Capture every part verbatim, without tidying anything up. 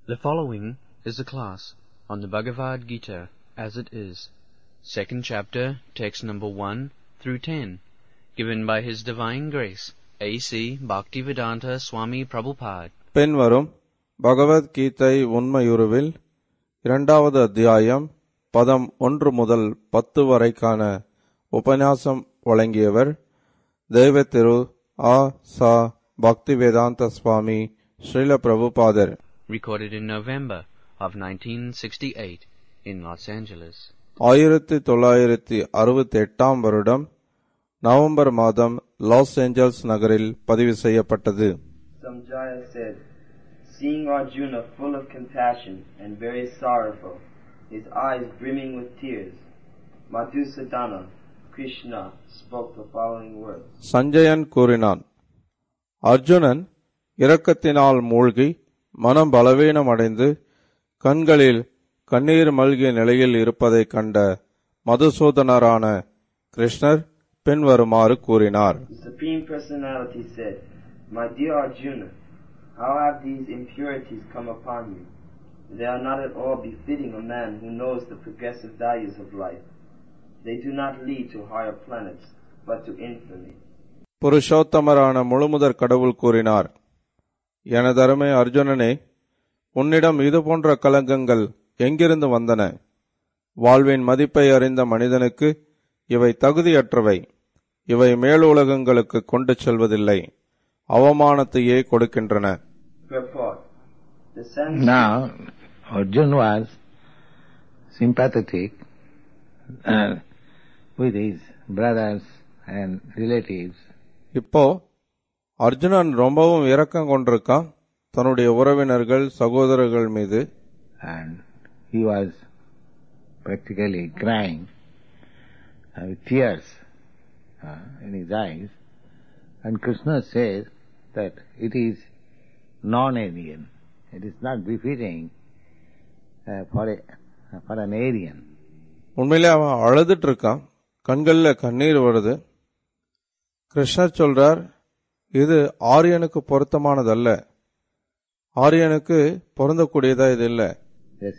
The following is a class on the Bhagavad Gita as it is, second chapter, text number one through ten, given by His Divine Grace, A C Bhaktivedanta Swami Prabhupada. பின்வரும் பகவத் கீதை உண்மையுருவில் இரண்டாவது அத்தியாயம் பதம் ஒன்று முதல் பத்து வரைக்கான உபன்யாசம் வழங்கியவர் தேவ திரு ஆ சா பக்திவேதாந்த சுவாமி ஸ்ரீல பிரபுபாதர். Recorded in November of nineteen sixty-eight in Los Angeles. ஆயிரத்தி தொள்ளாயிரத்தி அறுபத்தி எட்டாம் வருடம் நவம்பர் மாதம் லாஸ் ஏஞ்சல்ஸ் நகரில் பதிவு செய்யப்பட்டது. Samjaya said, seeing Arjuna full of compassion and very sorrowful, his eyes brimming with tears, Madhusadana, Krishna, spoke the following words. Sanjayan கூறினான், அர்ஜுனன் இரக்கத்தினால் மூழ்கி மனம் பலவீனம் அடைந்து கண்களில் கண்ணீர் மல்கிய நிலையில் இருப்பதைக் கண்ட மதுசூதனரான கிருஷ்ணர் பின்வருமாறு கூறினார். The Supreme Personality said, my dear Arjuna, how have these impurities come upon you? They are not at all befitting a man who knows the progressive values of life. They do not lead to higher planets, but to infamy. புருஷோத்தமரான முழுமுதற் கடவுள் கூறினார், எனதருமை அர்ஜுனனே, உன்னிடம் இது போன்ற கலங்கங்கள் எங்கிருந்து வந்தன? வாழ்வின் மதிப்பை அறிந்த மனிதனுக்கு இவை தகுதியற்றவை. இவை மேலுலகங்களுக்கு கொண்டு செல்வதில்லை, அவமானத்தையே கொடுக்கின்றன. Now, Arjuna was sympathetic uh, with his brothers and relatives. இப்போ அர்ஜுனன் ரொம்பவும் இரக்கம் கொண்டிருக்கான் தன்னுடைய உறவினர்கள் சகோதரர்கள் மீது. And he was practically crying uh, with tears uh, in his eyes. And Krishna says that it is non-Aryan. It is not befitting uh, for, a, uh, for an Aryan. உண்மையிலே அவன் அழுதுட்டு இருக்கான், கண்கள்ல கண்ணீர் வருது. கிருஷ்ணர் சொல்றார், இது ஆரியனுக்கு பொருத்தமானதல்ல, ஆரியனுக்கு பொருந்தக்கூடியதா இது இல்ல. Yes,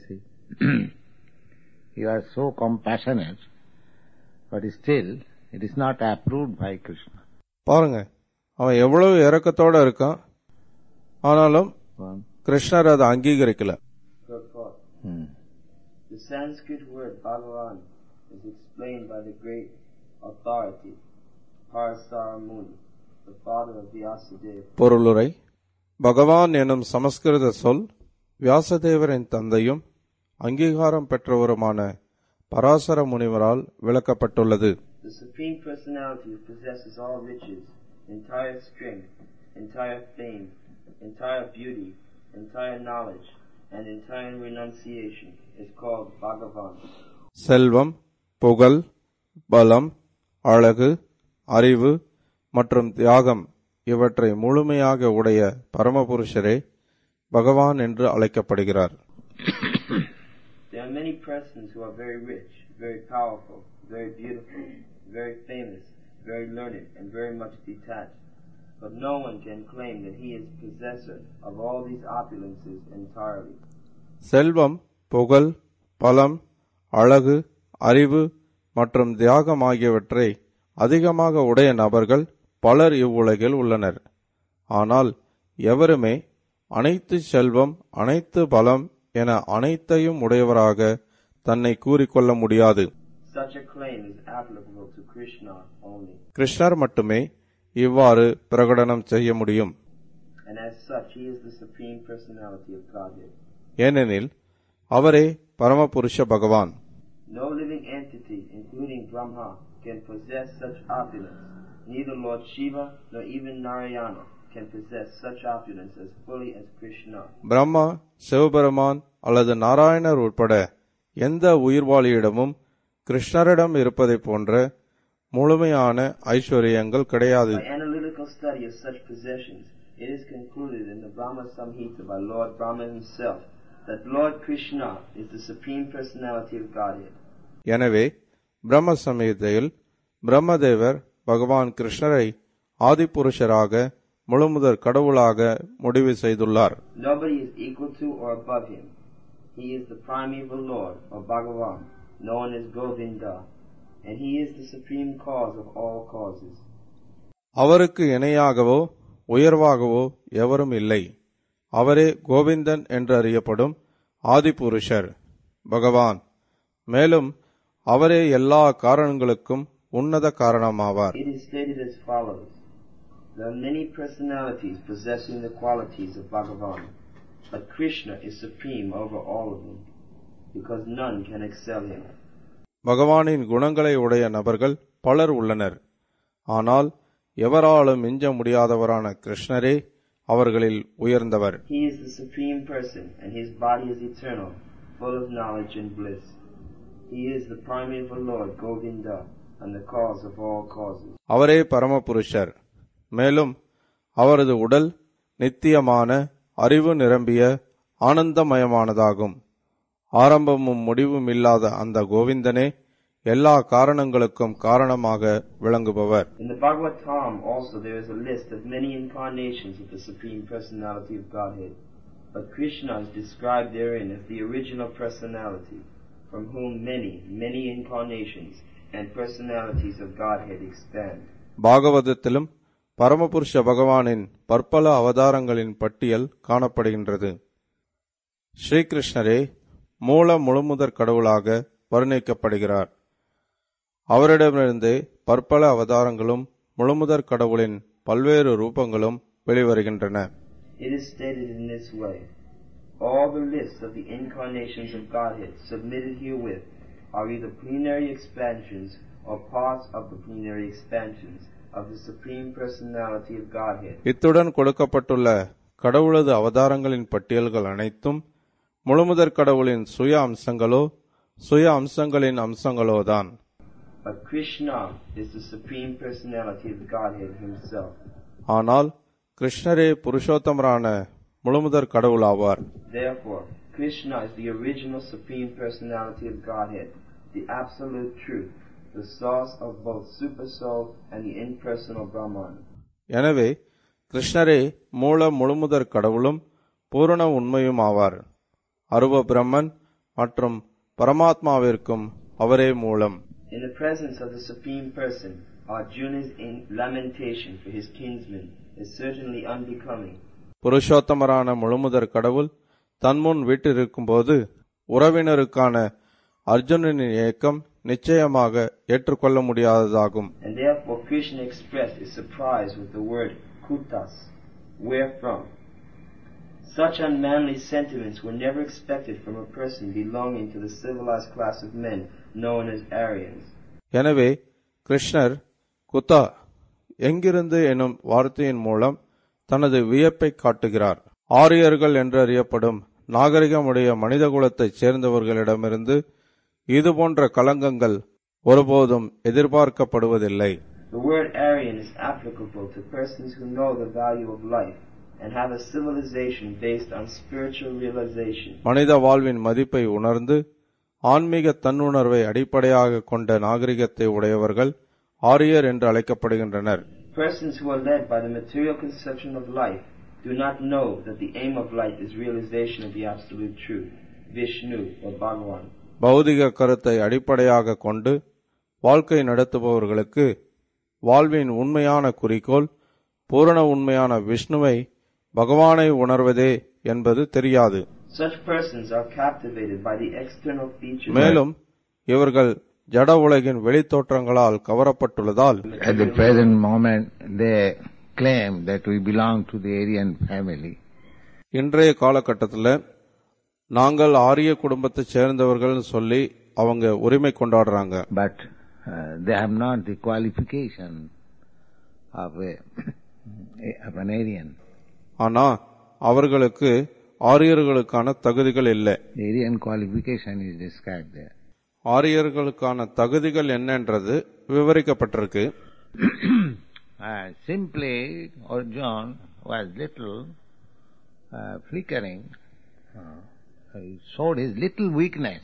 you are so compassionate, but still it is not approved by Krishna. பாருங்க, அவன் எவ்வளவு இரக்கத்தோட இருக்கான், ஆனாலும் கிருஷ்ணர் அதை அங்கீகரிக்கல. Hmm. The Sanskrit word Bhagavan is explained by the great authority Parasara Muni, the father of Vyasadeva. பொருளுரை, பகவான் எனும் சமஸ்கிருத சொல் வியாசதேவரின் தந்தையும் அங்கீகாரம் பெற்றவருமான பராசர முனிவரால் விளக்கப்பட்டுள்ளது. The Supreme Personality who possesses all riches, entire strength, entire fame, entire beauty, entire knowledge, and entire renunciation is called Bhagavan. செல்வம், புகழ், பலம், அழகு, அறிவு மற்றும் தியாகம் இவற்றை முழுமையாக உடைய பரமபுருஷரே பகவான் என்று அழைக்கப்படுகிறார். There are many persons who are very rich, very powerful, very beautiful, very famous, very learned, and very much detached. But no one can claim that he is possessor of all these opulences entirely. செல்வம், புகழ், பலம், அழகு, அறிவு மற்றும் தியாகம் ஆகியவற்றை அதிகமாக உடைய நபர்கள் பலர் இவ்வுலகில் உள்ளனர். ஆனால் எவருமே அனைத்து செல்வம், அனைத்து பலம் என அனைத்தையும் உடையவராக தன்னை கூறிக்கொள்ள முடியாது. கிருஷ்ணர் மட்டுமே இவ்வாறு பிரகடனம் செய்ய முடியும். ஏனெனில் அவரே பரமபுருஷ பகவான். No living entity, including Brahma, can possess such opulence. Neither Lord Shiva nor even Narayana can possess such opulence as fully as Krishna. Brahma, Sivaperuman அல்லது நாராயணர் உட்பட எந்த உயிர்வாளியிடமும் கிருஷ்ணரிடம் இருப்பதை போன்ற முழுமையான ஐஸ்வர்யங்கள் கிடையாது. By analytical study of such possessions, it is concluded in the Brahma Samhita by Lord Brahma himself that Lord Krishna is the Supreme Personality of Godhead. எனவே பிரம்ம சமீதையில் பிரம்மதேவர் பகவான் கிருஷ்ணரை ஆதிபுருஷராக முழுமுதற் கடவுளாக முடிவு செய்துள்ளார். Nobody is equal to or above him. He is the primeval Lord, or Bhagavan, known as Govinda, and he is the supreme cause of all causes. அவருக்கு இணையாகவோ உயர்வாகவோ எவரும் இல்லை. அவரே கோவிந்தன் என்று அறியப்படும் ஆதிபுருஷர், பகவான். மேலும் அவரே எல்லா காரணங்களுக்கும் உன்னத காரணமாவார். It is stated as follows: there are many personalities possessing the qualities of Bhagavan, but Krishna is supreme over all of them, because none can excel him. பகவானின் குணங்களை உடைய நபர்கள் பலர் உள்ளனர், ஆனால் எவராலும் மிஞ்ச முடியாதவரான கிருஷ்ணரே அவர்களில் உயர்ந்தவர். He is the supreme person, and his body is eternal, full of knowledge and bliss. He is the primeval Lord, Govinda, and the cause of all causes. அவரே பரமபுருஷர். மேலும் அவரது உடல் நித்தியமான அறிவு நிரம்பிய ஆனந்தமயமானதாகும். ஆரம்பமும் முடிவும் இல்லாத அந்த கோவிந்தனே எல்லா காரணங்களுக்கும் காரணமாக விளங்குபவர். In the Bhagavatam also there is a list of many incarnations of the Supreme Personality of Godhead, but Krishna is described therein as the original personality, from whom many, many incarnations and personalities of Godhead expand. பாகவதத்திலும் பரமபுருஷ பகவானின் பற்பல அவதாரங்களின் பட்டியல் காணப்படுகின்றது. ஸ்ரீகிருஷ்ணரே மூல முழுமுதற் கடவுளாக வர்ணிக்கப்படுகிறார். அவரிடமிருந்து பற்பல அவதாரங்களும் முழுமுதற் கடவுளின் பல்வேறு ரூபங்களும் வெளிவருகின்றன. It is stated in this way: all the lists of the incarnations of Godhead submitted herewith are either plenary expansions or parts of the plenary expansions of the Supreme Personality of Godhead. இத்துடன் கொடுக்கப்பட்டுள்ள கடவுளது அவதாரங்களின் பட்டியல்கள் அனைத்தும் முழுமுதற் கடவுளின் சுய அம்சங்களோ சுய அம்சங்களின் அம்சங்களோதான். But Krishna is the Supreme Personality of Godhead himself. ஆனால் கிருஷ்ணரே புருஷோத்தமரான முழுமுதற் கடவுளாவார். Therefore, Krishna is the original Supreme Personality of Godhead, the absolute truth, the source of both Super Soul and the impersonal Brahman. எனவே கிருஷ்ணரே மூல முழுமுதற் கடவுளும் பூரண உண்மையும் ஆவார். அருவ பிரம்மன் மற்றும் பரமாத்மாவிற்கும் அவரே மூலம். In the presence of the Supreme Person, Arjuna's lamentation for his kinsmen is certainly unbecoming. புருஷோத்தமரான முழுமுதற் கடவுள் தன்முன் வீட்டிருக்கும் போது உறவினருக்கான அர்ஜுனனின் ஏக்கம் நிச்சயமாக ஏற்றுக்கொள்ள முடியாததாகும். And therefore Krishna expressed his surprise with the word kutas, where from. Such unmanly sentiments were never expected from a person belonging to the civilized class of men known as Aryans. எனவே கிருஷ்ணர் குதா எங்கிருந்து எனும் வார்த்தையின் மூலம் தனது வியப்பை காட்டுகிறார். ஆரியர்கள் என்று அறியப்படும் நாகரிகமுடைய மனிதகுலத்தைச் சேர்ந்தவர்களிடமிருந்து இதுபோன்ற கலங்கங்கள் ஒருபோதும் எதிர்பார்க்கப்படுவதில்லை. The word Aryan is applicable to persons who know the value of life and have a civilization based on spiritual realization. மனித வாழ்வின் மதிப்பை உணர்ந்து ஆன்மீக தன்னுணர்வை அடிப்படையாக கொண்ட நாகரிகத்தை உடையவர்கள் ஆரியர் என்று அழைக்கப்படுகின்றனர். Persons who are led by the material conception of life do not know that the aim of life is realization of the absolute truth, Vishnu or Bhagavan. பௌதிக கருத்தை அடிப்படையாக கொண்டு வாழ்க்கை நடத்துபவர்களுக்கு வாழ்வின் உண்மையான குறிக்கோள் பூரண உண்மையான விஷ்ணுவை பகவானை உணர்வதே என்பது தெரியாது. Such persons are captivated by the external features. மேலும் இவர்கள் ஜட உலகின் வெளித்தோற்றங்களால் கவரப்பட்டுள்ளதால் At the present moment they claim that we belong to the Aryan family. இன்றைய காலகட்டத்தில் நாங்கள் ஆரிய குடும்பத்தை சேர்ந்தவர்கள் சொல்லி அவங்க உரிமை கொண்டாடுறாங்க. But uh, they have not the qualification of, a, of an Aryan. ஆனா அவர்களுக்கு ஆரியர்களுக்கான தகுதிகள் இல்லை. The Aryan qualification is described there. ஆரியர்களுக்கான தகுதிகள் என்னன்றது விவரிக்கப்பட்டிருக்கு. uh, simply Arjuna was little uh, flickering, uh, he showed his little weakness,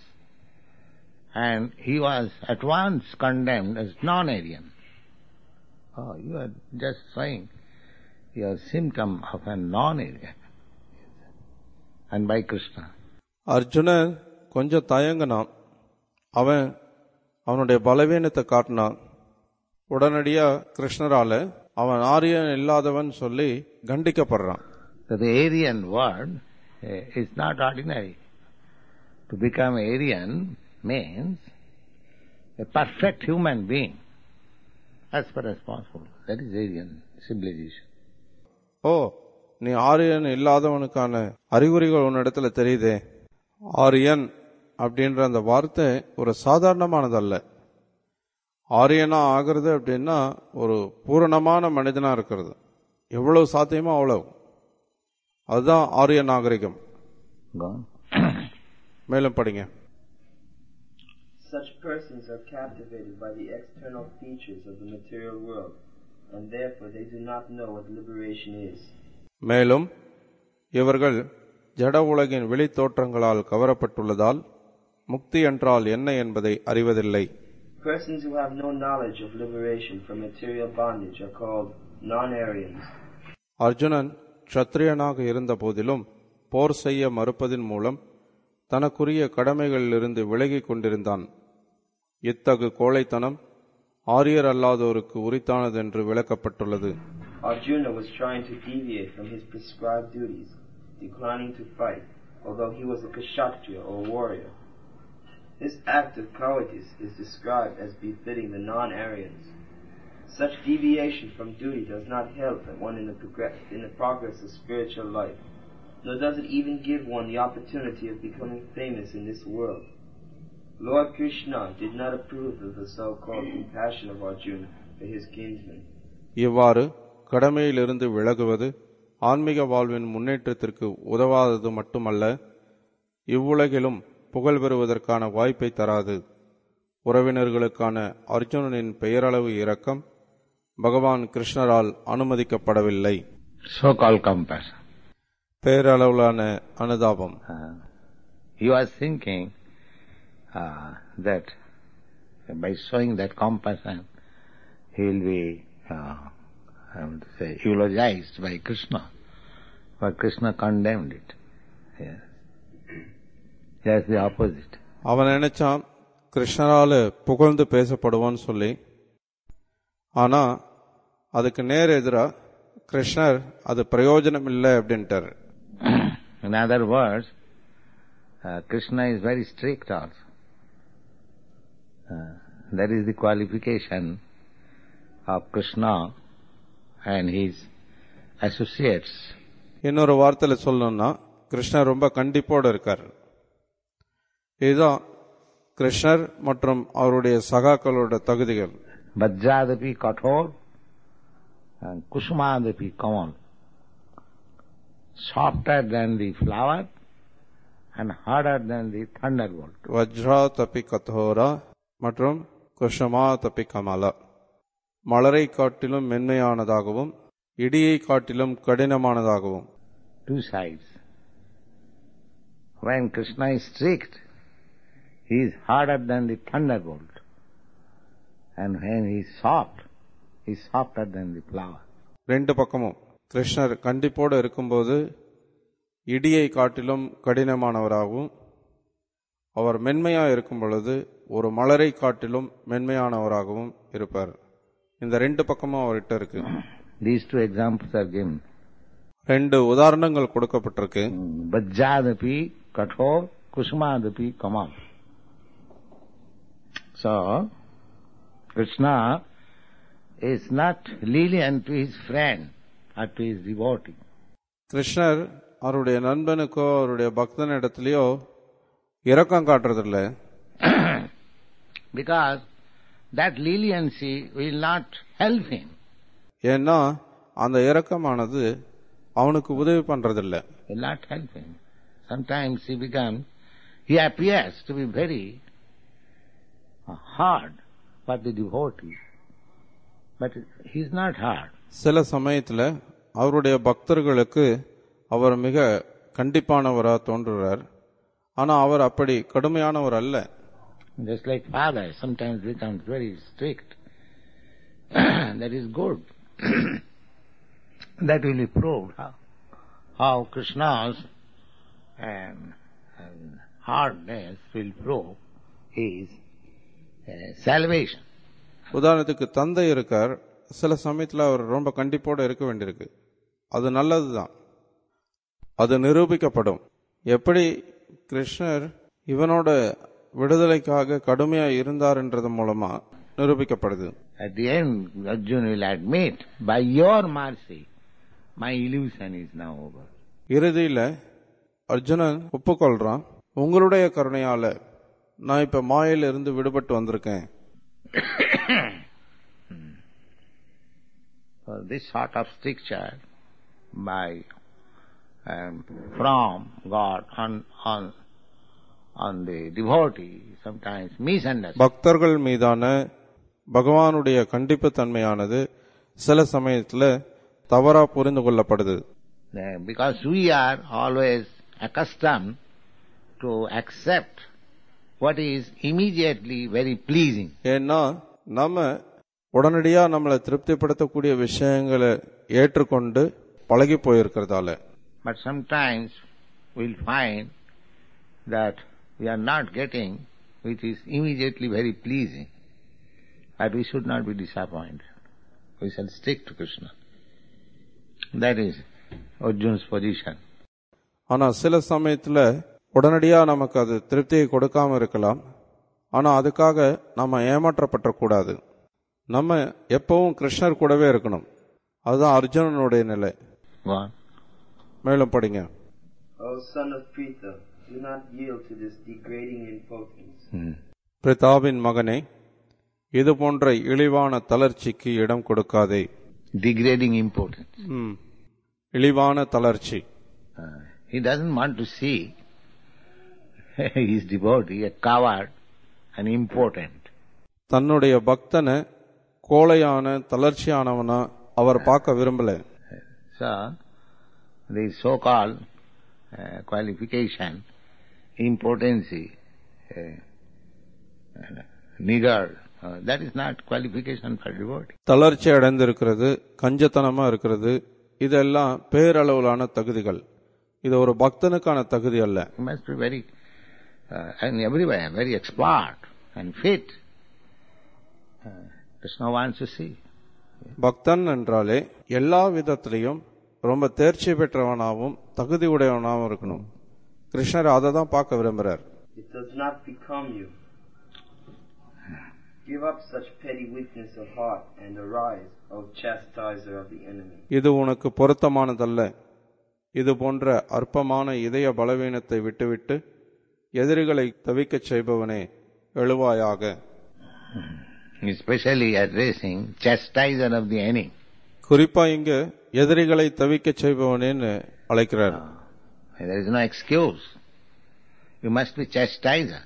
and he was at once condemned as non-Aryan. Oh, you are just saying your symptom of a non-Aryan, and by Krishna. Arjunan கொஞ்சம் தயங்கினான். அவன் அவனுடைய பலவீனத்தை காட்டினான். உடனடியா கிருஷ்ணரால அவன் ஆரியன் இல்லாதவன் சொல்லி கண்டிக்கப்படுறான். The Aryan word is not ordinary. To become Aryan means a perfect human being, as far as possible. That is Aryan civilization. ஓ, நீ ஆரியன் இல்லாதவனுக்கான அறிகுறிகள் உன்னிடத்துல தெரியுதே. ஆரியன் அப்படின்ற அந்த வார்த்தை ஒரு சாதாரணமானதல்ல. ஆரியனா ஆகிறது அப்படின்னா ஒரு பூரணமான மனிதனா இருக்கிறது. எவ்வளவு சாத்தியமோ அவ்வளவு. அதுதான் ஆரிய நாகரிகம். மேலும் படிங்க. Such persons are captivated by the external features of the material world, and therefore they do not know what liberation is. மேலும் இவர்கள் ஜட உலகின் வெளி தோற்றங்களால் கவரப்பட்டுள்ளதால் முக்தி என்றால் என்ன என்பதை அறிவதில்லை. Persons who have no knowledge of liberation from material bondage are called non-Aryans. Arjunan க்ஷத்ரியனாக இருந்த போதிலும் போர் செய்ய மறுப்பதின் மூலம் தனக்குரிய கடமைகளிலிருந்து விலகிக் கொண்டிருந்தான். இத்தகு கோழைத்தனம் ஆரியர் அல்லாதோருக்கு உரித்தானது என்று விளக்கப்பட்டுள்ளது. Arjuna was trying to deviate from his prescribed duties, declining to fight, although he was a Kshatriya or warrior. This act of cowardice is described as befitting the non-Aryans. Such deviation from duty does not help one in the, progress, in the progress of spiritual life, nor does it even give one the opportunity of becoming famous in this world. Lord Krishna did not approve of the so-called compassion of Arjuna for his kinsmen. இவ்வாறு கடமையிலிருந்து விலகுவது ஆன்மீக வாழ்வின் முன்னேற்றத்திற்கு உதவாதது மட்டுமல்ல, இவ்வுலகிலும் புகழ் பெறுவதற்கான வாய்ப்பை தராது. உறவினர்களுக்கான அர்ஜுனனின் பெயரளவு இரக்கம் பகவான் கிருஷ்ணரால் அனுமதிக்கப்படவில்லை. So-called compassion. பேரளவிலான அனுதாபம். Uh, he was thinking uh, that by showing that compassion, he will be, uh, I would say, eulogized by Krishna. But Krishna condemned it. Yes. Just the opposite. அவன் நினைச்சான் கிருஷ்ணரால புகழ்ந்து பேசப்படுவான்னு சொல்லி. ஆனா அதுக்கு நேர் எதிரா கிருஷ்ணர் அது பிரயோஜனம் இல்லை அப்படின்ட்டார். In other words, uh, Krishna is very strict also. Uh, that is the qualification of Krishna and his associates. இன்னொரு வார்த்தையில சொல்லணும்னா கிருஷ்ணர் ரொம்ப கண்டிப்போடு இருக்கார். இதுதான் கிருஷ்ணர் மற்றும் அவருடைய சகாக்களோட தகுதிகள். Vajradapi kathor and kusumadapi kamal. Softer than the flower and harder than the thunderbolt. வஜ்ரா தப்பி கத்தோரா மற்றும் குஷமா தப்பி கமலா. மலரை காட்டிலும் மென்மையானதாகவும் இடியை காட்டிலும் கடினமானதாகவும். Two sides. When Krishna is strict, he is harder than the thunderbolt. And when he is soft, he is softer than the flower. ரெண்டு பக்கமும் கிருஷ்ணர் கண்டிப்போடு இருக்கும்போது இடியை காட்டிலும் கடினமானவராகவும், அவர் மென்மையா இருக்கும் பொழுது ஒரு மலரை காட்டிலும் மென்மையானவராகவும் இருப்பார். இந்த ரெண்டு பக்கமும் அவர்கிட்ட இருக்கு. These two examples are given. ரெண்டு உதாரணங்கள் கொடுக்கப்பட்டிருக்கு. Vajradapi kathor kusumadapi kamal. So, Krishna is not lenient to his friend or to his devotee. கிருஷ்ணர் அவருடைய நண்பனுக்கோ அவருடைய பக்தன் இடத்துலயோ இரக்கம் காட்டுறதில்ல. Because that leniency will not help him. ஏன்னா அந்த இரக்கமானது அவனுக்கு உதவி பண்றதில்ல. Will not help him. Sometimes he becomes, he appears to be very hard for the devotee, but he is not hard. சில சமயத்துல அவருடைய பக்தர்களுக்கு அவர் மிக கண்டிப்பானவரா தோன்றுறார். ஆனா அவர் அப்படி கடுமையானவர் அல்ல. Just like father sometimes becomes very strict. That is good. that will be proved. How, how Krishna's um, um, hardness will prove his uh, salvation. உதாரணத்துக்கு தந்தை இருக்கார், சில சமயத்தில் அவர் ரொம்ப கண்டிப்போடு இருக்க வேண்டியிருக்கு. அது நல்லதுதான், அது நிரூபிக்கப்படும். எப்படி கிருஷ்ணர் இவனோட விடுதலைக்காக கடுமையா இருந்தார்ன்றது மூலமா நிரூபிக்கப்படுது. At the end, Arjuna will admit, by your mercy, my illusion is now over. இறுதியில அர்ஜுனன் ஒப்புக்கொள்றான், உங்களுடைய கருணையால நான் இப்ப மாயில இருந்து விடுபட்டு வந்திருக்கேன். So this sort of stricture by um, from God on on on the devotee sometimes misunderstood. பக்தர்கள் மீதான பகவானுடைய கண்டிப்பு தன்மையானது சில சமயத்துல தவறா புரிந்து கொள்ளப்படுது. Because we are always accustomed to accept what is immediately very pleasing. ஏன்னா நம்ம உடனடியா நம்மளை திருப்திப்படுத்தக்கூடிய விஷயங்களை ஏற்றுக்கொண்டு பழகி போயிருக்கிறதால. But sometimes we'll find that we are not getting which is immediately very pleasing. But we should not be disappointed. We shall stick to Krishna. That is Arjuna's position. ஆனா சில சமயத்துல உடனடியா நமக்கு அது திருப்தியை கொடுக்காம இருக்கலாம். ஆனா அதுக்காக நம்ம ஏமாற்றப்படக்கூடாது. நம்ம எப்பவும் கிருஷ்ணர் கூடவே இருக்கணும். அதுதான் அர்ஜுனனுடைய நிலை. மேலும் படிங்க. O son of Pritha, do not yield to this degrading impotence. பிரிதாவின் மகனே, இது போன்ற இழிவான தளர்ச்சிக்கு இடம் கொடுக்காதே. Degrading impotence. இழிவான தளர்ச்சி. Uh, he doesn't want to see his devotee a coward and impotent. தன்னுடைய பக்தனை கோழையான தளர்ச்சியானவனா அவர் பார்க்க விரும்பல. So the so-called uh, qualification, impotency, uh, niggard, uh, that is not qualification for devotee. தளர்ச்சி அடைந்திருக்கிறது, கஞ்சத்தனமா இருக்கிறது, இதெல்லாம் பேரளவிலான தகுதிகள். இது ஒரு பக்தனுக்கான தகுதி அல்ல. He must be very uh, and everywhere very expert and fit. Uh, Krishna wants to see. பக்தன் என்றாலே எல்லா விதத்திலையும் ரொம்ப தேர்ச்சி பெற்றவனாகவும் தகுதி உடையவனாகவும் இருக்கணும். கிருஷ்ணர் அதை தான் பார்க்க விரும்புறார். It does not become you. Give up such petty weakness of heart and arise, O chastiser of the enemy. இது உனக்கு பொருத்தமானதல்ல. இது போன்ற அற்பமான இதய பலவீனத்தை விட்டுவிட்டு எதிரிகளை தவிக்கச் செய்பவனே எழுவாயாக. Especially addressing chastiser of the enemy. குறிப்பா இங்க எதிரிகளை தவிக்கச் செய்பவனேன்னு அழைக்கிறார். There is no excuse. You must be chastiser.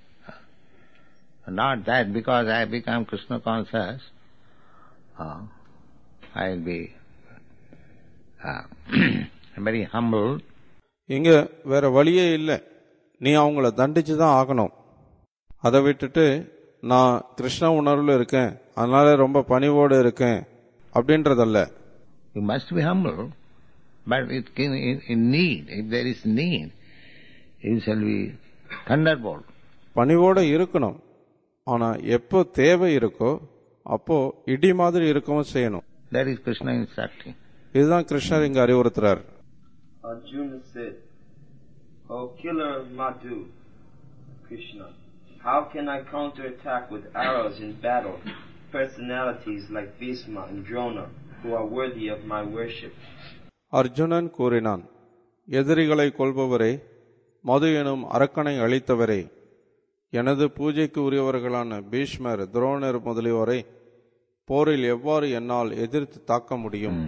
Not that because I have become Krishna conscious, uh, I will be uh, very humble. இங்க வேற வழியே இல்லை, நீ அவங்கள தண்டிச்சு தான் ஆகணும். அதை விட்டுட்டு நான் கிருஷ்ண உணர்வுல இருக்கேன் அதனால ரொம்ப பணிவோடு இருக்கேன் அப்படின்றதல்ல. You must be humble, but it can, in, in need, if there is need, you shall be thunderbolt. பணிவோடு இருக்கணும், ஆனா எப்போ தேவை இருக்கோ அப்போ இடி மாதிரி இருக்கவும் செய்யணும். That is Krishna instructing. இதுதான் கிருஷ்ணர் இங்க அறிவுறுத்துறார். Arjuna said, O killer of Madhu, Krishna, how can I counterattack with arrows in battle personalities like Bhisma and Drona who are worthy of my worship? Arjunan கூறினான், எதிரிகளை கொல்பவரே, மது எனும் அரக்கனை அழித்தவரே, எனது பூஜைக்கு உரியவர்களான பீஷ்மர், துரோணர் முதலியோரை போரில் எவ்வாறு என்னால் எதிர்த்து தாக்க முடியும்?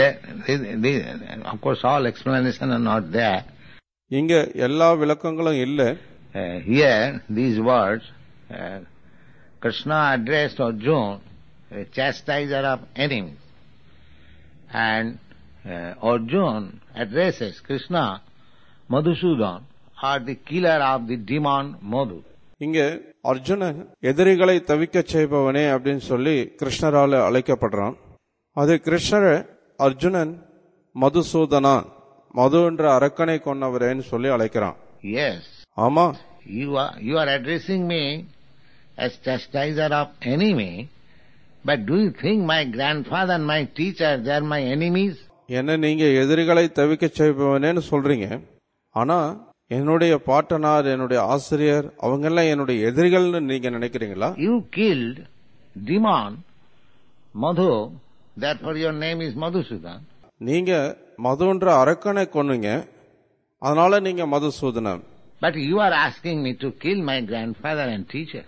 Of course, all explanations are not there. இங்க எல்லா விளக்கங்களும் இல்ல. Uh, here, these words, uh, Krishna addressed Arjuna, a chastiser of enemies, and uh, Arjuna addresses Krishna, Madhusudan, or the killer of the demon Madhu. இங்க அர்ஜுனன் எதிரிகளை தவிக்க செய்பவனே அப்படின்னு சொல்லி கிருஷ்ணரால அழைக்கப்படுறான். அது கிருஷ்ணரை அர்ஜுனன் மதுசூதனா, மது என்ற அரக்கனை கொன்னவரேன்னு சொல்லி அழைக்கிறான். Yes. ஆமா, You are, you are addressing me as chastiser of enemy, but do you think my grandfather and my teacher, they are my enemies? என்ன நீங்க எதிரிகளை தவிக்க செய்பவனேன்னு சொல்றீங்க, ஆனா என்னுடைய பாட்டனார், என்னுடைய ஆசிரியர், அவங்க எல்லாம் என்னுடைய எதிரிகள்னு நீங்க நினைக்கிறீங்களா? You killed demon Madhu, therefore your name is Madhusudan. நீங்க மதுன்ற அரக்கனை கொன்னீங்க, அதனால நீங்க Madhusudhanan. But you are asking me to kill my grandfather and teacher.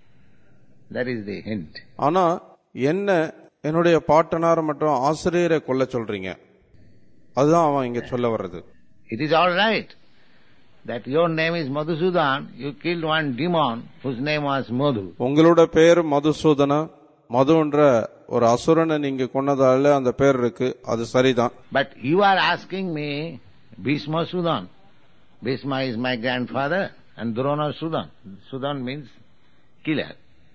That is the hint. ஆனா என்ன என்னுடைய பாட்டனார் மற்றும் ஆசிரியரை கொல்ல சொல்றீங்க, அதுதான் அவன் இங்க சொல்ல வர்றது. It is all right that your name is Madhusudan, you killed one demon whose name was Madhu. உங்களோட பேர் மதுசூதனா, மதுன்ற ஒரு அசுரனை நீங்க கொன்னதால அந்த பேர் இருக்கு, அது சரிதான். But you are asking me Bhishma Sudan. Bhishma is my grandfather and Drona Sudan. Sudan means killer.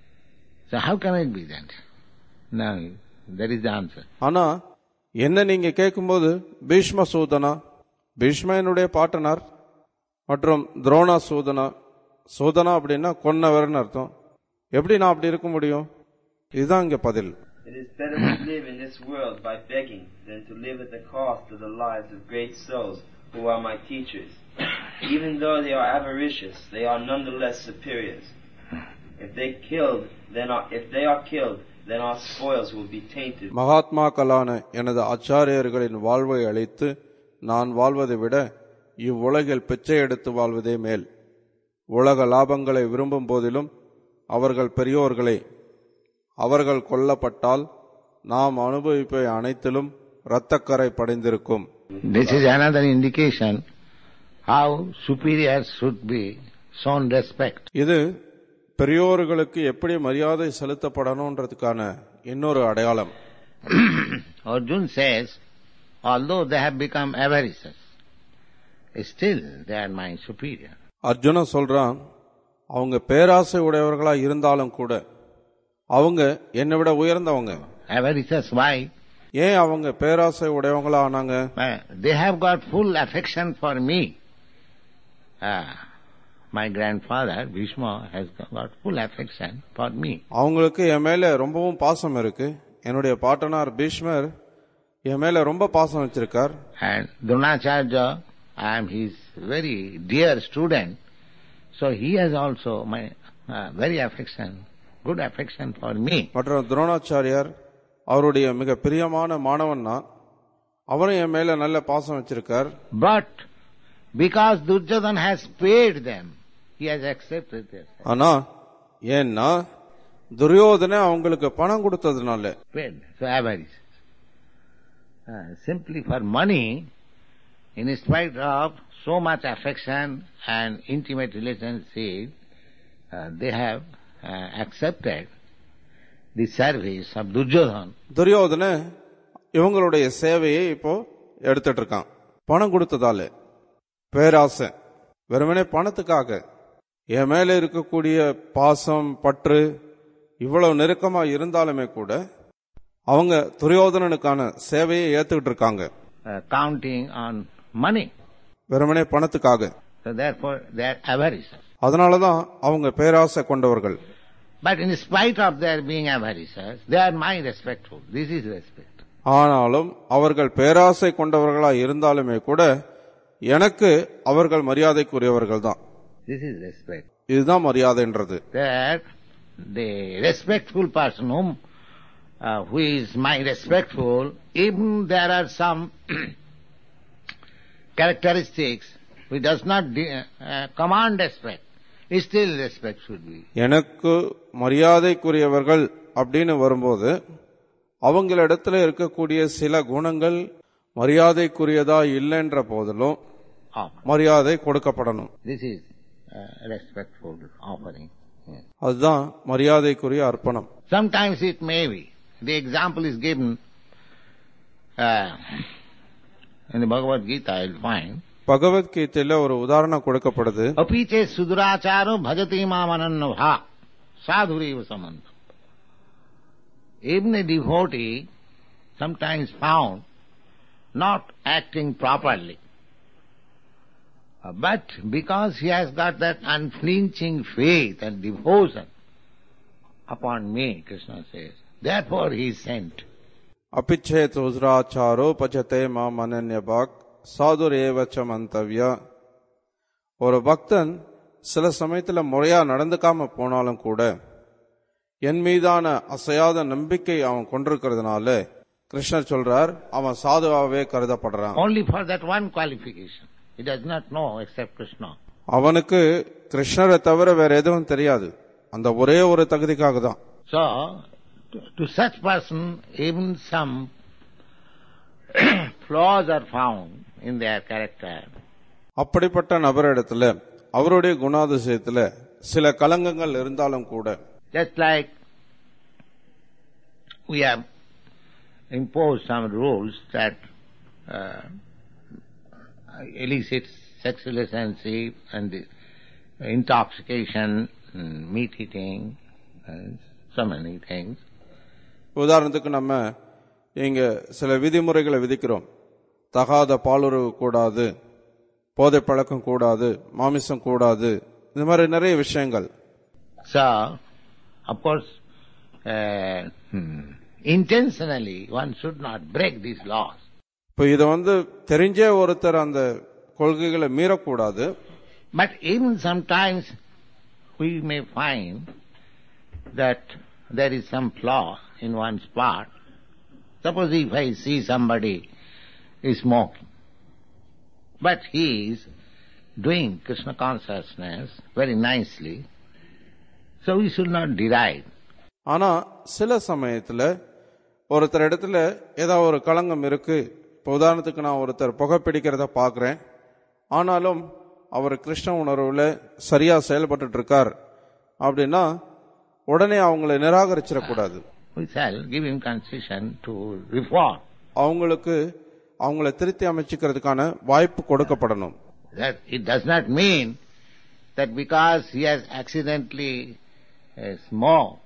So how can it be that? Now, that is the answer. ஆனா என்ன நீங்க கேட்கும்போது பீஷ்ம சூதனா, பீஷ்ம என்னுடைய பாட்டனார், மற்றும் துரோணா சூதனா, சூதனா அப்படின்னா கொன்னவர்னு அர்த்தம். எப்படி நான் அப்படி இருக்க முடியும்? இதுதான் இங்க பதில். It is better to live in this world by begging than to live at the cost of the lives of great souls who are my teachers. Even though they are avaricious, they are nonetheless superiors. If they killed, then our, if they are killed, then our spoils will be tainted. மகாத்மாக்களான எனது ஆச்சாரியர்களின் வாழ்வை அழித்து நான் வாழ்வதை விட இவ்வுலகில் பிச்சை எடுத்து வாழ்வதே மேல். உலக லாபங்களை விரும்பும் போதிலும் அவர்கள் பெரியோர்களே, அவர்கள் கொல்லப்பட்டால் நாம் அனுபவிப்பை அனைத்திலும் இரத்தக்கரை படிந்திருக்கும். This is another indication how superiors should be shown respect. இது பெரியோர்களுக்கு எப்படி மரியாதை செலுத்தப்படணும்ன்றதுக்கான இன்னொரு அடையாளம். Arjun says, although they have become avaricious, still they are my superior. Arjuna சொல்றான், அவங்க பேராசை உடையவர்களா இருந்தாலும் கூட அவங்க என்னை விட உயர்ந்தவங்க. Avaricious, why? ஏன் அவங்க பேராசை உடையவங்களா ஆனாங்க? They have got full affection for me. Ah, my grandfather Bhishma has got full affection for me. அவங்களுக்கு என் மேல ரொம்பவும் பாசம் இருக்கு. என்னுடைய பாட்டனார் பீஷ்மர் என் மேல ரொம்ப பாசம் வச்சிருக்கார். And Dronacharya, I am his very dear student, so he has also my uh, very affection, good affection for me. மற்றும் துரோணாச்சாரியார் அவருடைய மிக பிரியமான மாணவன் தான், அவரும் என் மேல நல்ல பாசம் வச்சிருக்கார். But because Duryodhana has paid them, he has accepted this. ஆனா ஏன்னா துரியோதனை அவங்களுக்கு பணம் கொடுத்ததுனால. Paid. So avarice. Uh, simply for money, in spite of so much affection and intimate relationship, uh, they have uh, accepted the service of Duryodhana. துரியோதனை இவங்களுடைய சேவையை இப்போ எடுத்துட்டு இருக்கான். பணம் கொடுத்ததால, பேராசை, வெறுமனே பணத்துக்காக, என் மேல இருக்கக்கூடிய பாசம் பற்று இவ்வளவு நெருக்கமா இருந்தாலுமே கூட அவங்க துரியோதனனுக்கான சேவையை ஏத்துக்கிட்டு இருக்காங்க. Counting on money. வெறுமனே பணத்துக்காக. So therefore they are avaricious. அதனாலதான் அவங்க பேராசை கொண்டவர்கள். But in spite of their being avaricious, they are my respectful. This is respect. ஆனாலும் அவர்கள் பேராசை கொண்டவர்களா இருந்தாலுமே கூட எனக்கு அவர்கள் மரியாதைக்குரியவர்கள் தான். This is respect. இதுதான் மரியாதைன்றது. That the respectful person whom uh, who is my respectful, even there are some characteristics which does not de- uh, command respect, still respect should be. எனக்கு மரியாதைக்குரியவர்கள் அப்படின்னு வரும்போது அவங்களிடத்துல இருக்கக்கூடிய சில குணங்கள் மரியாதைக்குரியதா இல்லைன்ற போதிலும் மரியாதை கொடுக்கப்படணும். This is uh, respectful offering. Yes. அதுதான் மரியாதைக்குரிய அர்ப்பணம். Sometimes it may be. The example is given uh, in the Bhagavad Gita, I will find. பகவத்கீதையில ஒரு உதாரணம் கொடுக்கப்படுது. Apiche suduracharo bhajati mamanannavha sadhuriva samanta. Even a devotee sometimes found not acting properly. But because he has got that unflinching faith and devotion upon me, Krishna says, therefore he is sent. Apichet uzracharo pachate ma mananyabak sadureva mantavya. ஒரு பக்தன் சில சமயத்துல முறையா நடந்துக்காம போனாலும் கூட என் மீதான அசையாத நம்பிக்கை அவன் கொண்டிருக்கிறதுனால கிருஷ்ணர் சொல்றார் அவன் சாதுவாகவே கருதப்படுறான். Only for that one qualification. He does not know except Krishna. அவனுக்கு கிருஷ்ணரை தவிர வேற எதுவும் தெரியாது, அந்த ஒரே ஒரு தகுதிக்காக தான். So, to, to such person, even some flaws are found in their character. அப்படிப்பட்ட நபரிடத்துல அவருடைய குணாதிசயத்துல சில கலங்கங்கள் இருந்தாலும் கூட, just like we have imposed some rules that uh, elicits sex relationship and intoxication, meat eating, and so many things. உதாரணத்துக்கு நம்ம இங்க சில விதிமுறைகளை விதிக்கிறோம். தகாத பாலுறவு கூடாது, போதை பழக்கம் கூடாது, மாமிசம் கூடாது, இந்த மாதிரி நிறைய விஷயங்கள். So, of course, uh, hmm, intentionally one should not break these laws. இப்போ இதை வந்து தெரிஞ்சே ஒருத்தர் அந்த கொள்கைகளை மீறக்கூடாது. But even sometimes we may find that there is some flaw in one's part. Suppose if I see somebody is smoking, but he is doing Krishna consciousness very nicely, so we should not deride. ஆனா சில சமயத்துல ஒருத்தர் இடத்துல ஏதாவது ஒரு களங்கம் இருக்கு. இப்போ உதாரணத்துக்கு நான் ஒருத்தர் புகைப்பிடிக்கிறத பார்க்கிறேன், ஆனாலும் அவர் கிருஷ்ண உணர்வுல சரியா செயல்பட்டு இருக்கார் அப்படின்னா உடனே அவங்களை நிராகரிச்சிடக்கூடாது. We shall give him concession to reform. அவங்களுக்கு அவங்களை திருத்தி அமைச்சுக்கிறதுக்கான வாய்ப்பு கொடுக்கப்படணும். That it does not mean that because he has accidentally uh, smoked,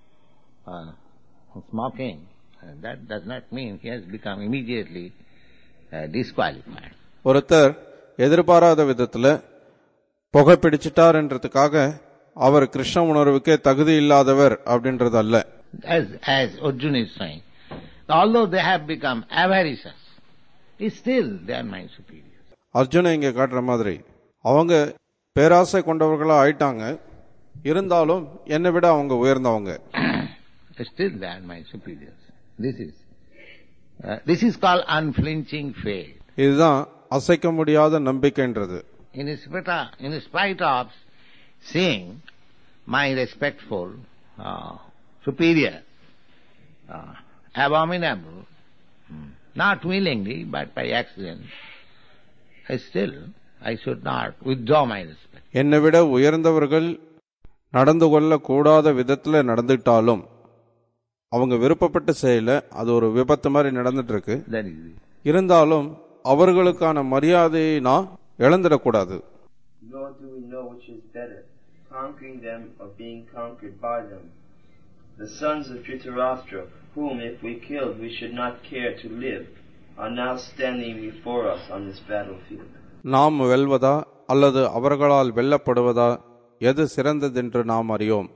uh, smoking, uh, that does not mean he has become immediately uh, disqualified. ஒருத்தர் எதிர்பாராத விதத்துல புகை பிடிச்சிட்டார்ன்றதுக்காக அவர் கிருஷ்ண உணர்வுக்கே தகுதி இல்லாதவர் அப்படின்றது அல்ல. As, as Arjuna is saying, although they have become avaricious, still they are my superiors. Arjuna இங்க காட்டுற மாதிரி அவங்க பேராசை கொண்டவர்களா ஆயிட்டாங்க, இருந்தாலும் என்னை விட அவங்க உயர்ந்தவங்க. Still they are my superiors. This is uh, this is called unflinching faith. இதுதான் அசைக்க முடியாத நம்பிக்கைன்றது. In spite of, in spite of seeing my respectful uh, superior uh, abominable, not willingly but by accident, still I should not withdraw my respect. என்னை விட உயர்ந்தவர்கள் நடந்து கொள்ள கூடாத விதத்துல நடந்துட்டாலும் அவங்க விருப்பப்பட்ட செயல அது ஒரு விபத்து மாதிரி நடந்துட்டு இருக்கு, இருந்தாலும் அவர்களுக்கான மரியாதையை நான் இழந்துடக்கூடாது. Nor do we know which is better, conquering them or being conquered by them. The sons of Dhritarashtra, whom if we killed we should not care to live, are now standing before us on this battlefield. நாம் வெல்வதா அல்லது அவர்களால் வெல்லப்படுவதா எது சிறந்ததென்று நாம் அறியோம்.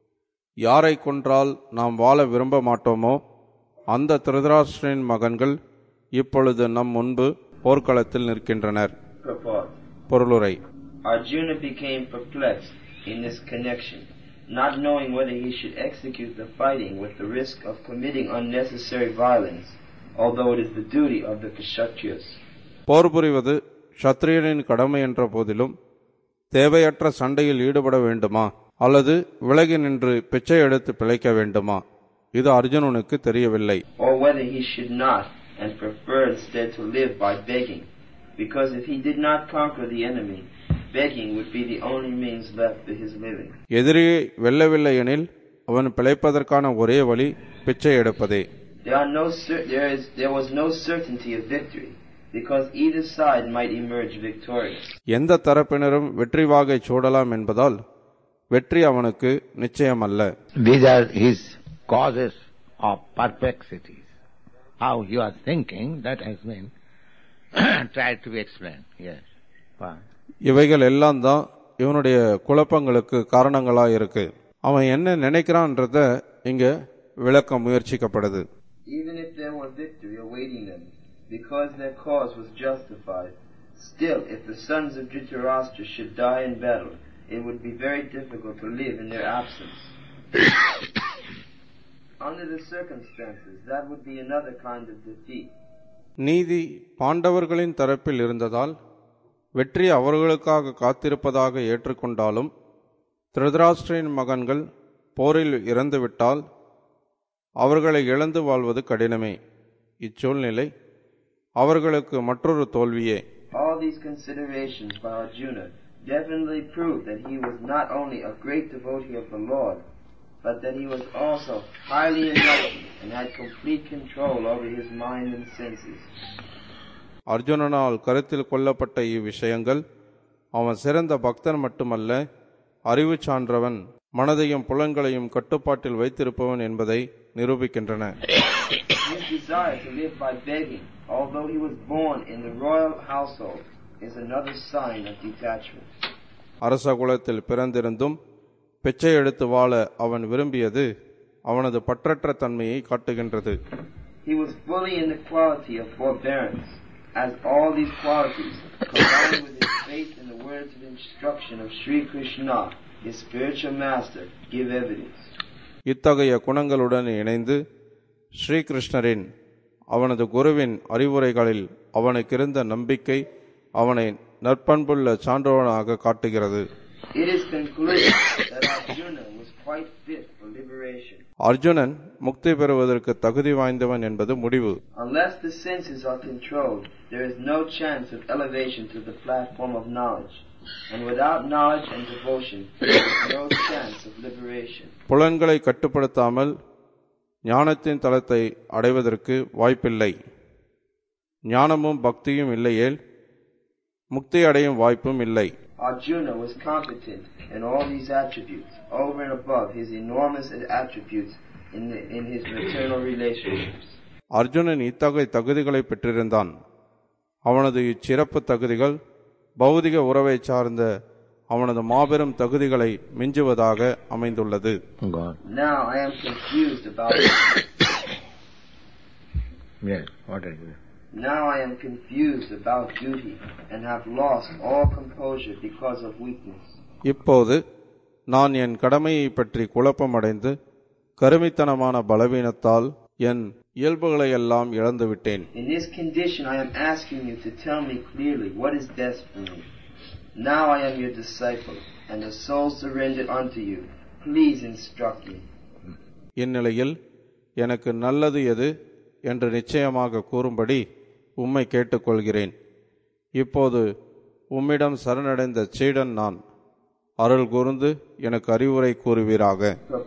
யாரை கொன்றால் நாம் வாழ விரும்ப மாட்டோமோ அந்த திருதராஷ்டிரனின் மகன்கள் இப்பொழுது நம் முன்பு போர்க்களத்தில் நிற்கின்றனர். பொருளுரை. Arjuna became perplexed in this connection, not knowing whether he should execute the fighting with the risk of committing unnecessary violence, although it is the duty of the Kshatriyas. போர் புரிவது க்ஷத்ரியனின் கடமை என்ற போதிலும் தேவையற்ற சண்டையில் ஈடுபட வேண்டுமா அல்லது விலகி நின்று பிச்சை எடுத்து பிழைக்க வேண்டுமா, இது அர்ஜுனனுக்கு தெரியவில்லை. Or whether he should not and prefer instead to live by begging, because if he did not conquer the enemy, begging would be the only means left for his living. எதிரியை வெல்லவில்லை எனில் அவன் பிழைப்பதற்கான ஒரே வழி பிச்சை எடுப்பதே. There are no there is there was no certainty of victory, because either side might emerge victorious. எந்த தரப்பினரும் வெற்றி வாகை சூடலாம் என்பதால் வெற்றி அவனுக்கு நிச்சயம் அல்ல. These are his causes of perplexities. How he was thinking, that has been tried to be explained. Yes. Wow. இவைகள் எல்லாம் தான் இவனுடைய குழப்பங்களுக்கு காரணங்களா இருக்கு. அவன் என்ன நினைக்கிறான்றத இங்க விளக்க முயற்சிக்கப்படுது. Even if there were victory awaiting them, because their cause was justified, still, if the sons of Dhritarashtra should die in battle, it would be very difficult to live in their absence. Under the circumstances, that would be another kind of defeat. நீதி பாண்டவர்களின் தரப்பில் இருந்ததால் வெற்றி அவர்களுக்காக காத்திருப்பதாக ஏற்றுக்கொண்டாலும் திருதராஷ்டிரனின் மகன்கள் போரில் இறந்துவிட்டால் அவர்களை இழந்து வாழ்வது கடினமே. இச்சூழ்நிலை அவர்களுக்கு மற்றொரு தோல்வியே. All these considerations by Arjuna definitely prove that he was not only a great devotee of the Lord, but that he was also highly enlightened and had complete control over his mind and senses. அர்ஜுனனால் கருத்தில் கொள்ளப்பட்ட இவ்விஷயங்கள் அவன் சிறந்த பக்தன் மட்டுமல்ல, அறிவு சான்றவன், மனதையும் புலன்களையும் கட்டுப்பாட்டில் வைத்திருப்பவன் என்பதை நிரூபிக்கின்றன. His desire to live by begging, although he was born in the royal household, is another sign of detachment. அரச குலத்தில் பிறந்திருந்தும் பிச்சை எடுத்து வாழ அவன் விரும்பியது அவனது பற்றற்ற தன்மையை காட்டுகின்றது. He was fully in the quality of forbearance, as all these qualities, combined with his faith in the words of instruction of Sri Krishna, his spiritual master, give evidence. இத்தகைய குணங்களுடன் இணைந்து ஸ்ரீகிருஷ்ணரின் அவனது குருவின் அறிவுரைகளில் அவனுக்கிருந்த நம்பிக்கை அவனை நற்பண்புள்ள சான்றவனாக காட்டுகிறது. It is concluded that Arjuna was quite fit for liberation. Arjunan முக்தி பெறுவதற்கு தகுதி வாய்ந்தவன் என்பது முடிவு. Unless the senses are controlled, there is no chance of elevation to the platform of knowledge. And without knowledge and devotion, there is no chance of liberation. புலன்களை கட்டுப்படுத்தாமல் ஞானத்தின் தளத்தை அடைவதற்கு வாய்ப்பில்லை. ஞானமும் பக்தியும் இல்லையேல் முக்தி அடையும் வாய்ப்பும் இல்லை. Arjuna was competent in all these attributes, over and above his enormous attributes in, the, in his maternal relationships. Arjunan இத்தகைய தகுதிகளை பெற்றிருந்தான். அவனது இச்சிறப்பு தகுதிகள் பௌதிக உறவை சார்ந்த அவனது மாபெரும் தகுதிகளை மிஞ்சுவதாக அமைந்துள்ளது. Now I am confused about Yes, what is it? Now I am confused about duty and have lost all composure because of weakness. இப்போது நான் என் கடமையை பற்றி குழப்பமடைந்து கருமித்தனமான பலவீனத்தால் என் இயல்புகளை எல்லாம் இழந்துவிட்டேன். In this condition I am asking you to tell me clearly what is best for me. Now I am your disciple and the soul surrendered unto you. Please instruct me. இந்நிலையில் எனக்கு நல்லது எது என்று நிச்சயமாக கூறும்படி உம்மை கேட்டுக்கொள்கிறேன். இப்போது உம்மிடம் சரணடைந்த சீடன் நான். அருள் கூர்ந்து எனக்கு அறிவுரை கூறுவீராக.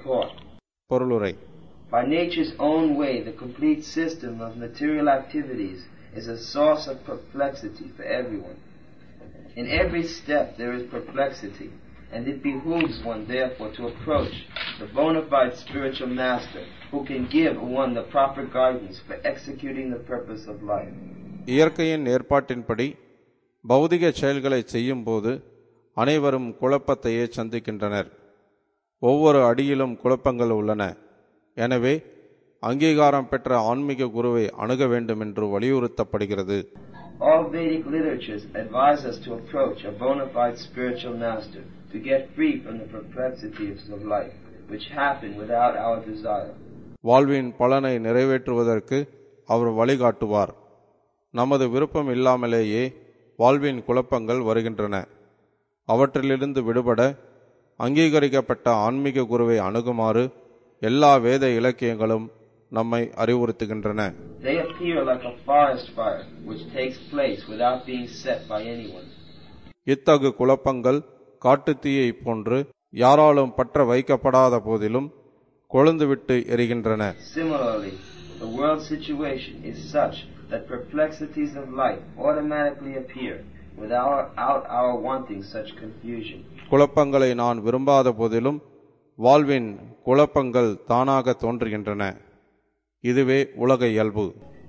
பொருளுரை. By nature's own way, the complete system of material activities is a source of perplexity for everyone. In every step there is perplexity, and it behooves one therefore to approach the bona fide spiritual master who can give one the proper guidance for executing the purpose of life. இயற்கையின் ஏற்பாட்டின்படி பௌதிக செயல்களை செய்யும் போது அனைவரும் குழப்பத்தையே சந்திக்கின்றனர். ஒவ்வொரு அடியிலும் குழப்பங்கள் உள்ளன. எனவே அங்கீகாரம் பெற்ற ஆன்மீக குருவை அணுக வேண்டும் என்று வலியுறுத்தப்படுகிறது. All Vedic literatures advise us to approach a bona fide spiritual master to get free from the perplexities of life, which happen without our desire. வாழ்வின் பலனை நிறைவேற்றுவதற்கு அவர் வழிகாட்டுவார். நமது விருப்பம் இல்லாமலேயே வாழ்வின் குழப்பங்கள் வருகின்றன. அவற்றிலிருந்து விடுபட அங்கீகரிக்கப்பட்ட ஆன்மீக குருவை அணுகுமாறு எல்லா வேத இலக்கியங்களும் நம்மை அறிவுறுத்துகின்றன. They appear like a forest fire which takes place without being set by anyone. இத்தகு குழப்பங்கள் காட்டுத்தீயை போன்று யாராலும் பற்ற வைக்கப்படாத போதிலும் கொழுந்துவிட்டு எரிகின்றன. Similarly, the world situation is such that perplexities of life automatically appear without our wanting such confusion. குழப்பங்களை நான் விரும்பாத போதிலும் வாழ்வின் குழப்பங்கள் தானாக தோன்றுகின்றன. இதுவே உலக இயல்பு.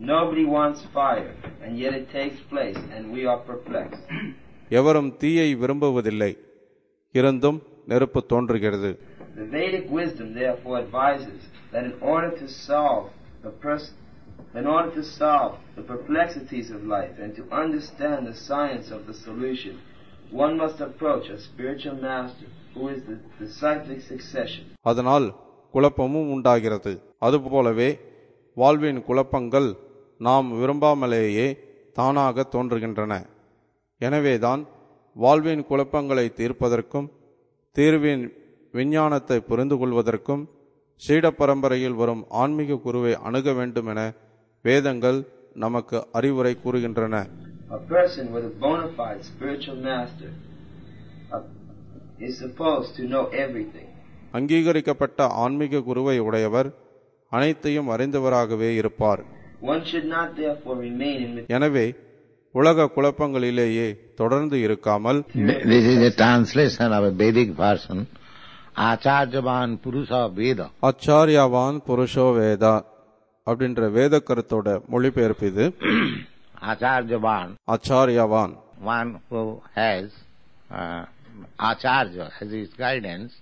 Nobody wants fire, and yet it takes place, and we are perplexed. எவரும் தீயை விரும்புவதில்லை, இருந்தும் நெருப்பு தோன்றுகிறது. The Vedic wisdom therefore advises that in order to solve the pers- in order to solve the perplexities of life and to understand the science of the solution, one must approach a spiritual master who is the, the cyclic succession. அதனால் குழப்பமும் உண்டாகிறது. அதுபோலவே வாழ்வின் குழப்பங்கள் நாம் விரும்பாமலேயே தானாக தோன்றுகின்றன. எனவேதான் வாழ்வின் குழப்பங்களை தீர்ப்பதற்கும் தீர்வின் விஞ்ஞானத்தை புரிந்து கொள்வதற்கும் சீட பரம்பரையில் வரும் ஆன்மீக குருவை அணுக வேண்டும் என வேதங்கள் நமக்கு அறிவுரை கூறுகின்றன. A person with a bona fide spiritual master uh, is supposed to know everything. அங்கீகரிக்கப்பட்ட ஆன்மீக குருவை உடையவர் அனைத்தையும் அறிந்தவராகவே இருப்பார். One should not therefore remain in the எனவே உலக குழப்பங்களிலேயே தொடர்ந்து இருக்காமல், This is a translation of a Vedic version. Acharyavan Purusha Veda. ஆச்சாரியவான் புருஷோ Veda அப்படின்ற வேத கருத்தோட மொழிபெயர்ப்பு இது. Acharyavan, ஆச்சாரியவான், one who has uh, Acharya as his guidance,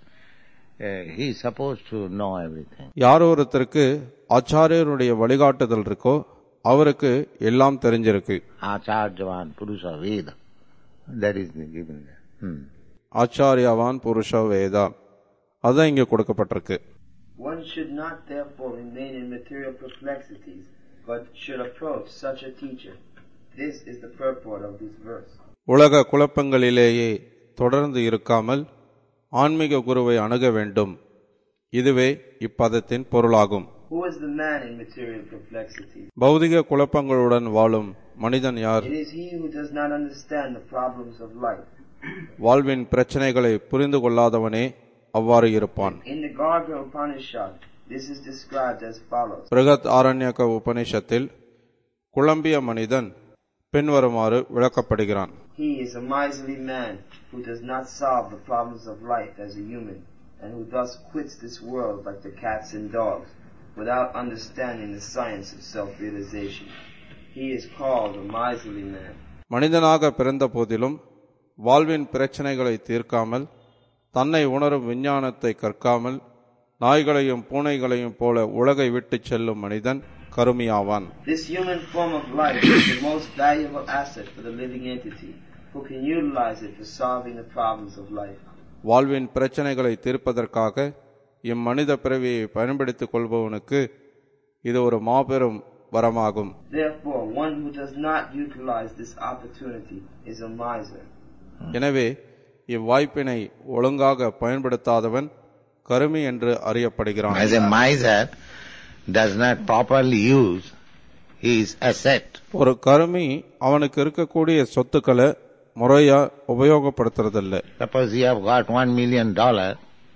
uh, he is supposed to know everything. யார் ஒருத்தருக்கு ஆச்சாரியருடைய வழிகாட்டுதல் இருக்கோ அவருக்கு எல்லாம் தெரிஞ்சிருக்கு. Acharyavan Purusha Veda. That is given there. Hmm. ஆச்சாரியவான் புருஷோ Veda அதான் இங்க கொடுக்கப்பட்டிருக்கு. One should not therefore remain in material perplexities, but should approach such a teacher. This is the purport of this verse. உலக குழப்பங்களிலேயே தொடர்ந்து இருக்காமல் ஆன்மீக குருவை அணுக வேண்டும். இதுவே இப்பதத்தின் பொருளாகும். Who is the man in material perplexities? பௌதிக குழப்பங்களுடன் வாழும் மனிதன் யார்? It is he who does not understand the problems of life. வாழ்வின் பிரச்சனைகளை புரிந்து கொள்ளாதவனே அவ்வாறு இருப்பான். In the Garga Upanishad, this is described as follows. பிரகத் ஆரண்யக உபனிஷத்தில் குழம்பிய மனிதன் பின்வருமாறு விளக்கப்படுகிறான். He is a miserly man who does not solve the problems of life as a human, and who thus quits this world like the cats and dogs, without understanding the science of self-realization. He is called a miserly man. மனிதனாக பிறந்த போதிலும் வாழ்வின் பிரச்சனைகளை தீர்க்காமல் தன்னை உணரும் விஞ்ஞானத்தை கற்காமல் நாய்களையும் பூனைகளையும் போல உலகை விட்டு செல்லும் மனிதன் கருமியாவான். This human form of life is the most valuable asset for the living entity, who can utilize it for solving the problems of life. வாழ்வின் பிரச்சனைகளை தீர்ப்பதற்காக இம்மனித பிறவியை பயன்படுத்திக் கொள்பவனுக்கு இது ஒரு மாபெரும் வரமாகும். Therefore, one who does not utilize this opportunity is a miser. எனவே இவ்வாய்ப்பினை ஒழுங்காக பயன்படுத்தாதவன் கருமி என்று அறியப்படுகிறான். As a miser does not properly use his asset. ஒரு கருமி அவனுக்கு இருக்கக்கூடிய சொத்துக்களை முறையா உபயோகப்படுத்துறதில்ல. Suppose you have got one million dollar,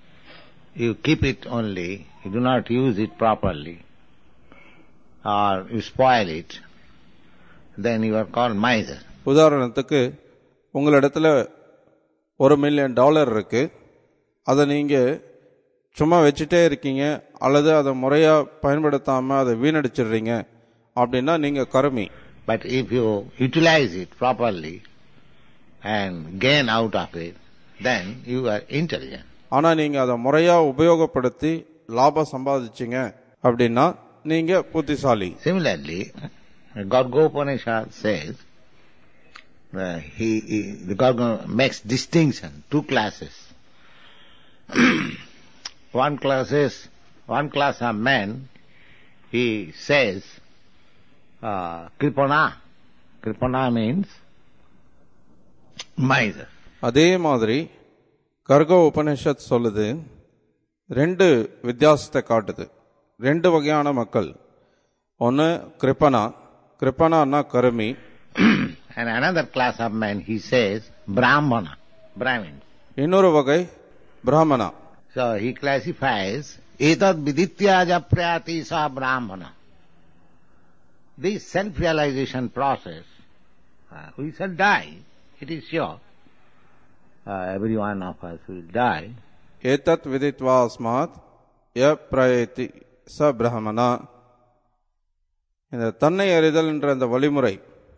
you keep it only, you do not use it properly, or you spoil it, then you are called miser. உதாரணத்துக்கு உங்களிடத்துல ஒரு million dollar இருக்கு, அதை நீங்க சும்மா வச்சுட்டே இருக்கீங்க அல்லது அதை முறையா பயன்படுத்தாம அதை வீணடிச்சிடுறீங்க அப்படின்னா நீங்க கருமி. But if you utilize it properly and gain out of it, then you are intelligent. ஆனா நீங்க அதை முறையா உபயோகப்படுத்தி லாபம் சம்பாதிச்சீங்க அப்படின்னா நீங்க புத்திசாலி. Similarly, Garga Upanishad says, uh, he, he, the Garga makes distinction, two classes. One class is, one class of men, he says, uh, Kripana. Kripana means miser. அதே மாதிரி கர்க உபனிஷத் சொல்லுது, ரெண்டு வித்தியாசத்தை காட்டுது. ரெண்டு வகையான மக்கள். ஒன்னு கிருப்பனா, கிருப்பனான்னா கருமி. And another class of men, he says, Brahmana, Brahmins. இன்னொரு வகை பிராமணா. So he classifies, Etad viditya japrayati sa Brahmana. This self-realization process, uh, we shall die, it is sure. Uh, every one of us will die. ஏதத் விதித்வா அஸ்மாத் ய பிரயதி ச பிரஹமனா. இந்த தன்னை அறிதல் என்ற அந்த வழிமுறை,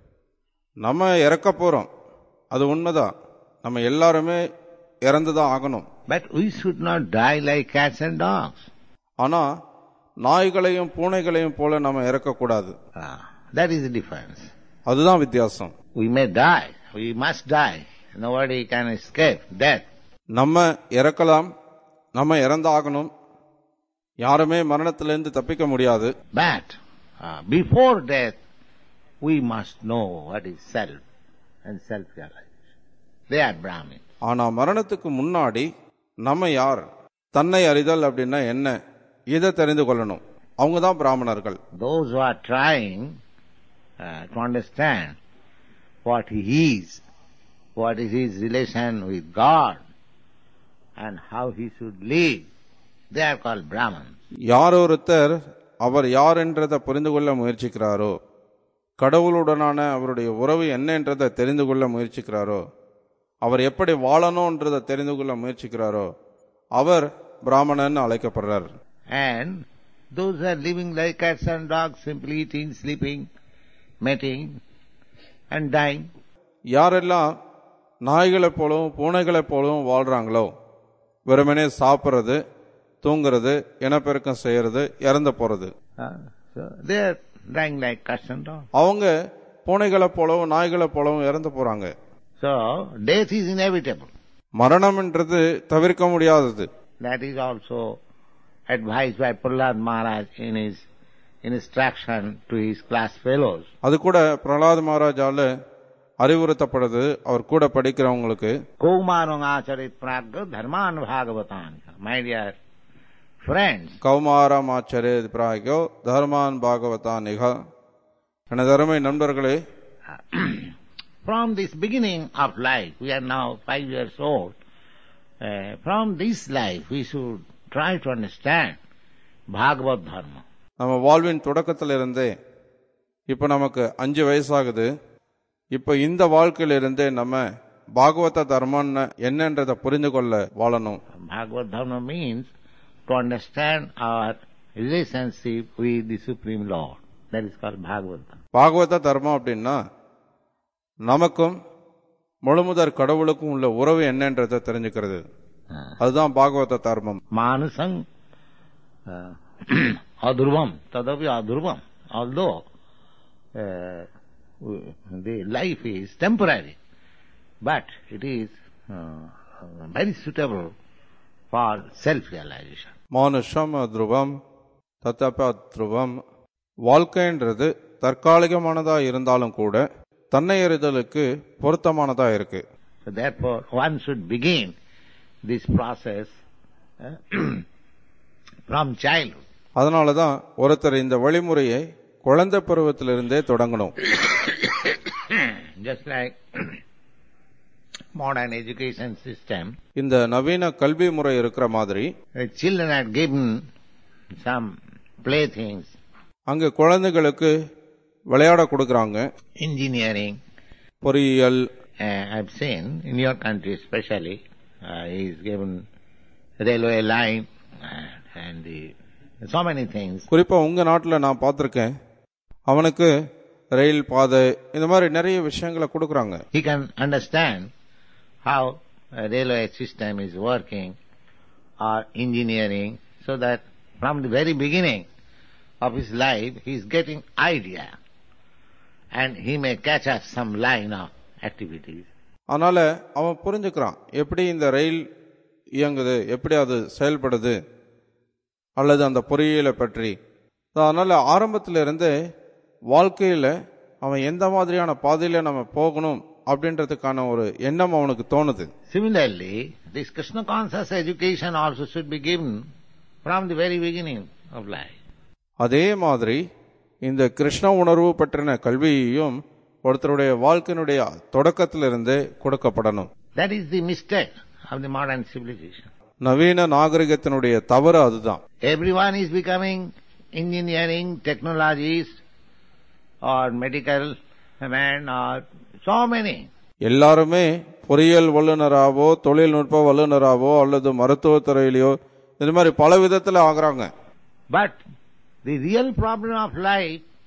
நம்ம இறக்க போறோம், அது உண்மைதான், நம்ம எல்லாருமே இறந்துதான் ஆகணும். But we should not die like cats and dogs. ஆனா நாய்களையும் பூனைகளையும் போல நம்ம இறக்கக்கூடாது. Ah, that is the difference. அதுதான் வித்தியாசம். We may die, we must die. Nobody can escape death. நம்ம இறக்கலாம், நம்ம இறந்தாகணும், யாருமே மரணத்திலிருந்து தப்பிக்க முடியாது. But uh, before death, we must know what is self and self-realization. They are Brahmin. ஆனா மரணத்துக்கு முன்னாடி நம்ம யார், தன்னை அறிதல் அப்படின்னா என்ன, இதை தெரிந்து கொள்ளணும். அவங்க தான் பிராமணர்கள். Those who are trying uh, to understand what he is, what is his relation with God, and how he should live, they are called Brahmins. யார் ஒருத்தர் அவர் யார் என்றதை புரிந்து கொள்ள முயற்சிக்கிறாரோ, கடவுளுடனான அவருடைய உறவு என்ன என்றதை தெரிந்து கொள்ள முயற்சிக்கிறாரோ, அவர் எப்படி வாழணும்ன்றதை தெரிந்து கொள்ள முயற்சிக்கிறாரோ, அவர் பிராமணன் அழைக்கப்படுறார். And those who are living like cats and dogs, simply eating, sleeping, mating and dying. யாரெல்லாம் நாய்களைப் போலவும் பூனைகளைப் போலவும் வாழ்றாங்களோ, வெறுமனே சாப்பிட்றது, தூங்குறது, இனப்பெருக்கம் செய்யறது, இறந்து போறது, Uh, so they are dying like cats and dogs. அவங்க பூனைகளைப் போலவும் நாய்களைப் போலவும் இறந்து போறாங்க. So death is inevitable. மரணம் என்றது தவிர்க்க முடியாதது. That is also advised by Prahlad Maharaj in his instruction to his class fellows. அது கூட பிரஹ்லாத் மகாராஜால அறிவுறுத்தப்படுது அவர் கூட படிக்கிறவங்களுக்கு. Kaumarang acharit pragya dharman bhagavatan. My dear friends, கௌமாரம் ஆச்சரேத் பிராக்யோ தர்மான் பாகவதானிக. எனது அருமை நண்பர்களே, from this beginning of life, we are now five years old, uh, from this life we should try to understand Bhagavad Dharma. நம்ம வாழ்வின் தொடக்கத்திலிருந்தே, இப்ப நமக்கு அஞ்சு வயசாகுது, இப்ப இந்த வாழ்க்கையிலிருந்தே நம்ம பாகவத தர்மம் என்னன்றதை புரிந்து கொள்ள வாழணும். Bhagavad Dharma means to understand our relationship with the Supreme Lord. That is called Bhagavad Dharma. பாகவத தர்மம் அப்படின்னா நமக்கும் முழுமுதற் கடவுளுக்கும் உள்ள உறவு என்னன்றதை தெரிஞ்சுக்கிறது. அதுதான் பாகவத தர்மம். Manasang adhurvam tadapi adhurvam. Although uh, the life is temporary, but it is uh, very suitable for self-realization. மானுஷம் துருவம் தத்தப துருவம். வாழ்க்கைன்றது தற்காலிகமானதா இருந்தாலும் கூட தன்னை அறிதலுக்கு பொருத்தமானதா இருக்கு. So therefore one should begin this process uh, from childhood. அதனாலதான் ஒருத்தர் இந்த வழிமுறையை குழந்தை பருவத்திலிருந்தே தொடங்கணும். Just like modern education system, இந்த நவீன கல்வி முறை இருக்கிற மாதிரி the children are given some playthings. அங்க குழந்தைகளுக்கு விளையாட கொடுக்கறாங்க. Engineering, பொறியியல். uh, I've seen in your country especially, uh, he is given railway line uh, and the, so many things. குறிப்பா உங்க நாட்டுல நான் பார்த்திருக்கேன், அவனுக்கு ரயில் பாதை இந்த மாதிரி நிறைய விஷயங்களை கொடுக்கறாங்க. He can understand how a railway system is working or engineering, so that from the very beginning of his life he is getting idea and he may catch up some line of activities. அதனால அவன் புரிஞ்சுக்கிறான் எப்படி இந்த ரயில் இயங்குது, எப்படி அது செயல்படுது, அல்லது அந்த பொறியியலை பற்றி. அதனால ஆரம்பத்திலிருந்து வாழ்க்கையில அவன் எந்த மாதிரியான பாதையில நம்ம போகணும் அப்படின்றதுக்கான ஒரு எண்ணம் அவனுக்கு தோணுது. Similarly, this Krishna conscious education also should be given from the very beginning of life. அதே மாதிரி இந்த கிருஷ்ண உணர்வு பற்றின கல்வியையும் ஒருத்தருடைய வாழ்க்கையினுடைய தொடக்கத்திலிருந்தே கொடுக்கப்படணும். That is the mistake of the modern civilization. நவீன நாகரிகத்தினுடைய தவறு அதுதான். Everyone is becoming engineering, technologist or medical man or so many. எல்லாருமே பொறியியல் வல்லுநராவோ தொழில்நுட்ப வல்லுநராவோ அல்லது மருத்துவத்துறையிலையோ இது மாதிரி பல விதத்துல ஆகுறாங்க. But the real problem of life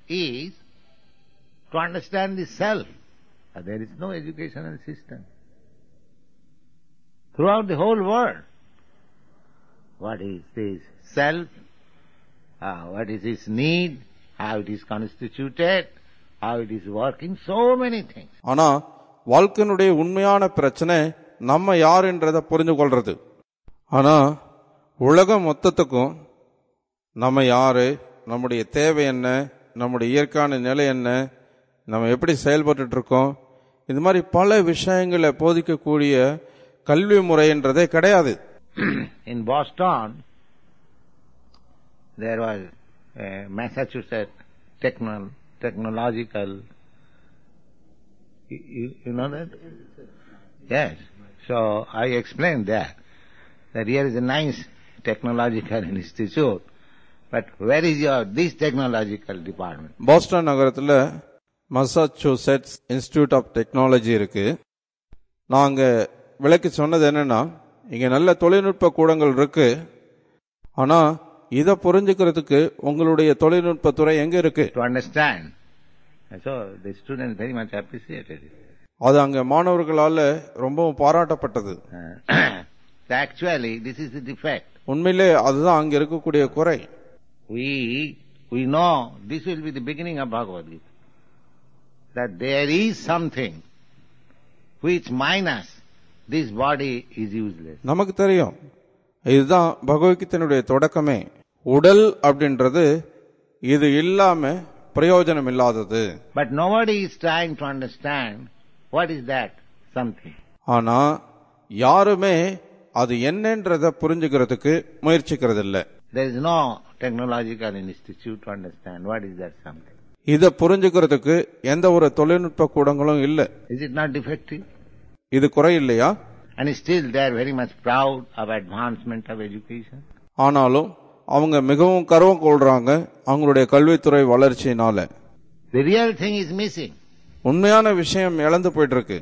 is to understand the self. There is no educational system. Throughout the whole world, what is this self? Uh, what is its need? How it is constituted? How it is working? So many things. ஆனா வாழ்க்கையினுடைய உண்மையான பிரச்சனை நம்ம யாருன்றதை புரிந்து கொள்றது. ஆனா உலகம் மொத்தத்துக்கும் நம்ம யாரு, நம்முடைய தேவை என்ன, நம்முடைய இயற்கையான நிலை என்ன, நம்ம எப்படி செயல்பட்டு இருக்கோம், இது மாதிரி பல விஷயங்களை போதிக்கக்கூடிய கல்வி முறைன்றதே கிடையாது. In Boston, there was a Massachusetts techno- technological, you, you, you know that? Yes. So I explained that, that here is a nice technological institute, but where is your, this technological department? Boston நகரத்துல Massachusetts institute of technology இருக்கு. நாங்க விளக்கி சொன்னது என்னன்னா, இங்க நல்ல தொழில்நுட்ப கூடங்கள் இருக்கு, ஆனா இதை புரிஞ்சுக்கிறதுக்கு உங்களுடைய தொழில்நுட்ப துறை எங்க இருக்கு? To understand. So the students very much appreciated it. அது அங்க மாணவர்களால ரொம்பவும் பாராட்டப்பட்டது. Actually, this is the defect. உண்மையிலே அதுதான் அங்க இருக்கக்கூடிய குறை. We we know this will be the beginning of Bhagavad Gita, that there is something which minus this body is useless. நமக்கு தெரியும், இதுதான் பகவத்கீதையினுடைய தொடக்கமே. உடல் அப்படின்றது இது இல்லாம பிரயோஜனம் இல்லாதது. But nobody is trying to understand what is that something. ஆனா யாருமே அது என்னன்றத புரிஞ்சுக்கிறதுக்கு முயற்சிக்கிறது இல்ல. There is no technological institute to understand what is that something. இத புரிஞ்சுக்கிறதுக்கு எந்த ஒரு தொழில்நுட்ப கூடங்களும் இல்ல. Is it not defective? இது குறை இல்லையா? And still they are very much proud of advancement of education. ஆனாலும் அவங்க மிகவும் கர்வம் கொள்றாங்க அவங்களுடைய கல்வித்துறை வளர்ச்சியினால. The real thing is missing. உண்மையான விஷயம் இழந்து போயிட்டு இருக்கு.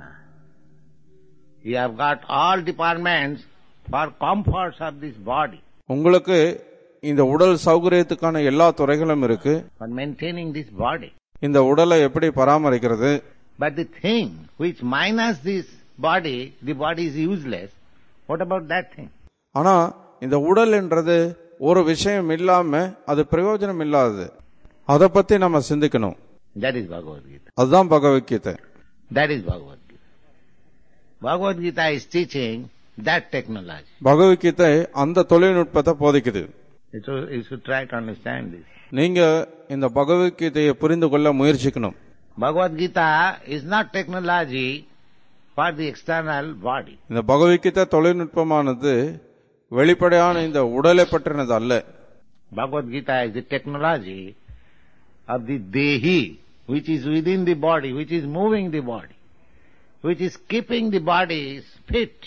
You have got all departments for comforts of this body. உங்களுக்கு இந்த உடல் சௌகரியத்துக்கான எல்லா துறைகளும் இருக்கு. For maintaining this body. இந்த உடலை எப்படி பராமரிக்கிறது? But the thing which minus this body, the body is useless. What about that thing? ஆனா இந்த உடல் என்றது ஒரு விஷயம் இல்லாம அது பிரயோஜனம் இல்லாதது. அத பத்தி நம்ம சிந்திக்கணும். That is Bhagavad Gita. அதுதான் Bhagavad Gita. That is Bhagavad Gita. Bhagavad Gita is teaching that technology. Bhagavad Gita அந்த தொழில்நுட்பத்தை போதிக்குது. You should try to understand this. நீங்க இந்த பகவத்கீதையை புரிந்து கொள்ள முயற்சிக்கணும். Bhagavad Gita is not technology for the external body. இந்த பகவத்கீதை தொழில்நுட்பமானது வெளிப்படையான இந்த உடலை பற்றினது அல்ல. Bhagavad Gita is the technology of the Dehi, which is within the body, which is moving the body, which is keeping the body fit.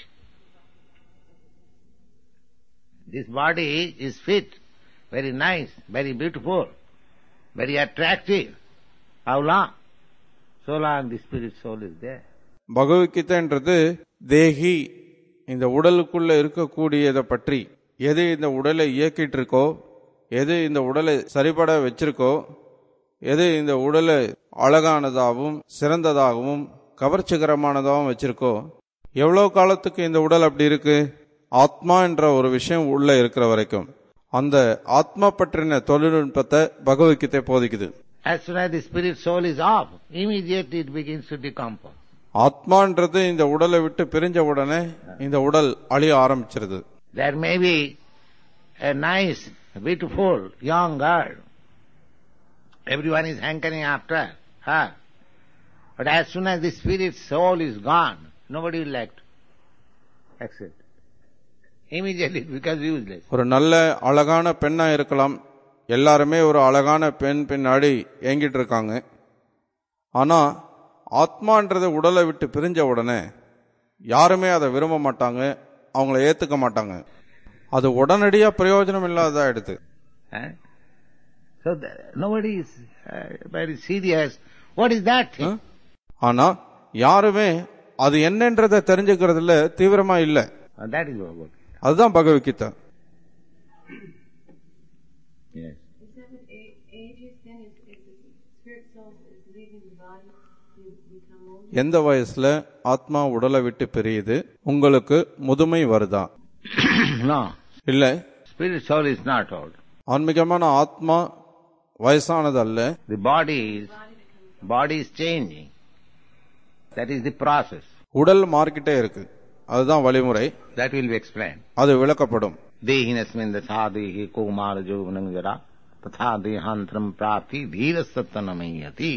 This body is fit, very nice, very beautiful, very attractive. How long? So long the spirit soul is there. பகவத்கீதைன்றது தேகி, இந்த உடலுக்குள்ள இருக்கக்கூடியதை பற்றி, எது இந்த உடலை இயக்கிட்டு இருக்கோ, எது இந்த உடலை சரிபட வச்சிருக்கோ, எது இந்த உடலை அழகானதாகவும் சிறந்ததாகவும் கவர்ச்சிகரமானதாகவும் வச்சிருக்கோ, எவ்வளவு காலத்துக்கு இந்த உடல் அப்படி இருக்கு? ஆத்மா என்ற ஒரு விஷயம் உள்ள இருக்கிற வரைக்கும். அந்த ஆத்மா பற்றின தொழில்நுட்பத்தை Bhagavad Gita போதிக்குது. As soon as the spirit soul is off, immediately it begins to decompose. ஆத்மான்றது இந்த உடலை விட்டு பிரிஞ்ச உடனே இந்த உடல் அழிய ஆரம்பிச்சிருது. There may be a nice, beautiful young girl. Everyone is hankering after her. But as soon as the spirit soul is gone, nobody will like to accept. Immediately it becomes useless. ஒரு நல்ல அழகான பெண்ணா இருக்கலாம், எல்லாருமே ஒரு அழகான பெண் பின்னாடி ஏங்கிட்டு இருக்காங்க. ஆனா ஆத்மான்றது உடலை விட்டு பிரிஞ்ச உடனே யாருமே அதை விரும்ப மாட்டாங்க, அவங்கள ஏத்துக்க மாட்டாங்க. அது உடனடியா பிரயோஜனம் இல்லாததா எடுத்து. So nobody is uh, very serious. What is that thing? ஆனா யாருமே அது என்னன்றதை தெரிஞ்சுக்கிறதுல தீவிரமா இல்ல. That is Bhagavad Gita. அதுதான் Bhagavad Gita. Yes. Is that an ages then? Is, is the எந்த வயசுல ஆத்மா உடலை விட்டு பிரியுது? உங்களுக்கு முதுமை வருதா? No. இல்ல. Spirit soul is not old. ஆன்மீகமான ஆத்மா வயசானது அல்ல. The body is body is changing. That is the process. உடல் மாறிக்கிட்டே இருக்கு. அதுதான் வழிமுறை. That will be explained. அது விளக்கப்படும். Dehinasmin dathadihi kumara jovanangara tatha dehantram prapti dhirasattanamayati.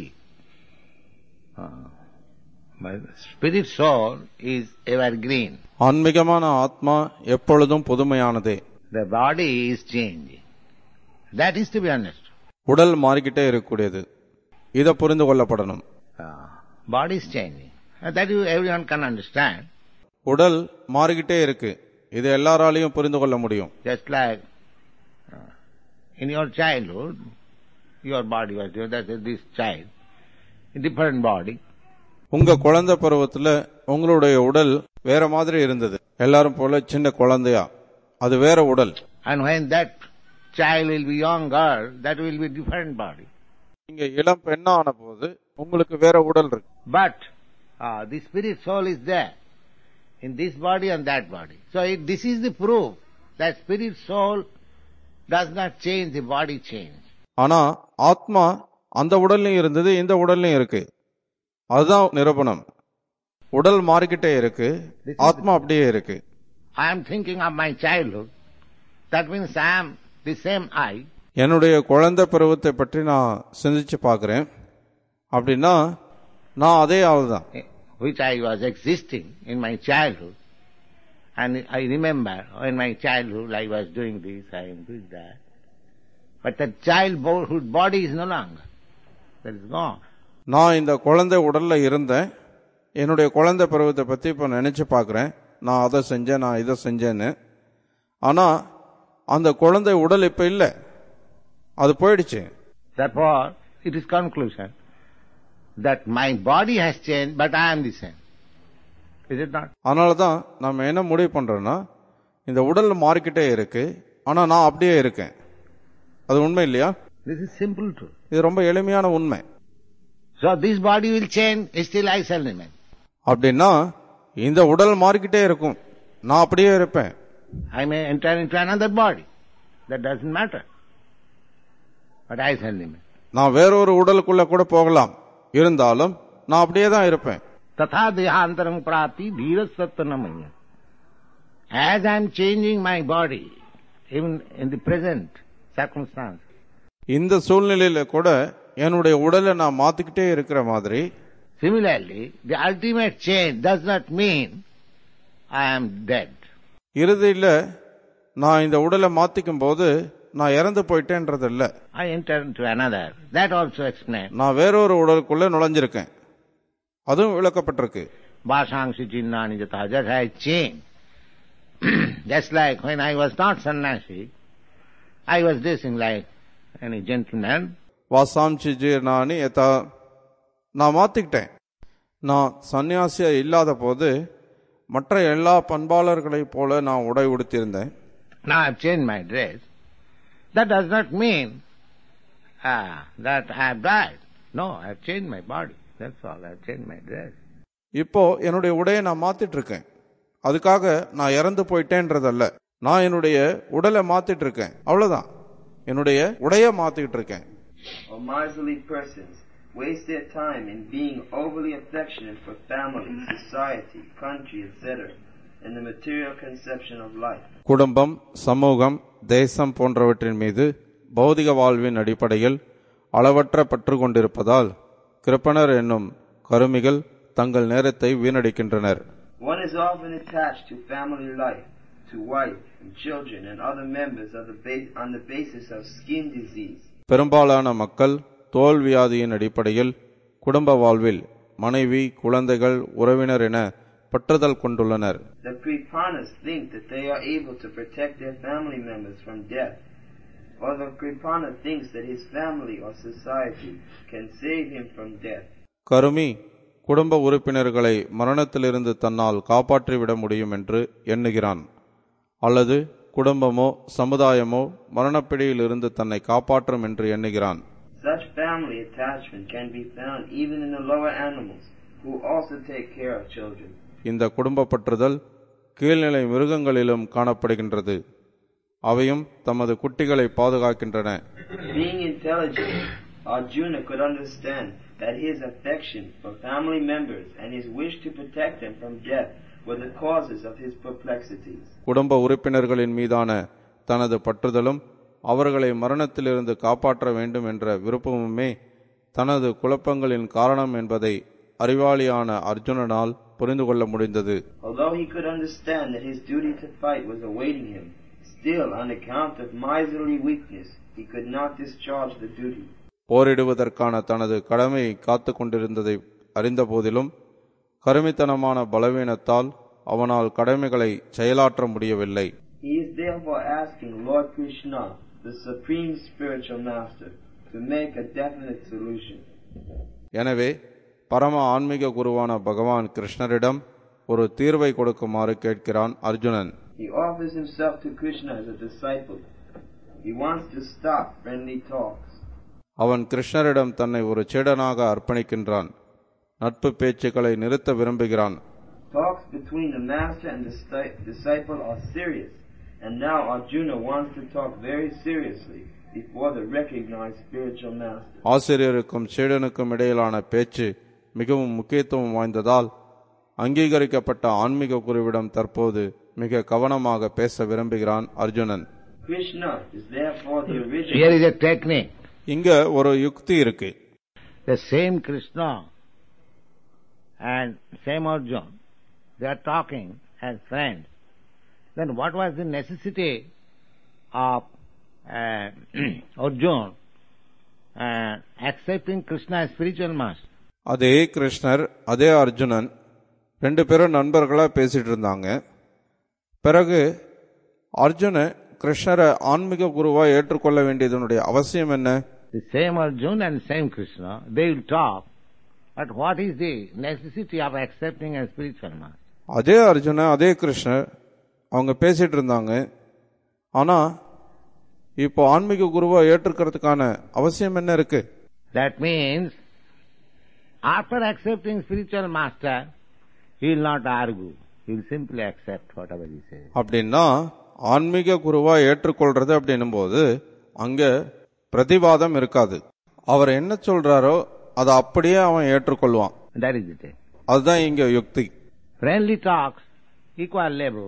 But spirit soul is evergreen. ஆன்மீகமான ஆத்மா எப்பொழுதும் புதுமையானதே. The body is changing. That is to be understood. உடல் மாறிக்கிட்டே இருக்கக்கூடியது. இதை புரிந்து கொள்ளப்படணும். Uh, body is changing. And that you everyone can understand. உடல் மாறிக்கிட்டே இருக்கு. இது எல்லாராலையும் புரிந்து கொள்ள முடியும். Just like uh, in your childhood, your body was that this child, a different body. உங்க குழந்தை பருவத்துல உங்களுடைய உடல் வேற மாதிரி இருந்தது. எல்லாரும் போல சின்ன குழந்தையா, அது வேற உடல். And when that child will be young girl, that will be different body. நீங்க இளம் பெண்ணான போது உங்களுக்கு வேற உடல் இருக்கு. But uh, the spirit soul is there in this body and that body. So it, this is the proof that spirit soul does not change, the body change. ஆனா ஆத்மா அந்த உடல்லையும் இருந்தது, இந்த உடல்லையும் இருக்கு. அதுதான் நிரூபணம். உடல் மாறிக்கிட்டே இருக்கு, ஆத்மா அப்படியே இருக்கு. I am thinking of my childhood. That means I am the same I. என்னுடைய குழந்தை பருவத்தை பற்றி நான் சிந்திச்சு பார்க்கிறேன். அப்படின்னா நான் அதே ஆள் தான். Which I was existing in my childhood. And I remember in my childhood I was doing this, I am doing that. But the childhood body is no longer. That is gone. நான் இந்த குழந்தை உடல்ல இருந்தேன். என்னுடைய குழந்தை பருவத்தை பத்தி இப்ப நினைச்சு பார்க்கிறேன். நான் அதை செஞ்சேன், நான் இதை செஞ்சேன்னு. ஆனா அந்த குழந்தை உடல் இப்ப இல்ல, அது போயிடுச்சு. Therefore it is conclusion that my body has changed but I am the same. Is it not? அதனாலதான் நம்ம என்ன முடிவு பண்றோம்னா, இந்த உடல் மாறிக்கிட்டே இருக்கு, ஆனா நான் அப்படியே இருக்கேன். அது உண்மை இல்லையா? This is simple truth. இது ரொம்ப எளிமையான உண்மை. So this body will change, still I shall remain. அப்படின்னா இந்த உடல் மாறிக்கிட்டே இருக்கும், நான் அப்படியே இருப்பேன். I may enter into another body. That doesn't matter. But I shall remain. நான் வேறொரு உடலுக்குள்ள கூட போகலாம், இருந்தாலும் நான் அப்படியே தான் இருப்பேன். Tatha dehantaram prapti dhirasattvanamaya. As I am changing my body, even in the present circumstance. இந்த சூழ்நிலையில கூட என்னுடைய உடலை நான் மாத்திக்கிட்டே இருக்கிற மாதிரி, similarly, the ultimate change does not mean I am dead. இறுதியில நான் இந்த உடலை மாத்திக்கும் போது நான் இறந்து போயிட்டேன்றது இல்ல. I enter into another. That also explained. நான் வேறொரு உடலுக்குள்ள நுழைஞ்சிருக்கேன், அதுவும் விளக்கப்பட்டிருக்கு. Vasangsi chinnani jatha, just I change. Just like when I was not sannyasi, I was dressing like any gentleman. வாசாம்சி ஜீர்ணானி யதா, நான் மாத்திக்கிட்டேன். நான் சன்னியாசியா இல்லாத போது மற்ற எல்லா பண்பாளர்களைப் போல நான் உடை உடுத்தியிருந்தேன். Now I have changed my dress. That does not mean ah, that I have died. No, I have changed my body. That's all. I have changed my dress. இப்போ என்னுடைய உடையை நான் மாத்திட்டு இருக்கேன். அதுக்காக நான் இறந்து போயிட்டேன்றதல்ல, நான் என்னுடைய உடலை மாத்திட்டு இருக்கேன், அவ்வளவுதான். என்னுடைய உடையை மாத்திட்டு இருக்கேன். Or miserly persons waste their time in being overly affectionate for family, society, country, et cetera, in the material conception of life. குடும்பம், சமூகம், தேசம் போன்றவற்றின் மீது பௌதிக வாழ்வின் அடிப்படையில் அளவற்ற பற்று கொண்டிருப்பதால் கிருப்பணர் என்னும் கருமிகள் தங்கள் நேரத்தை வீணடிக்கின்றனர். One is often attached to family life, to wife and children and other members of the base, on the basis of skin disease. பெரும்பாலான மக்கள் தோல் வியாதியின் அடிப்படையில் குடும்ப வாழ்வில் மனைவி, குழந்தைகள், உறவினர் என பற்றுதல் கொண்டுள்ளனர். The Kripanas think that they are able to protect their family members from death, or the Kripana thinks that his family or society can save him from death. கருமி குடும்ப உறுப்பினர்களை மரணத்திலிருந்து தன்னால் காப்பாற்றிவிட முடியும் என்று எண்ணுகிறான், அல்லது குடும்பமோ சமுதாயமோ மரணப்பிடியிலிருந்து தன்னை காப்பாற்றும் என்று எண்ணுகிறான். Such family attachment can be found even in the lower animals, who also take care of children. இந்த குடும்ப பற்றுதல் கீழ்நிலை மிருகங்களிலும் காணப்படுகின்றது. அவையும் தமது குட்டிகளை பாதுகாக்கின்றன. Being intelligent, Arjuna could understand that his affection for family members and his wish to protect them from death were the causes of his perplexities. குடும்ப உறுப்பினர்களின் மீதான தனது பற்றுதலும் அவர்களை மரணத்திலிருந்து காப்பாற்ற வேண்டும் என்ற விருப்பமுமே தனது குழப்பங்களின் காரணம் என்பதை அறிவாளியான அர்ஜுனனால் புரிந்து கொள்ள முடிந்தது. Although he could understand that his duty to fight was awaiting him, still on account of miserly weakness he could not discharge the duty. போரிடுவதற்கான தனது கடமையை காத்து கொண்டிருந்ததை அறிந்த போதிலும் கருமித்தனமான பலவீனத்தால் அவனால் கடமைகளை செயலாற்ற முடியவில்லை. He is therefore asking Lord Krishna, the supreme spiritual master, to make a definite solution. எனவே பரம ஆன்மீக குருவான பகவான் கிருஷ்ணரிடம் ஒரு தீர்வை கொடுக்குமாறு கேட்கிறான் Arjunan. He offers himself to Krishna as a disciple. He wants to stop friendly talks. அவன் கிருஷ்ணரிடம் தன்னை ஒரு சீடனாக அர்ப்பணிக்கின்றான். நட்பு பேச்சுக்களை நிறுத்த விரும்புகிறான். Talks between the master and the disciple are serious, and now Arjuna wants to talk very seriously before the recognized spiritual master. ஆசிரியருக்கும் சீடனுக்கும் இடையிலான பேச்சு மிகவும் முக்கியத்துவம் வாய்ந்ததால் அங்கீகரிக்கப்பட்ட ஆன்மீக குருவிடம் தற்போது மிக கவனமாக பேச விரும்புகிறான் Arjunan. Krishna is therefore the original. Here is a technique. இங்க ஒரு யுக்தி இருக்கு. The same Krishna and same Arjuna, they are talking as friends. Then what was the necessity of uh, Arjuna uh, accepting Krishna as spiritual master? அதே கிருஷ்ணர் அதே அர்ஜுனன் ரெண்டு பேரும் நண்பர்களா பேசிட்டு இருந்தாங்க. பிறகு அர்ஜுன கிருஷ்ணரை ஆன்மீக குருவா ஏற்றுக்கொள்ள வேண்டியதனுடைய அவசியம் என்ன? The same Arjuna and same Krishna, they will talk, but what is the necessity of accepting a spiritual master? அதே அர்ஜுன அதே கிருஷ்ணர் அவங்க பேசிட்டு இருந்தாங்க. ஆனா இப்போ ஆன்மீக குருவா ஏற்றுக்கிறதுக்கான அவசியம் என்ன இருக்கு? That means after accepting spiritual master, he will not argue. He will simply accept whatever he says. அப்படின்னா ஆன்மீக குருவா ஏற்றுக்கொள்றது அப்படின்னும் போது அங்க பிரதிவாதம் இருக்காது. அவர் என்ன சொல்றாரோ அதை அப்படியே அவன் ஏற்றுக்கொள்வான். That is it. அதுதான் இங்க யுக்தி. Friendly talks, equal level.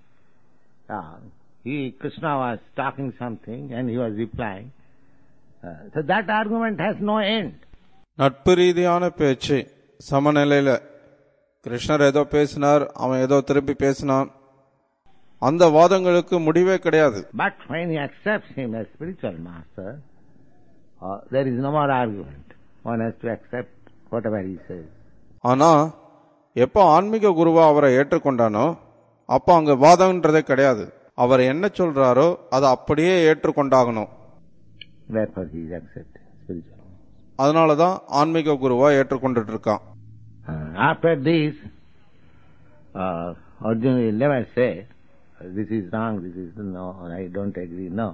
Uh, he, Krishna was talking something and he was replying. Uh, so that argument has no end. நட்பு ரீதியான பேச்சு சமநிலையில கிருஷ்ணர் ஏதோ பேசினார், அவன் ஏதோ திருப்பி பேசினான், அந்த வாதங்களுக்கு முடிவே கிடையாது. But when he accepts him as spiritual master, uh, there is no more argument. One has to accept whatever he says. ஆனா எப்ப ஆன்மீக குருவா அவரை ஏற்றுக்கொண்டானோ அப்ப அங்க வாதம்ன்றதே கிடையாது. அவர் என்ன சொல்றாரோ அதை அப்படியே ஏற்றுக்கொண்டாகணும். Therefore he is accepted spiritual. அதனாலதான் ஆன்மீக குருவா ஏற்றுக்கொண்டுட்டு இருக்கான். After this, uh, Arjuna will never say, this is wrong, this is no, I don't agree, no.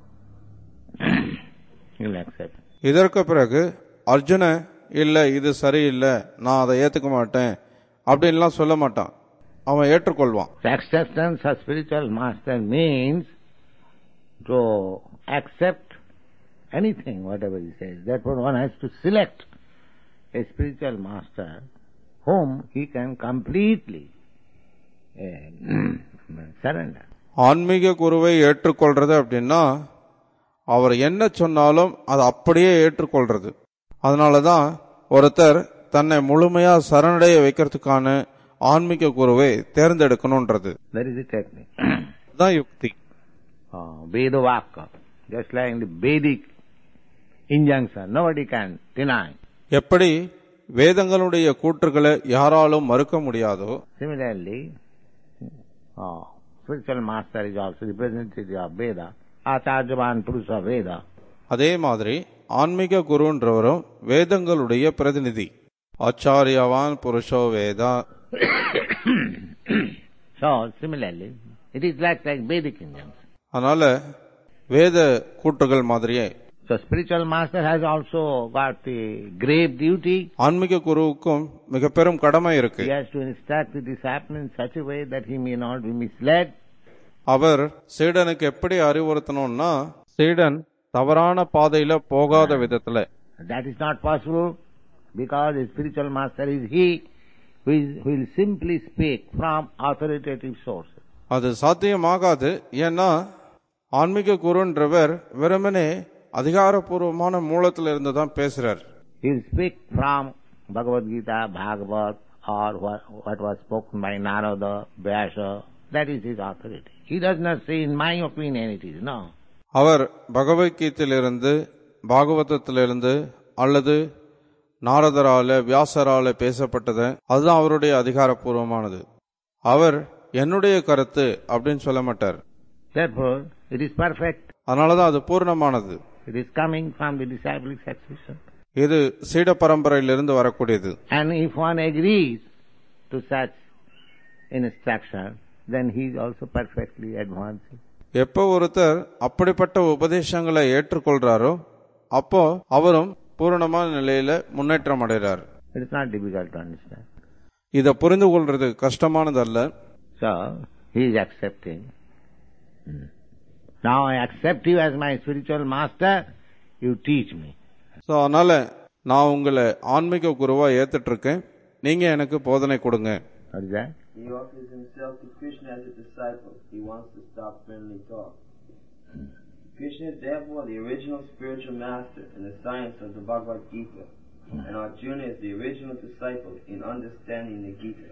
He will accept. இதற்கு பிறகு அர்ஜுன இல்ல இது சரியில்லை, நான் அதை ஏத்துக்க மாட்டேன் அப்படின்லாம் சொல்ல மாட்டான். அவன் ஏற்றுக்கொள்வான். Acceptance of spiritual master means to accept anything, whatever he says. Therefore one has to select a spiritual master whom he can completely uh, surrender. ஆன்மீக குருவை ஏற்றுக்கொள்றது அப்படின்னா அவர் என்ன சொன்னாலும் அதை அப்படியே ஏற்றுக்கொள்றது. அதனாலதான் ஒருத்தர் தன்னை முழுமையா சரணடைய வைக்கிறதுக்கான ஆன்மீக குருவை தேர்ந்தெடுக்கணும்ன்றது. That is the technique. தான் யுக்தி. Veda Vakka, just like the Vedic injunction, nobody can deny. எப்படி வேதங்களுடைய கூற்றுகளை யாராலும் மறுக்க முடியாதோ, Similarly, uh, spiritual master is also representative of Veda, Acharyavan Purusha Veda. அதே மாதிரி ஆன்மீக குருன்றவரும் வேதங்களுடைய பிரதிநிதி. ஆச்சாரியவான் புருஷோ Veda. So similarly, it is like like Vedic injunction. அதனால வேத கூற்றுகள் மாதிரியே So spiritual master has also got the grave duty. ஆன்மீக குருவுக்கும் மிக பெரும் கடமை இருக்கு. He has to instruct the disciple in such a way that he may not be misled. அவர் சீடனுக்கு எப்படி அறிவுறுத்தணும்னா சீடன் தவறான பாதையில போகாத விதத்துல. That is not possible because the spiritual master is he who is, who will simply speak from authoritative sources. அது சாத்தியமாகாது. ஏன்னா ஆன்மீக குருன்றவர் வெறுமனே அதிகாரப்பூர்வமான மூலத்தில் இருந்து தான் பேசுறார். He will speak from Bhagavad Gita, Bhagavad, or what, what was spoken by Narada, Vyasa. That is his authority. He does not say, in my opinion it is, no. அவர் பகவத்கீதையிலிருந்து பாகவதத்திலிருந்து அல்லது நாரதரால வியாசரால பேசப்பட்டது அதுதான் அவருடைய அதிகாரப்பூர்வமானது. அவர் என்னுடைய கருத்து அப்படின்னு சொல்ல மாட்டார். Therefore, it is perfect. அதனாலதான் அது பூர்ணமானது. It is coming from the disciplic succession. இது சீட பரம்பரையிலிருந்து வரக்கூடியது. And if one agrees to such instruction, then he is also perfectly advancing. எப்போ ஒருத்தர் அப்படிப்பட்ட உபதேசங்களை ஏற்றுக்கொள்றாரோ அப்போ அவரும் பூரணமான நிலையில முன்னேற்றம் அடைகிறார். It is not difficult to understand. இதை புரிந்து கொள்றது கஷ்டமானது அல்ல. So he is accepting. Hmm. Now I accept you as my spiritual master. You teach me. So அதனால நான் உங்களை ஆன்மீக குருவா ஏத்துட்டு இருக்கேன். நீங்க எனக்கு போதனை கொடுங்க. What is that? He offers himself to Krishna as a disciple. He wants to stop friendly talk. Hmm. Krishna is therefore the original spiritual master in the science of the Bhagavad Gita, hmm. and Arjuna is the original disciple in understanding the Gita.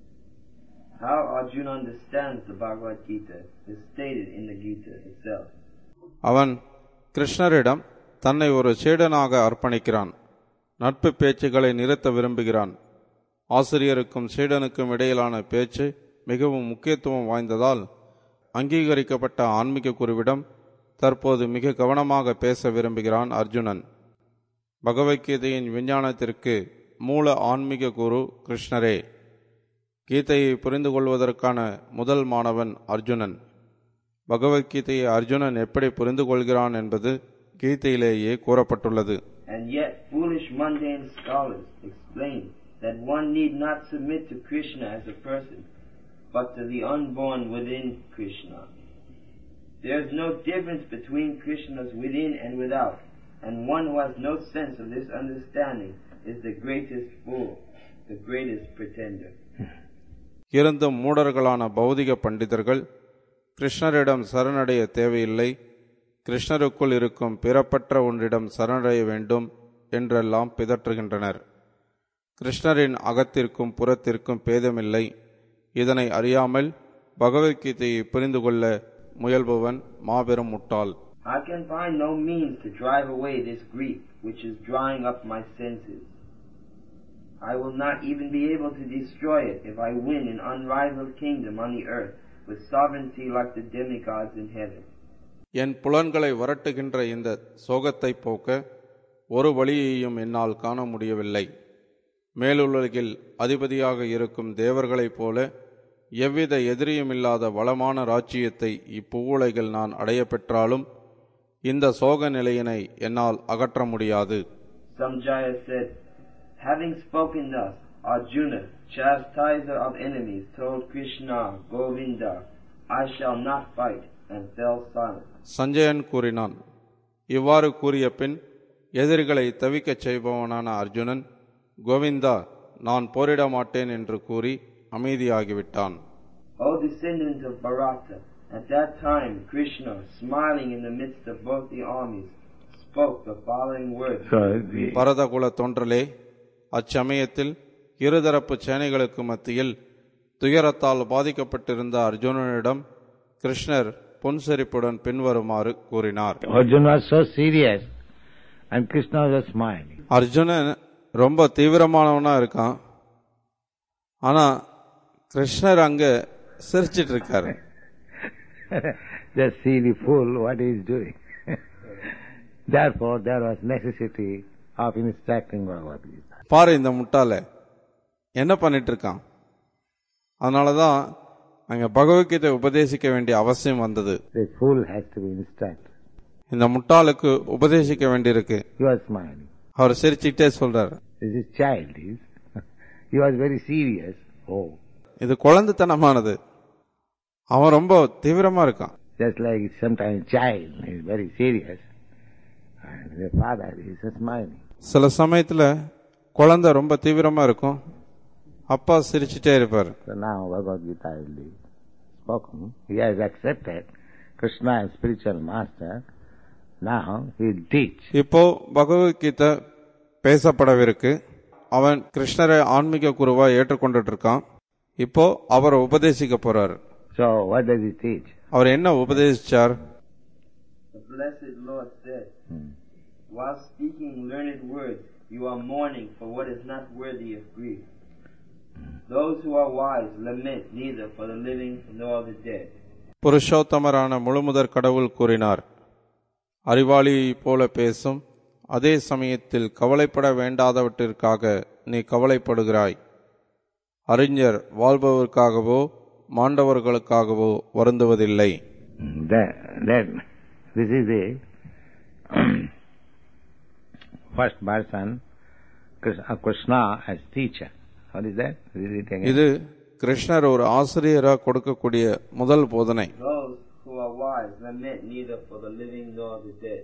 How Arjuna understands the Bhagavad Gita is stated in the Gita itself. அவன் கிருஷ்ணரிடம் தன்னை ஒரு சீடனாக அர்ப்பணிக்கிறான். நட்பு பேச்சுகளை நிறுத்த விரும்புகிறான். ஆசிரியருக்கும் சீடனுக்கும் இடையிலான பேச்சு மிகவும் முக்கியத்துவம் வாய்ந்ததால் அங்கீகரிக்கப்பட்ட ஆன்மீக குருவிடம் தற்போது மிக கவனமாக பேச விரும்புகிறான் அர்ஜுனன். பகவத்கீதையின் விஞ்ஞானத்திற்கு மூல ஆன்மீக குரு கிருஷ்ணரே. கீதையை புரிந்து கொள்வதற்கான முதல் மாணவன் அர்ஜுனன். பகவத்கீதையை அர்ஜுனன் எப்படி புரிந்து கொள்கிறான் என்பது கீதையிலேயே கூறப்பட்டுள்ளது. And yet foolish mundane scholars explain that one need not submit to Krishna as a person, but to the unborn within Krishna. There is no difference between Krishna's within and without, and one who has no sense of this understanding is the greatest fool, the greatest pretender. இருந்தும் மூடர்களான பௌதிக பண்டிதர்கள் கிருஷ்ணரிடம் சரணடைய தேவையில்லை, கிருஷ்ணருக்குள் இருக்கும் பிறப்பற்ற ஒன்றிடம் சரணடைய வேண்டும் என்றெல்லாம் பிதற்றுகின்றனர். கிருஷ்ணரின் அகத்திற்கும் புறத்திற்கும் பேதமில்லை. இதனை அறியாமல் பகவத்கீதையை புரிந்து கொள்ள முயல்பவன் மாபெரும் முட்டாள். I can find no means to drive away this grief which is drying up my senses. I will not even be able to destroy it if I win an unrivaled kingdom on the earth with sovereignty like the demigods in heaven. என் புலன்களை வரட்டுகின்ற இந்த சோகத்தை போக்க ஒரு வழியையும் என்னால் காண முடியவில்லை. மேலுலகில் அதிபதியாக இருக்கும் தேவர்களைப் போல எவ்வித எதிரியுமில்லாத வளமான ராஜ்ஜியத்தை இப்புவுலகில் நான் அடைய பெற்றாலும் இந்த சோக நிலையினை என்னால் அகற்ற முடியாது. Samjaya said, having spoken thus, Arjuna, chastiser of enemies, told Krishna, Govinda, I shall not fight, and fell silent. Sanjayan கூறினான். இவ்வாறு கூறிய பின் எதிரிகளை தவிக்கச் செய்பவனான அர்ஜுனன், கோவிந்தா, நான் போரிட மாட்டேன் என்று கூறி அமைதியாகிவிட்டான். O descendant of Bharata, at that time Krishna, smiling in the midst of both the armies, spoke the following words. பரதகுல தோன்றலே, அச்சமயத்தில் இருதரப்பு சேனைகளுக்கு மத்தியில் துயரத்தால் பாதிக்கப்பட்டிருந்த அர்ஜுனனிடம் கிருஷ்ணர் புன்சிரிப்புடன் பின்வருமாறு கூறினார். Arjuna was so serious and Krishna was smiling. Arjunan ரொம்ப தீவிரமானவனா இருக்கான், ஆனா கிருஷ்ணர் அங்க சிரிச்சிட்டு இருக்காரு. Just see the fool what he is doing. Therefore there was necessity of instructing Bhagavad Gita. பாரு இந்த முட்டாள என்ன பண்ணிட்டு இருக்கான். அதனாலதான் அங்க பகவத்கீதை உபதேசிக்க வேண்டிய அவசியம் வந்தது. The fool has to be instructed. இந்த முட்டாளுக்கு உபதேசிக்க வேண்டியிருக்கு. He was smiling. அவர் சிரிச்சுட்டே சொல்றாரு, This is child. He was very serious. Oh. இது குழந்தைத்தனமானது. அவன் ரொம்ப தீவிரமா இருக்கான். Just like sometimes child is very serious and the father is smiling. சில சமயத்துல குழந்தை ரொம்ப தீவிரமா இருக்கும், அப்பா சிரிச்சுட்டே இருப்பார். So now Bhagavad Gita will be spoken. He has accepted Krishna as spiritual master. Now he will teach. இப்போ பகவத்கீதை பேசப்படவிருக்கு. அவன் கிருஷ்ணரை ஆன்மீக குருவா ஏற்றுக்கொண்டுட்டு இருக்கான். இப்போ அவரை உபதேசிக்க போறாரு. So what does he teach? அவர் என்ன உபதேசிச்சார்? The blessed Lord said, Hmm. while speaking learned words, you are mourning for what is not worthy of grief. Those who are wise lament neither for the living nor the dead. புருஷோத்தமரான முழுமுதற் கடவுள் கூறினார், அறிவாளியைப் போல பேசும், அதே சமயத்தில் கவலைப்பட வேண்டாதவற்றிற்காக நீ கவலைப்படுகிறாய். அறிஞர் வாழ்பவருக்காகவோ மாண்டவர்களுக்காகவோ வருந்துவதில்லை. That, that, this is the first person, Krishna as teacher. What is that? Read it again. இது கிருஷ்ணர் ஒரு ஆசிரியரா கொடுக்கக்கூடிய முதல் போதனை. Those who are wise lament neither for the living nor the dead.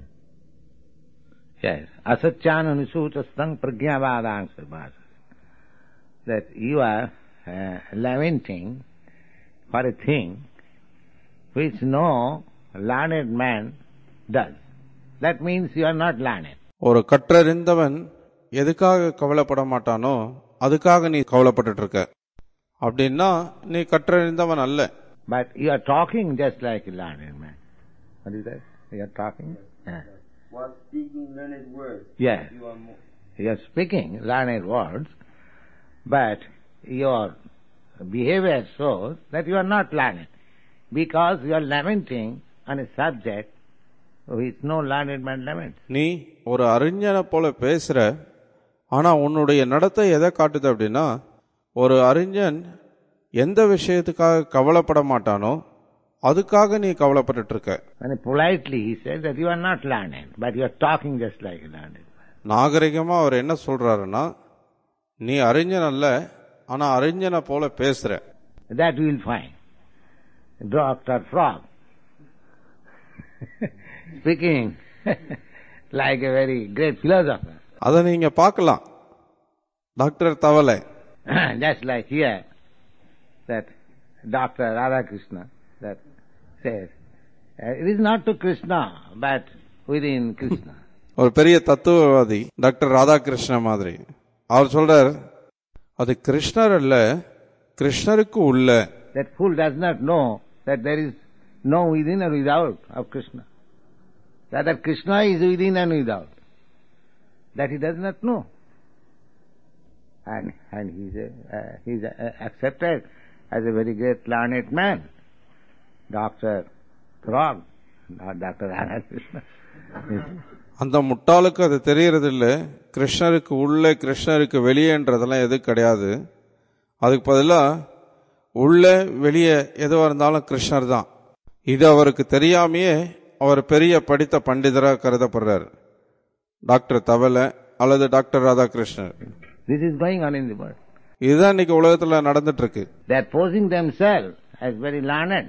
Yes. Asatyan anusutastang pragyavadang sarvasa. That you are uh, lamenting for a thing which no learned man does. That means you are not learned. ஒரு கற்றறிந்தவன் எதுக்காக கவலைப்பட மாட்டானோ அதுக்காக நீ கவலைப்பட்டு இருக்க. அப்படின்னா நீ கற்றறிந்தவன் அல்ல. But you are talking just like a learned man. What is that? You are talking? Yeah. While speaking learned words, Yeah. you are mo- You are speaking learned words, but your behavior shows that you are not learned, because you are lamenting on a subject which no learned man laments. நீ ஒரு அறிஞனை போல பேசுற, ஆனா உன்னுடைய நடத்தை எதை காட்டுது அப்படின்னா, ஒரு அறிஞன் எந்த விஷயத்துக்காக கவலைப்பட மாட்டானோ அதுக்காக நீ கவலைப்பட்டு இருக்க. And politely he said that you are not learned, but you are talking just like a learned man. நாகரிகமா அவர் என்ன சொல்றாருன்னா, நீ அறிஞன் அல்ல, ஆனா அறிஞனை போல பேசுற. That we will find. Doctor Frog speaking like a very great philosopher. அதை நீங்க பார்க்கலாம். டாக்டர் தவளை, Just like here, that Doctor Radhakrishna that says, uh, it is not to Krishna, but within Krishna. ஒரு பெரிய தத்துவவாதி டாக்டர் ராதாகிருஷ்ண மாதிரி அவர் சொல்றார், அது கிருஷ்ணர் அல்ல, கிருஷ்ணருக்கு உள்ள. That fool does not know that there is no within or without of Krishna. That Krishna is within and without. That he does not know. And and he is uh, he is uh, accepted as a very great learned man, Doctor Frog, not Doctor Radhakrishna. அந்த முட்டாளுக்கு அது தெரியறது இல்ல, கிருஷ்ணருக்கு உள்ள கிருஷ்ணருக்கு வெளியேன்றதெல்லாம் எது கிடையாது. அதுக்கு பதிலா உள்ள வெளியே எதுவா இருந்தாலும் கிருஷ்ணர் தான். இது அவருக்கு தெரியாமையே அவர் பெரிய படித்த பண்டிதரா கருதப்படுறார், டாக்டர் தவளை அல்லது doctor Radhakrishnar. This is going on in the world. இதுதான் இன்னைக்கு உலகத்துல நடந்துட்டு இருக்கு. They are posing themselves as very learned,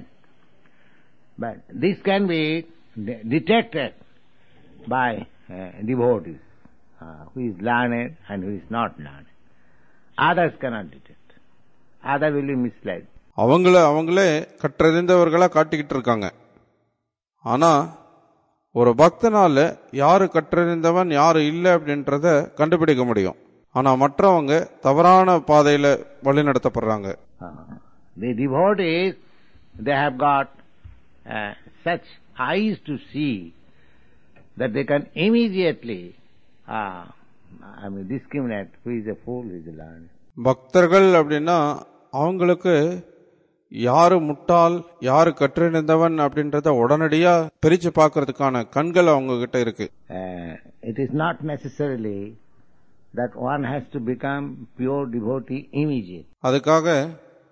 but this can be de- detected by uh, devotees, uh, who is learned and who is not learned. Others cannot detect. Others will be misled. அவங்கள அவங்களே கற்றறிந்தவர்களா காட்டிக்கிட்டு இருக்காங்க. ஆனா ஒரு பக்தனால யாரு கற்றறிந்தவன் யாரு இல்லை அப்படின்றத கண்டுபிடிக்க முடியும். ஆனா மற்றவங்க தவறான பாதையில வழி நடத்தப்படுறாங்க. Uh, the devotees, they have got uh, such eyes to see that they can immediately uh, I mean discriminate who is a fool, who is a learned. பக்தர்கள் அப்படின்னா அவங்களுக்கு யாரு முட்டாள் யாரு கற்றறிந்தவன் அப்படின்றத உடனடியா பிரிச்சு பார்க்கறதுக்கான கண்கள் அவங்க கிட்ட இருக்கு. Uh, it is not necessarily that one has to become pure devotee immediately. அதுக்காக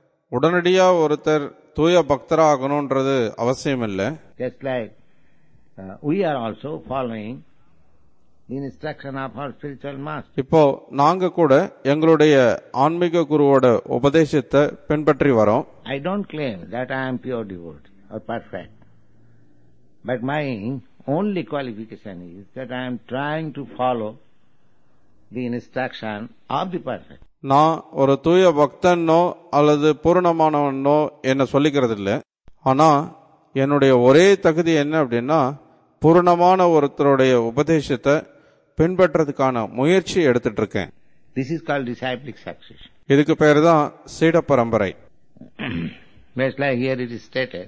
உடனடியா ஒருத்தர் தூய பக்தரா ஆகணும்ன்றது அவசியம் இல்லை. Just like uh, we are also following the instruction of our spiritual master. இப்போ நாங்க கூட எங்களுடைய ஆன்மீக குருவோட உபதேசத்தை பின்பற்றி வரோம். I don't claim that I am pure devotee or perfect, but my only qualification is that I am trying to follow the instruction of the perfect. நான் ஒரு தூய பக்தனோ அல்லது பூரணமானவனோ என்ன சொல்லிக்கிறது இல்லை. ஆனா என்னுடைய ஒரே தகுதி என்ன அப்படின்னா பூரணமான ஒருத்தருடைய உபதேசத்தை பின்பற்றதுக்கான முயற்சி எடுத்துட்டு இருக்கேன். This is called disciplic succession. இதுக்கு பேர் தான் சீட பரம்பரை. Just like here it is stated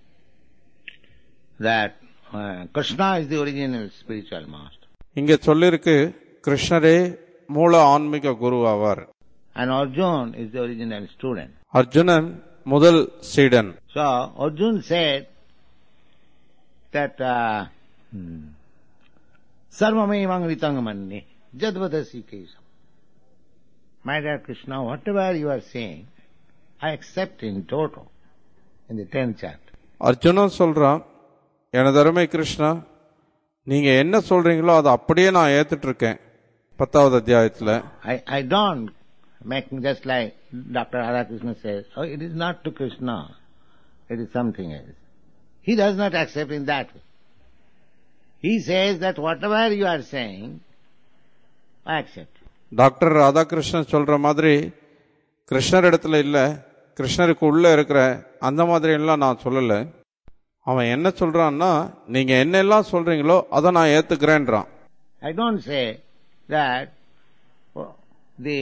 that uh, Krishna is the original spiritual master. இங்க சொல்லிருக்கு கிருஷ்ணரே மூல ஆன்மீக குரு ஆவார். And Arjun is the original student. Arjunan முதல் சீடன். So Arjun said that uh, hmm, Sarvamevang ritangamanni jadvadasi kesam. My dear Krishna, whatever you are saying, I accept in total in the tenth chapter. Arjunan சொல்றான், எனது அருமை கிருஷ்ணா, நீங்க என்ன சொல்றீங்களோ அதை அப்படியே நான் ஏத்துட்டு இருக்கேன். பத்தாவது அத்தியாயத்துல I, I don't make just like Doctor Radhakrishna says, oh, it is not to Krishna, it is something else. He does not accept in that way. He says that whatever you are saying, I accept. Doctor Radhakrishnan சொல்ற மாதிரி கிருஷ்ணர் இடத்துல இல்ல, கிருஷ்ணருக்கு உள்ள இருக்கிற அந்த மாதிரி எல்லாம் நான் சொல்லல. அவன் என்ன சொல்றான்னா, நீங்க என்னெல்லாம் சொல்றீங்களோ அதை நான் ஏத்துக்கிறேன்றான். I don't say that oh, the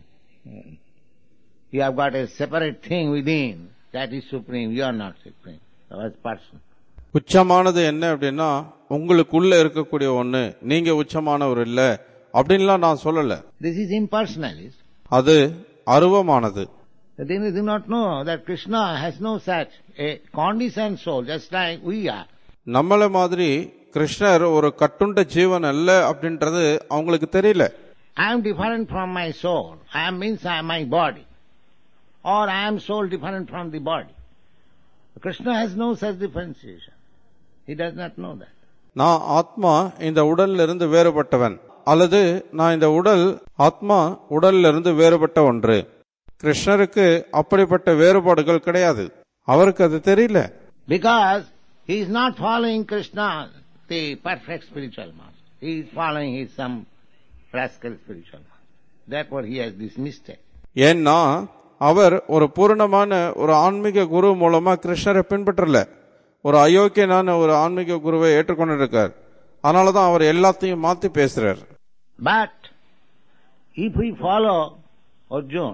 you have got a separate thing within that is supreme, you are not supreme as person. உச்சமானது என்ன அப்படின்னா உங்களுக்குள்ள இருக்கக்கூடிய ஒண்ணு, நீங்க உச்சமானவர் இல்ல அப்படின்லாம் நான் சொல்லல. This is impersonalist. அது அருவமானது. They do not know that Krishna has no such a conditioned soul, just like we are. நம்மள மாதிரி கிருஷ்ணர் ஒரு கட்டுண்ட ஜீவன் அல்ல அப்படின்றது அவங்களுக்கு தெரியல. I am different from my soul. I am means I am my body. Or I am soul different from the body. Krishna has no such differentiation. He does not know that. நான் ஆத்மா இந்த உடல்ல இருந்து வேறுபட்டவன், அல்லது நான் இந்த உடல் ஆத்மா உடல்ல இருந்து வேறுபட்ட ஒன்று. கிருஷ்ணருக்கு அப்படிப்பட்ட வேறுபாடுகள் கிடையாது. அவருக்கு அது தெரியல. Because he is not following Krishna, the perfect spiritual master. He is following his some rascal spiritual master. Therefore he has this mistake. ஏன்னா அவர் ஒரு பூரணமான ஒரு ஆன்மீக குரு மூலமா கிருஷ்ணரை பின்பற்றல, ஒரு அயோக்கியனான ஒரு ஆன்மீக குருவை ஏற்றுக்கொண்டு இருக்கார். அதனாலதான் அவர் எல்லாத்தையும் மாத்தி பேசுறார். But if we follow Arjuna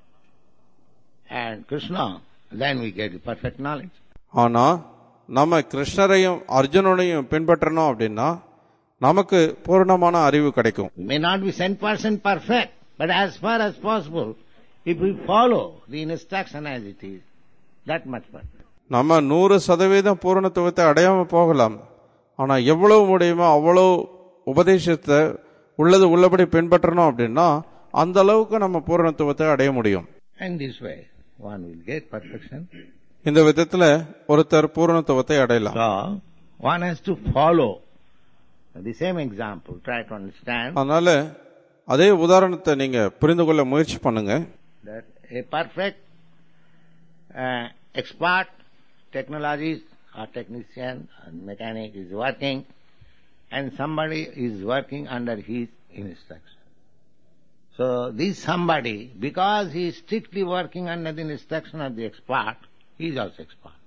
and Krishna, then we get the perfect knowledge. ஆனா நம்ம கிருஷ்ணரையும் அர்ஜுனனையும் பின்பற்றணும் அப்படின்னா நமக்கு பூரணமான அறிவு கிடைக்கும். We may not be ten percent perfect, but as far as possible, if we follow the instruction as it is, that much perfect. நம்ம நூறு சதவீதம் பூரணத்துவத்தை அடையாம போகலாம். ஆனா எவ்வளவு முடியுமோ அவ்வளவு உபதேசத்தை உள்ளது உள்ளபடி பின்பற்றணும் அப்படின்னா அந்த அளவுக்கு நம்ம பூரணத்துவத்தை அடைய முடியும். And this way one will get perfection. இந்த விதத்துல ஒருத்தர் பூரணத்துவத்தை அடையலாம். So one has to follow the same example, try to understand. அதனால அதே உதாரணத்தை நீங்க புரிந்து கொள்ள முயற்சி பண்ணுங்க. That a perfect uh, expert technologist or technician or mechanic is working and somebody is working under his instruction. So this somebody, because he is strictly working under the instruction of the expert, he is also expert.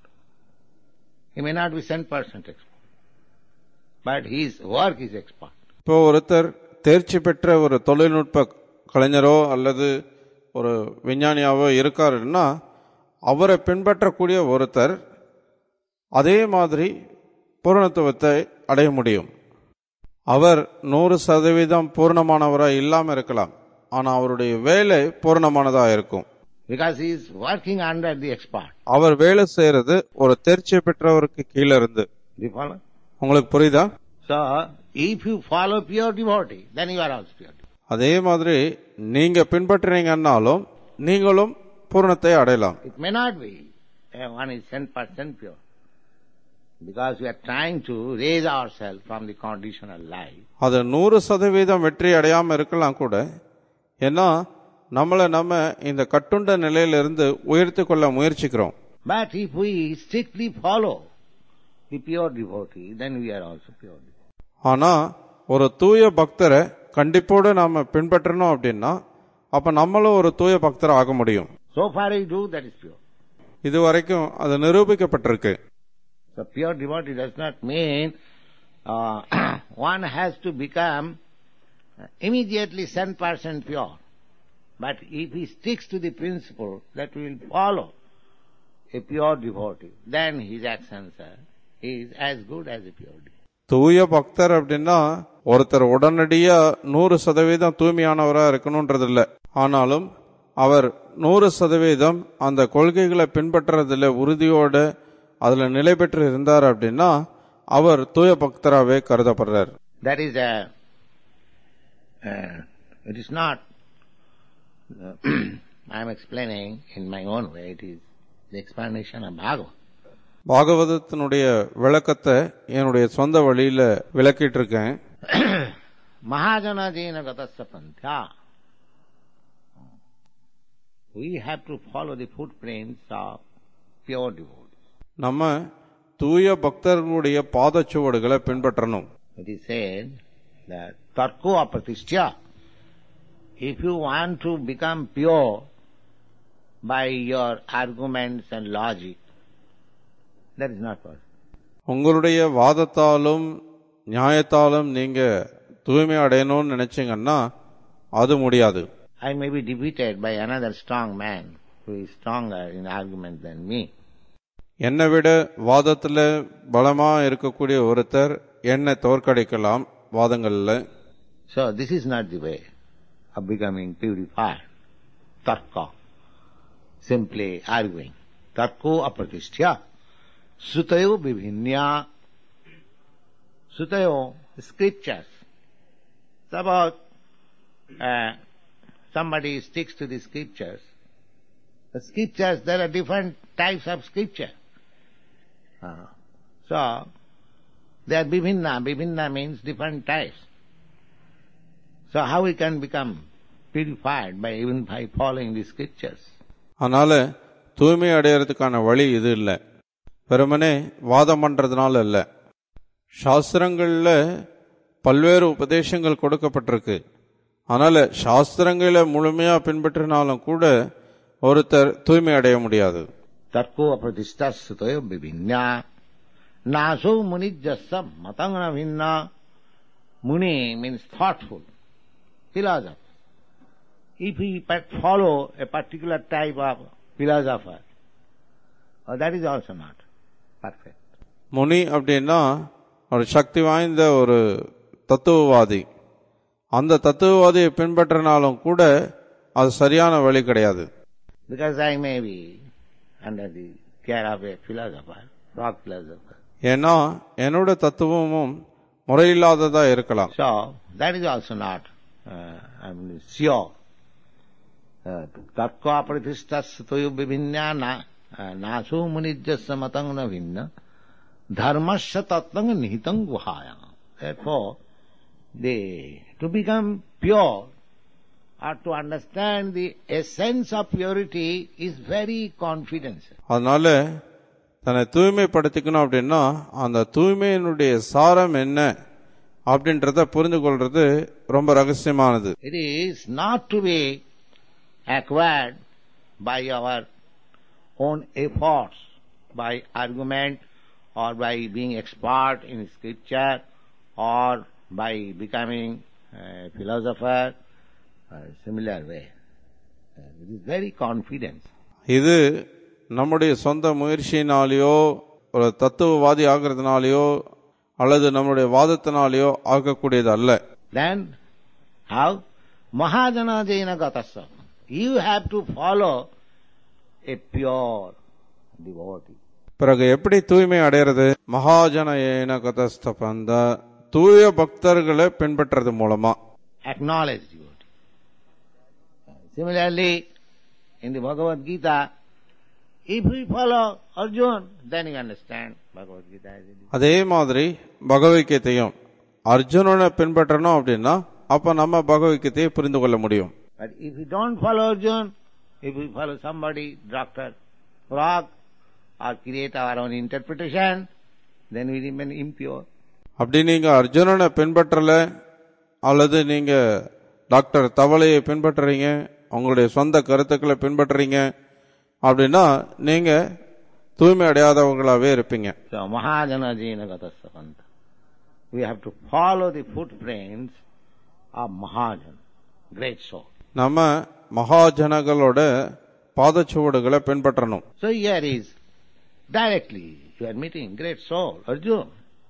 He may not be ten percent expert, but his work is expert. இப்போ ஒருத்தர் தேர்ச்சி பெற்ற ஒரு தொழில்நுட்ப கலைஞரோ அல்லது ஒரு விஞ்ஞானியாவோ இருக்காருன்னா அவரை பின்பற்றக்கூடிய ஒருத்தர் அதே மாதிரி பூரணத்துவத்தை அடைய முடியும். அவர் நூறு சதவீதம் பூர்ணமானவராக இல்லாம இருக்கலாம், ஆனா அவருடைய வேலை பூர்ணமானதா இருக்கும். Because he is working under the expert. அவர் வேலை செய்யறது ஒரு தேர்ச்சி பெற்றவருக்கு கீழே இருந்து. Do you follow? உங்களுக்கு புரியுதா? So if you follow pure devotee, then you are also pure devotee. அதே மாதிரி நீங்க பின்பற்றினீங்கன்னாலும் நீங்களும் பூரணத்தை அடையலாம். It may not be uh, one is ten percent pure. because we are trying to raise ourselves from the conditional life. அது நூறு சதவீதம் வெற்றி அடையாம இருக்கலாம் கூட, ஏன்னா நம்மளை நம்ம இந்த கட்டுண்ட நிலையிலிருந்து உயர்த்தி கொள்ள முயற்சிக்கிறோம். But if we strictly follow the pure devotee, then we are also pure devotee. ஆனா ஒரு தூய பக்தரை கண்டிப்போடு நாம பின்பற்றணும் அப்படின்னா அப்ப நம்மளும் ஒரு தூய பக்தர் ஆக முடியும். So far I do, that is pure. இதுவரைக்கும் அது நிரூபிக்கப்பட்டிருக்கு. So pure devotee does not mean uh, one has to become immediately one hundred percent pure. But if he sticks to the principle that we will follow a pure devotee, then his actions are is as good as a pure devotee. தூய பக்தர் அப்படின்னா ஒருத்தர் உடனடியா நூறு சதவீதம் தூய்மையானவரா இருக்கணும்ன்றது இல்ல. ஆனாலும் அவர் நூறு சதவீதம் அந்த கொள்கைகளை பின்பற்றதுல உறுதியோட அதுல நிலை பெற்று இருந்தார் அப்படின்னா அவர் தூய பக்தராகவே கருதப்படுறார். That is a, uh, it is not, uh, I am explaining in my own way, it is the explanation of Bhagavad. பாகவதத்தினுடைய விளக்கத்தை என்னுடைய சொந்த வழியில விளக்கிட்டு இருக்கேன். Mahajana jena gatasya pantha. We have to follow the footprints of pure devotees. நம்ம தூய பக்தர்களுடைய பாதச்சுவடுகளை பின்பற்றணும். It is said that tarko apratishya. If you want to become pure by your arguments and logic, that is not possible. உங்களுடைய வாதத்தாலும் நியாயத்தாலும் நீங்க தூய்மை அடையணும்னு நினைச்சீங்கன்னா அது முடியாது. I may be defeated by another strong man who is stronger in argument than me. என்னை விட வாதத்துல பலமா இருக்கக்கூடிய ஒருத்தர் என்னை தோற்கடிக்கலாம் வாதங்கள்ல. So this is not the way of becoming purified. Tarka, simply arguing. Tarko apratishtya. Sutayo bibhinya. Sutayo, scriptures. Suppose uh, somebody sticks to the scriptures. The scriptures, there are different types of scripture. Uh, so, they are bibhinna. Bibhinna means different types. So how we can become purified by even by following the scriptures? அதனால தூய்மை அடையறதுக்கான வழி இது இல்லை, வெறுமனே வாதம் பண்றதுனால இல்ல. சாஸ்திரங்கள்ல பல்வேறு உபதேசங்கள் கொடுக்கப்பட்டிருக்கு. அதனால சாஸ்திரங்களை முழுமையா பின்பற்றினாலும் கூட ஒருத்தர் தூய்மை அடைய முடியாது. Tarko apratistasutayo bibhinya naso munijjassa matangana vinna. Muni means thoughtful, philosopher. If we follow a particular type of philosopher, oh, that is also not perfect. முனி அப்படின்னா ஒரு சக்தி வாய்ந்த ஒரு தத்துவவாதி. அந்த தத்துவவாதியை பின்பற்றினாலும் கூட அது சரியான வழி கிடையாது. Because I may be under the care of a philosopher, rock philosopher. ஏன்னா என்னோட தத்துவமும் முறையில்லாததா இருக்கலாம். So that is also not uh, I mean, sure. Tarko apratistasutayo bibhinya naso munijjassa matangana vinna dharmasya tattanga nihitam guhaya. Therefore, the, to become pure or to understand the essence of purity is very confidential. அதனால தன்னை தூய்மைப்படுத்திக்கணும் அப்படின்னா அந்த தூய்மையினுடைய சாரம் என்ன அப்படின்றத புரிந்து கொள்றது ரொம்ப ரகசியமானது. It is not to be acquired by our own efforts, by argument or by being expert in scripture or by becoming a philosopher, a similar way. It is very confident. இது நம்முடைய சொந்த முயற்சியினாலேயோ ஒரு தத்துவவாதி ஆகிறதுனாலேயோ அல்லது நம்முடைய வாதத்தினாலேயோ ஆகக்கூடியது அல்ல. Then how? Mahajana jena gatasya. You have to follow a pure devotee. பிறகு எப்படி தூய்மை அடைகிறது? மகாஜன ஏன கதஸ்தபந்த, தூய பக்தர்களை பின்பற்றது மூலமா. Acknowledge devotee. Similarly, in the Bhagavad Gita, If we follow Arjuna, then you understand Bhagavad Gita. அதே மாதிரி பகவத்கீதையும் அர்ஜுனனை பின்பற்றணும் அப்படின்னா அப்ப நம்ம பகவத்கீதையை புரிந்து கொள்ள முடியும். But if we don't follow Arjuna, if we follow somebody, Doctor Rock, or create our own interpretation, then we remain impure. அப்படி நீங்க அர்ஜுனனை பின்பற்றல அல்லது நீங்க டாக்டர் தவளையை பின்பற்றுறீங்க, உங்களுடைய சொந்த கருத்துக்களை பின்பற்றுறீங்க அப்படின்னா நீங்க தூய்மை அடையாதவங்களாவே இருப்பீங்க. So Mahajana Jena Gatasapanta. We have to follow the footprints of Mahajana, great soul. நம்ம மகாஜனங்களோட பாதச்சுவடுகளை பின்பற்றணும். So here is directly you are meeting great soul Arjuna.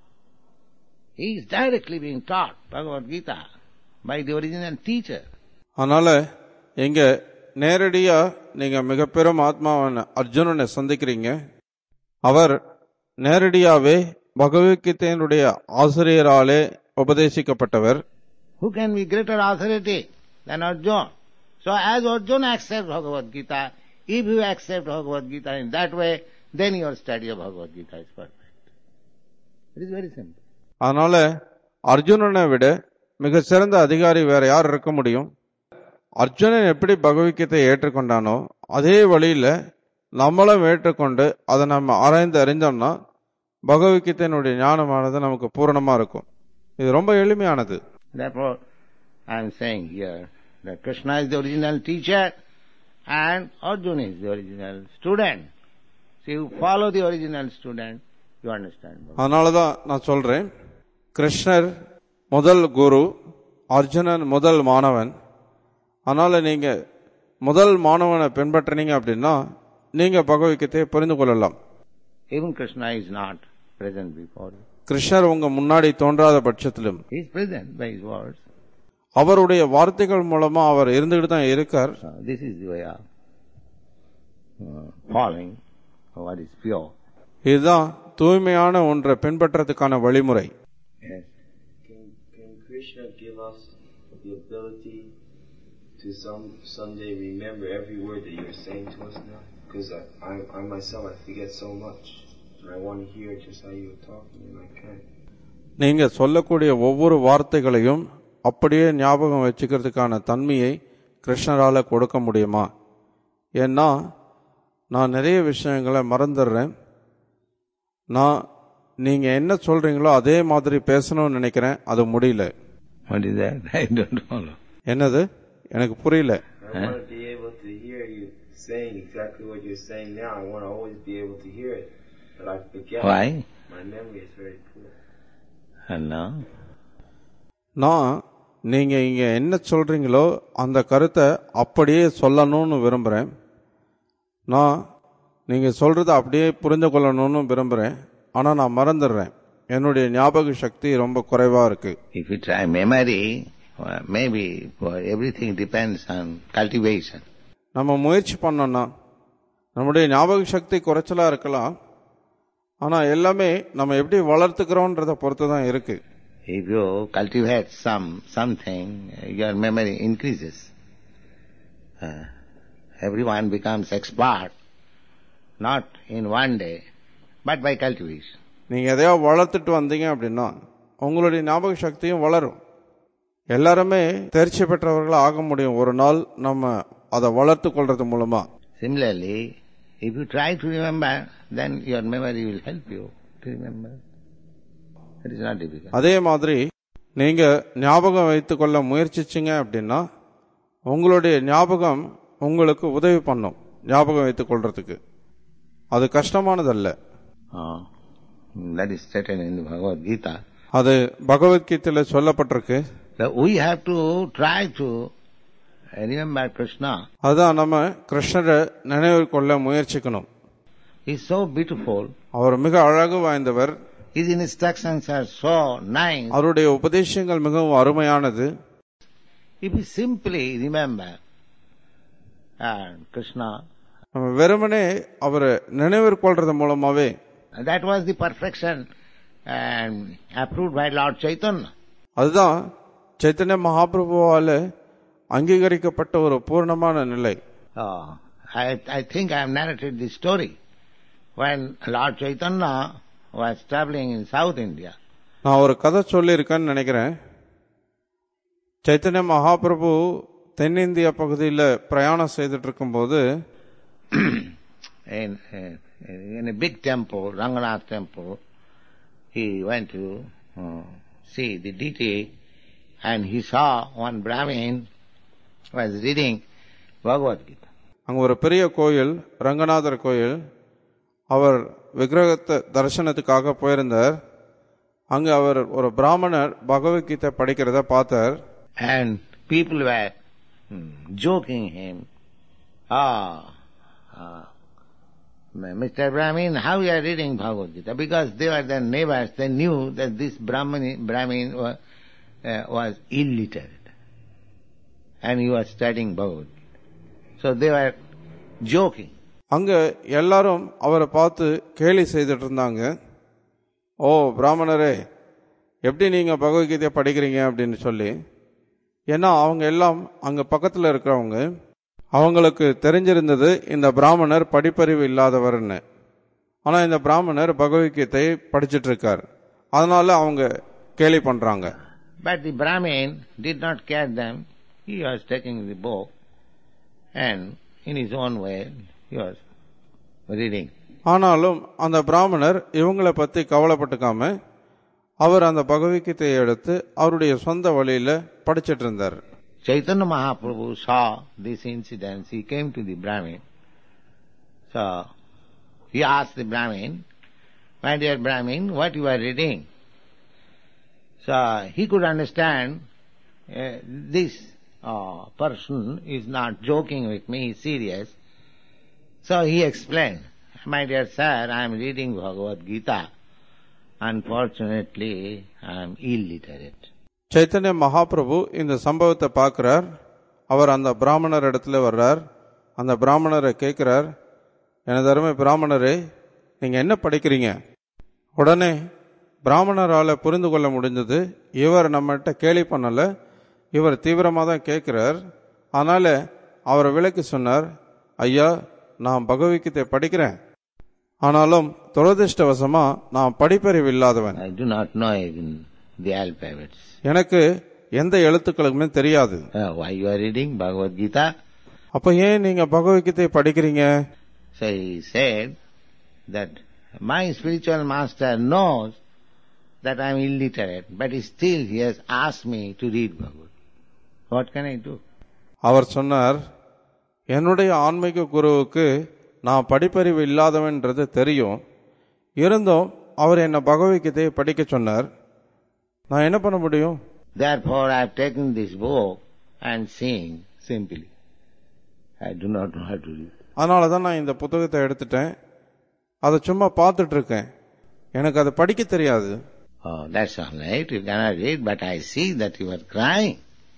He is directly being taught Bhagavad Gita by the original teacher. அதனால இங்க நேரடியா நீங்க மிக பெரும் ஆத்மாவான அர்ஜுனனை சந்திக்கிறீங்க. அவர் நேரடியாவே பகவத்கீதையினுடைய ஆசிரியராலே உபதேசிக்கப்பட்டவர். Who can be greater authority than Arjuna? So as Arjuna accepts Bhagavad Gita, if you accept Bhagavad Gita in that way, then your study of Bhagavad Gita is perfect. It is very simple. அதனால அர்ஜுனனை விட மிக சிறந்த அதிகாரி வேற யார் இருக்க முடியும்? அர்ஜுனன் எப்படி பகவத்கீதையை ஏற்றுக்கொண்டானோ அதே வழியில நம்மளும் ஏற்றுக்கொண்டு அதை நம்ம ஆராய்ந்து அறிஞ்சோம்னா பகவத்கீதையினுடைய ஞானமானது நமக்கு பூரணமா இருக்கும். இது ரொம்ப எளிமையானது. Therefore, I am saying here that Krishna is the original teacher and Arjuna is the original student. So you follow the original student, you understand. அதனாலதான் நான் சொல்றேன், கிருஷ்ணர் முதல் குரு, அர்ஜுனன் முதல் மாணவன். அதனால நீங்க முதல் மாணவனை பின்பற்றினீங்க அப்படின்னா நீங்க பகவத்கீதையை புரிந்து கொள்ளலாம். Even Krishna is not present before you. கிருஷ்ணர் உங்க முன்னாடி தோன்றாத பட்சத்திலும் He is present by his words. அவருடைய வார்த்தைகள் மூலமா அவர் இருந்துகிட்டு தான் இருக்கார். So this is the way of uh, following what is pure. இதுதான் தூய்மையான ஒன்றை பின்பற்றதுக்கான வழிமுறை. Yes. Can, can Krishna give us the ability to some someday remember every word that you're saying to us now? Because I, I, I myself, I forget so much. And I want to hear just how you're talking and I can't. நீங்க சொல்லக்கூடிய ஒவ்வொரு வார்த்தைகளையும் அப்படியே ஞாபகம் வச்சுக்கிறதுக்கான தன்மையை கிருஷ்ணரால கொடுக்க முடியுமா? ஏன்னா நான் நிறைய விஷயங்களை மறந்துடுறேன். நான் நீங்க என்ன சொல்றீங்களோ அதே மாதிரி பேசணும்னு நினைக்கிறேன், அது முடியல. What is that? I don't follow. என்னது? எனக்கு புரியல. I want to be able to hear you saying exactly what you're saying now. I want to always be able to hear it, but I forget. Why? My memory is very poor. Hello. நான் நீங்க இங்க என்ன சொல்றீங்களோ அந்த கருத்தை அப்படியே சொல்லணும்னு விரும்புறேன். நான் நீங்க சொல்றதை அப்படியே புரிந்து கொள்ளணும்னு விரும்புறேன். ஆனா நான் மறந்துடுறேன். என்னுடைய ஞாபக சக்தி ரொம்ப குறைவா இருக்கு. If you try memory, maybe everything depends on cultivation. நம்ம முயற்சி பண்ணோம்னா நம்முடைய ஞாபக சக்தி குறைச்சலா இருக்கலாம். ஆனா எல்லாமே நம்ம எப்படி வளர்த்துக்கிறோம்ன்றத பொறுத்து தான் இருக்கு. If you cultivate some something, your memory increases. Uh, everyone becomes expert, not in one day, but by cultivation. நீங்க எதையாவது வளர்த்துட்டு வந்தீங்க அப்படின்னா உங்களுடைய ஞாபக சக்தியும் வளரும். எல்லாருமே தேர்ச்சி பெற்றவர்களா ஆக முடியும் ஒரு நாள் நம்ம அதை வளர்த்து கொள்றது மூலமா. Similarly, if you try to remember, then your memory will help you to remember. It is not difficult. அதே மாதிரி நீங்க ஞாபகம் வைத்துக் கொள்ள முயற்சிச்சீங்க அப்படின்னா உங்களுடைய ஞாபகம் உங்களுக்கு உதவி பண்ணும் ஞாபகம் வைத்துக் கொள்றதுக்கு. அது கஷ்டமானதல்ல. Oh, that is stated in the Bhagavad Gita. அது பகவத்கீதையில சொல்லப்பட்டிருக்கு. That we have to try to remember Krishna. அதான் நம்ம கிருஷ்ணரை நினைவு கொள்ள முயற்சிக்கணும். He is so beautiful. அவர் மிக அழகு வாய்ந்தவர். His instructions are so nice. அவருடைய உபதேசங்கள் மிகவும் அருமையானது. If we simply remember uh, Krishna, நம்ம வெறுமனே அவரை நினைவிற்கொள்றது மூலமாவே, that was the perfection and approved by Lord Chaitanya. அதுதான் சைத்தன்ய மகாபிரபுவால அங்கீகரிக்கப்பட்ட ஒரு பூர்ணமான நிலை. Oh, I, I think I have narrated this story. When Lord Chaitanya was traveling in South India, நான் ஒரு கதை சொல்லியிருக்கேன்னு நினைக்கிறேன். சைத்தன்ய மகாபிரபு தென்னிந்திய பகுதியில் பிரயாணம் செய்துட்டு இருக்கும்போது in, in a big temple, Ranganath temple, he went to uh, see the deity, and he saw one Brahmin was reading Bhagavad Gita. அங்கே ஒரு பெரிய கோயில், ரங்கநாதர் கோயில். அவர் விக்கிரகத்தை தரிசனத்துக்காக போயிருந்தார். அங்கு அவர் ஒரு பிராமணர் பகவத்கீதை படிக்கிறத பார்த்தார். And people were hmm, joking him, ah, ah, Mister Brahmin, how you are reading Bhagavad Gita? Because they were their neighbors, they knew that this Brahmin, Brahmin was, uh, was illiterate, and he was studying Bhagavad Gita. So they were joking. அங்க எல்லாரும் அவரை பார்த்து கேலி செய்துட்டு இருந்தாங்க. ஓ பிராமணரே, எப்படி நீங்க பகவத்கீதையை படிக்கிறீங்க அப்படின்னு சொல்லி. ஏன்னா அவங்க எல்லாம் அங்க பக்கத்துல இருக்கிறவங்க, அவங்களுக்கு தெரிஞ்சிருந்தது இந்த பிராமணர் படிப்பறிவு இல்லாதவர்னு. ஆனா இந்த பிராமணர் பகவத்கீதை படிச்சுட்டு இருக்கார். அதனால அவங்க கேலி பண்றாங்க. But the Brahmin did not care them. He was taking the book and in his own way he was reading. ஆனாலும் அந்த பிராமணர் இவங்களை பத்தி கவலைப்பட்டுக்காம அவர் அந்த பகவத்கீதையை எடுத்து அவருடைய சொந்த வழியில படிச்சிட்டு இருந்தார். Chaitanya Mahaprabhu saw this incident. He came to the Brahmin. So he asked the Brahmin, my dear Brahmin, what you are reading? So he could understand uh, this uh, person is not joking with me, he is serious. So he explained, my dear sir, I am reading Bhagavad Gita. Unfortunately, I am illiterate. Chaitanya Mahaprabhu இந்த சம்பவத்தை பார்க்கிறார். அவர் அந்த பிராமணர் இடத்துல வர்றார். அந்த பிராமணரை கேட்கிறார், எனது அருமை பிராமணரே, நீங்க என்ன படிக்கிறீங்க? உடனே பிராமணரால புரிந்து கொள்ள முடிஞ்சது, இவர் நம்மகிட்ட கேலி பண்ணல, இவர் தீவிரமாக தான் கேட்கிறார். அதனால அவரை விளக்கி சொன்னார், ஐயா, நான் பகவத்கீதை படிக்கிறேன், ஆனாலும் துரதிருஷ்டவசமா நான் படிப்பறிவு இல்லாதவன். I do not know even the alphabets. எனக்கு எந்த எழுத்துக்களுமே தெரியாது. Uh, why you are reading Bhagavad Gita? அப்ப ஏன் நீங்க பகவத்கீதை படிக்கிறீங்க? So he said that my spiritual master knows that I am illiterate, but still he has asked me to read Bhagavad Gita. What can I do? அவர் சொன்னார், என்னுடைய ஆன்மீக குருவுக்கு நான் படிப்பறிவு இல்லாதவன்றது தெரியும், இருந்தும் அவர் என்ன பகவத்கீதையை படிக்க சொன்னார், நான் என்ன பண்ண முடியும்? Therefore I have taken this book and sing simply. I do not know how to read. அதனாலதான் நான் இந்த புத்தகத்தை எடுத்துட்டேன், அதை சும்மா பார்த்துட்டு இருக்கேன், எனக்கு அதை படிக்க தெரியாது. Oh, that's all right, you cannot read, but I see that you are crying.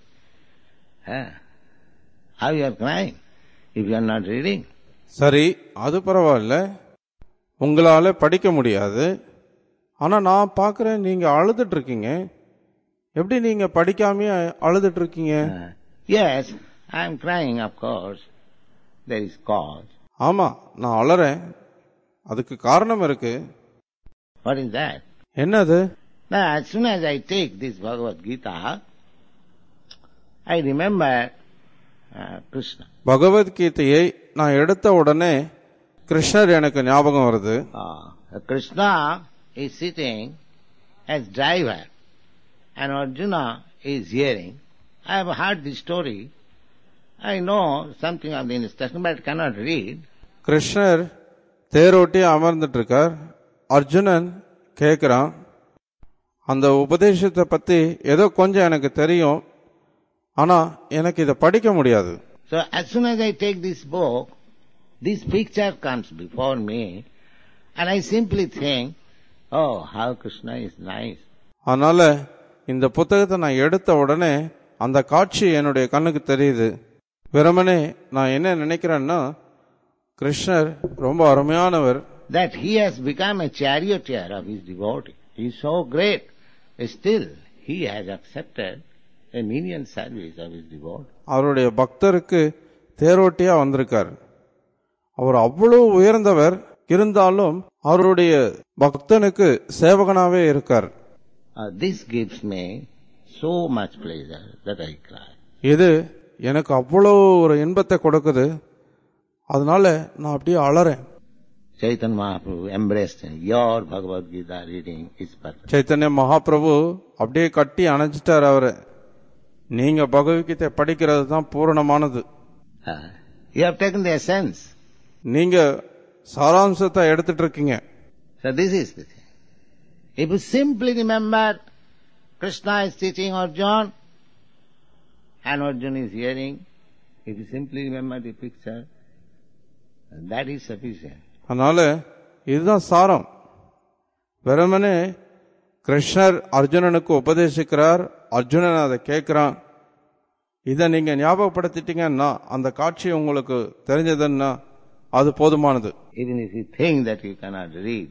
Huh? How you are crying if you are not reading? சரி, அது பரவாயில்ல, உங்களால படிக்க முடியாது, ஆனா நான் பார்க்கிறேன் நீங்க அழுதுட்டு இருக்கீங்க, எப்படி நீங்க படிக்காம அழுதுட்டு இருக்கீங்க? Uh, yes, I am crying, of course. There is cause. ஆமா, நான் அழறேன், அதுக்கு காரணம் இருக்கு. What is that? என்னது? Now, as soon as I take this Bhagavad Gita, I remember uh, Krishna. பகவத்கீதையை நான் எடுத்த உடனே கிருஷ்ணர் எனக்கு ஞாபகம் வருது. Uh, Krishna is sitting as driver and Arjuna is hearing. I have heard this story. I know something of the instruction, but cannot read. கிருஷ்ணர் தேரோட்டி அமர்ந்துட்டு இருக்கார், அர்ஜுனன் கேட்கிறான். அந்த உபதேசத்தை பத்தி ஏதோ கொஞ்சம் எனக்கு தெரியும், ஆனா எனக்கு இதை படிக்க முடியாது. So as soon as I take this book, this picture comes before me, and I simply think, oh, how Krishna is nice. அதனால இந்த புத்தகத்தை நான் எடுத்த உடனே அந்த காட்சி என்னுடைய கண்ணுக்கு தெரியுது. வெறுமனே நான் என்ன நினைக்கிறேன்னா, கிருஷ்ணர் ரொம்ப அருமையானவர். That he has become a charioteer of his devotee. He is so great. Still, he has accepted a menial service of his devotee. அவருடைய பக்தருக்கு தேரோட்டியா வந்திருக்கார். அவர் அவ்வளவு உயர்ந்தவர், இருந்தாலும் அவருடைய பக்தனுக்கு சேவகனாவே இருக்கார். Uh, this gives me so much pleasure that I cry. இது எனக்கு அவ்வளவு ஒரு இன்பத்தை கொடுக்குது, அதனால நான் அப்படியே அழறேன். Chaitanya Mahaprabhu embraced him. Your Bhagavad Gita reading is perfect. Chaitanya Mahaprabhu அப்படியே கட்டி அணைச்சிட்டார் அவரை. நீங்க பகவத்கீதை படிக்கிறது தான் பூரணமானது. Uh, you have taken the essence. நீங்க சாராம்சத்தை எடுத்துட்டு இருக்கீங்க. So this is the thing. If you simply remember Krishna is teaching Arjuna and Arjuna is hearing, if you simply remember the picture, that is sufficient. அதனால இதுதான் சாரம். வெறுமனே கிருஷ்ணர் அர்ஜுனனுக்கு உபதேசிக்கிறார், அர்ஜுனன் அதை கேட்கிறான். இதை நீங்க ஞாபகப்படுத்திட்டீங்கன்னா, அந்த காட்சி உங்களுக்கு தெரிஞ்சதுன்னா அது போதுமானது. Even if you think that you cannot read,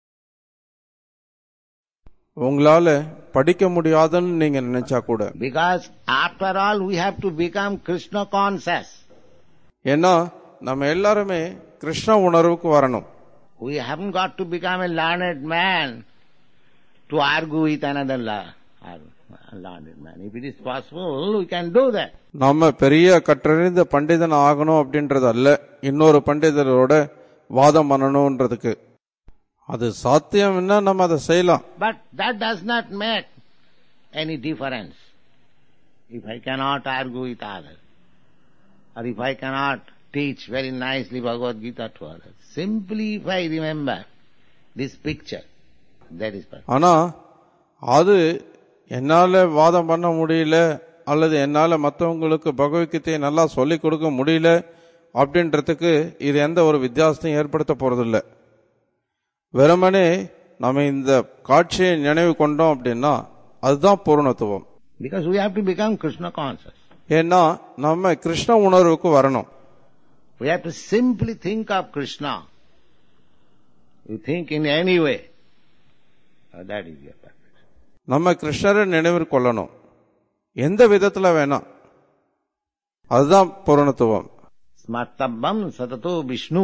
உங்களால படிக்க முடியாதுன்னு நீங்க நினைச்சா கூட, because after all we have to become Krishna conscious. ஏன்னா நம்ம எல்லாருமே கிருஷ்ண உணர்வுக்கு வரணும். We haven't got to become a learned man to argue with another learned man. If it is possible, we can do that. நம்ம பெரிய கற்றறிந்த பண்டிதன் ஆகணும் அப்படின்றது அல்ல, இன்னொரு பண்டிதரோட வாதம் பண்ணணும்ன்றதுக்கு. அது சாத்தியம்னா நம்ம அதை செய்யலாம். But that does not make any difference. If I cannot argue with others, or if I cannot teach very nicely Bhagavad Gita to others, simply if I remember this picture, that is perfect. ஆனா அது என்னால வாதம் பண்ண முடியல, அல்லது என்னால மற்றவங்களுக்கு பகவத்கீதையை நல்லா சொல்லிக் கொடுக்க முடியல அப்படின்றதுக்கு இது எந்த ஒரு வித்தியாசத்தையும் ஏற்படுத்த போறதில்லை. வெறுமனே நம்ம இந்த காட்சியை நினைவு கொண்டோம் அப்படின்னா அதுதான் பூர்ணத்துவம். Because we have to become Krishna conscious. ஏன்னா நம்ம கிருஷ்ண உணர்வுக்கு வரணும். We have to simply think of Krishna. You think in any way, oh, that is your perfection. நம்ம கிருஷ்ணரை நினைவில் கொள்ளணும், எந்த விதத்துல வேணா, அதுதான் பூரணத்துவம். Smartabam satato Vishnu.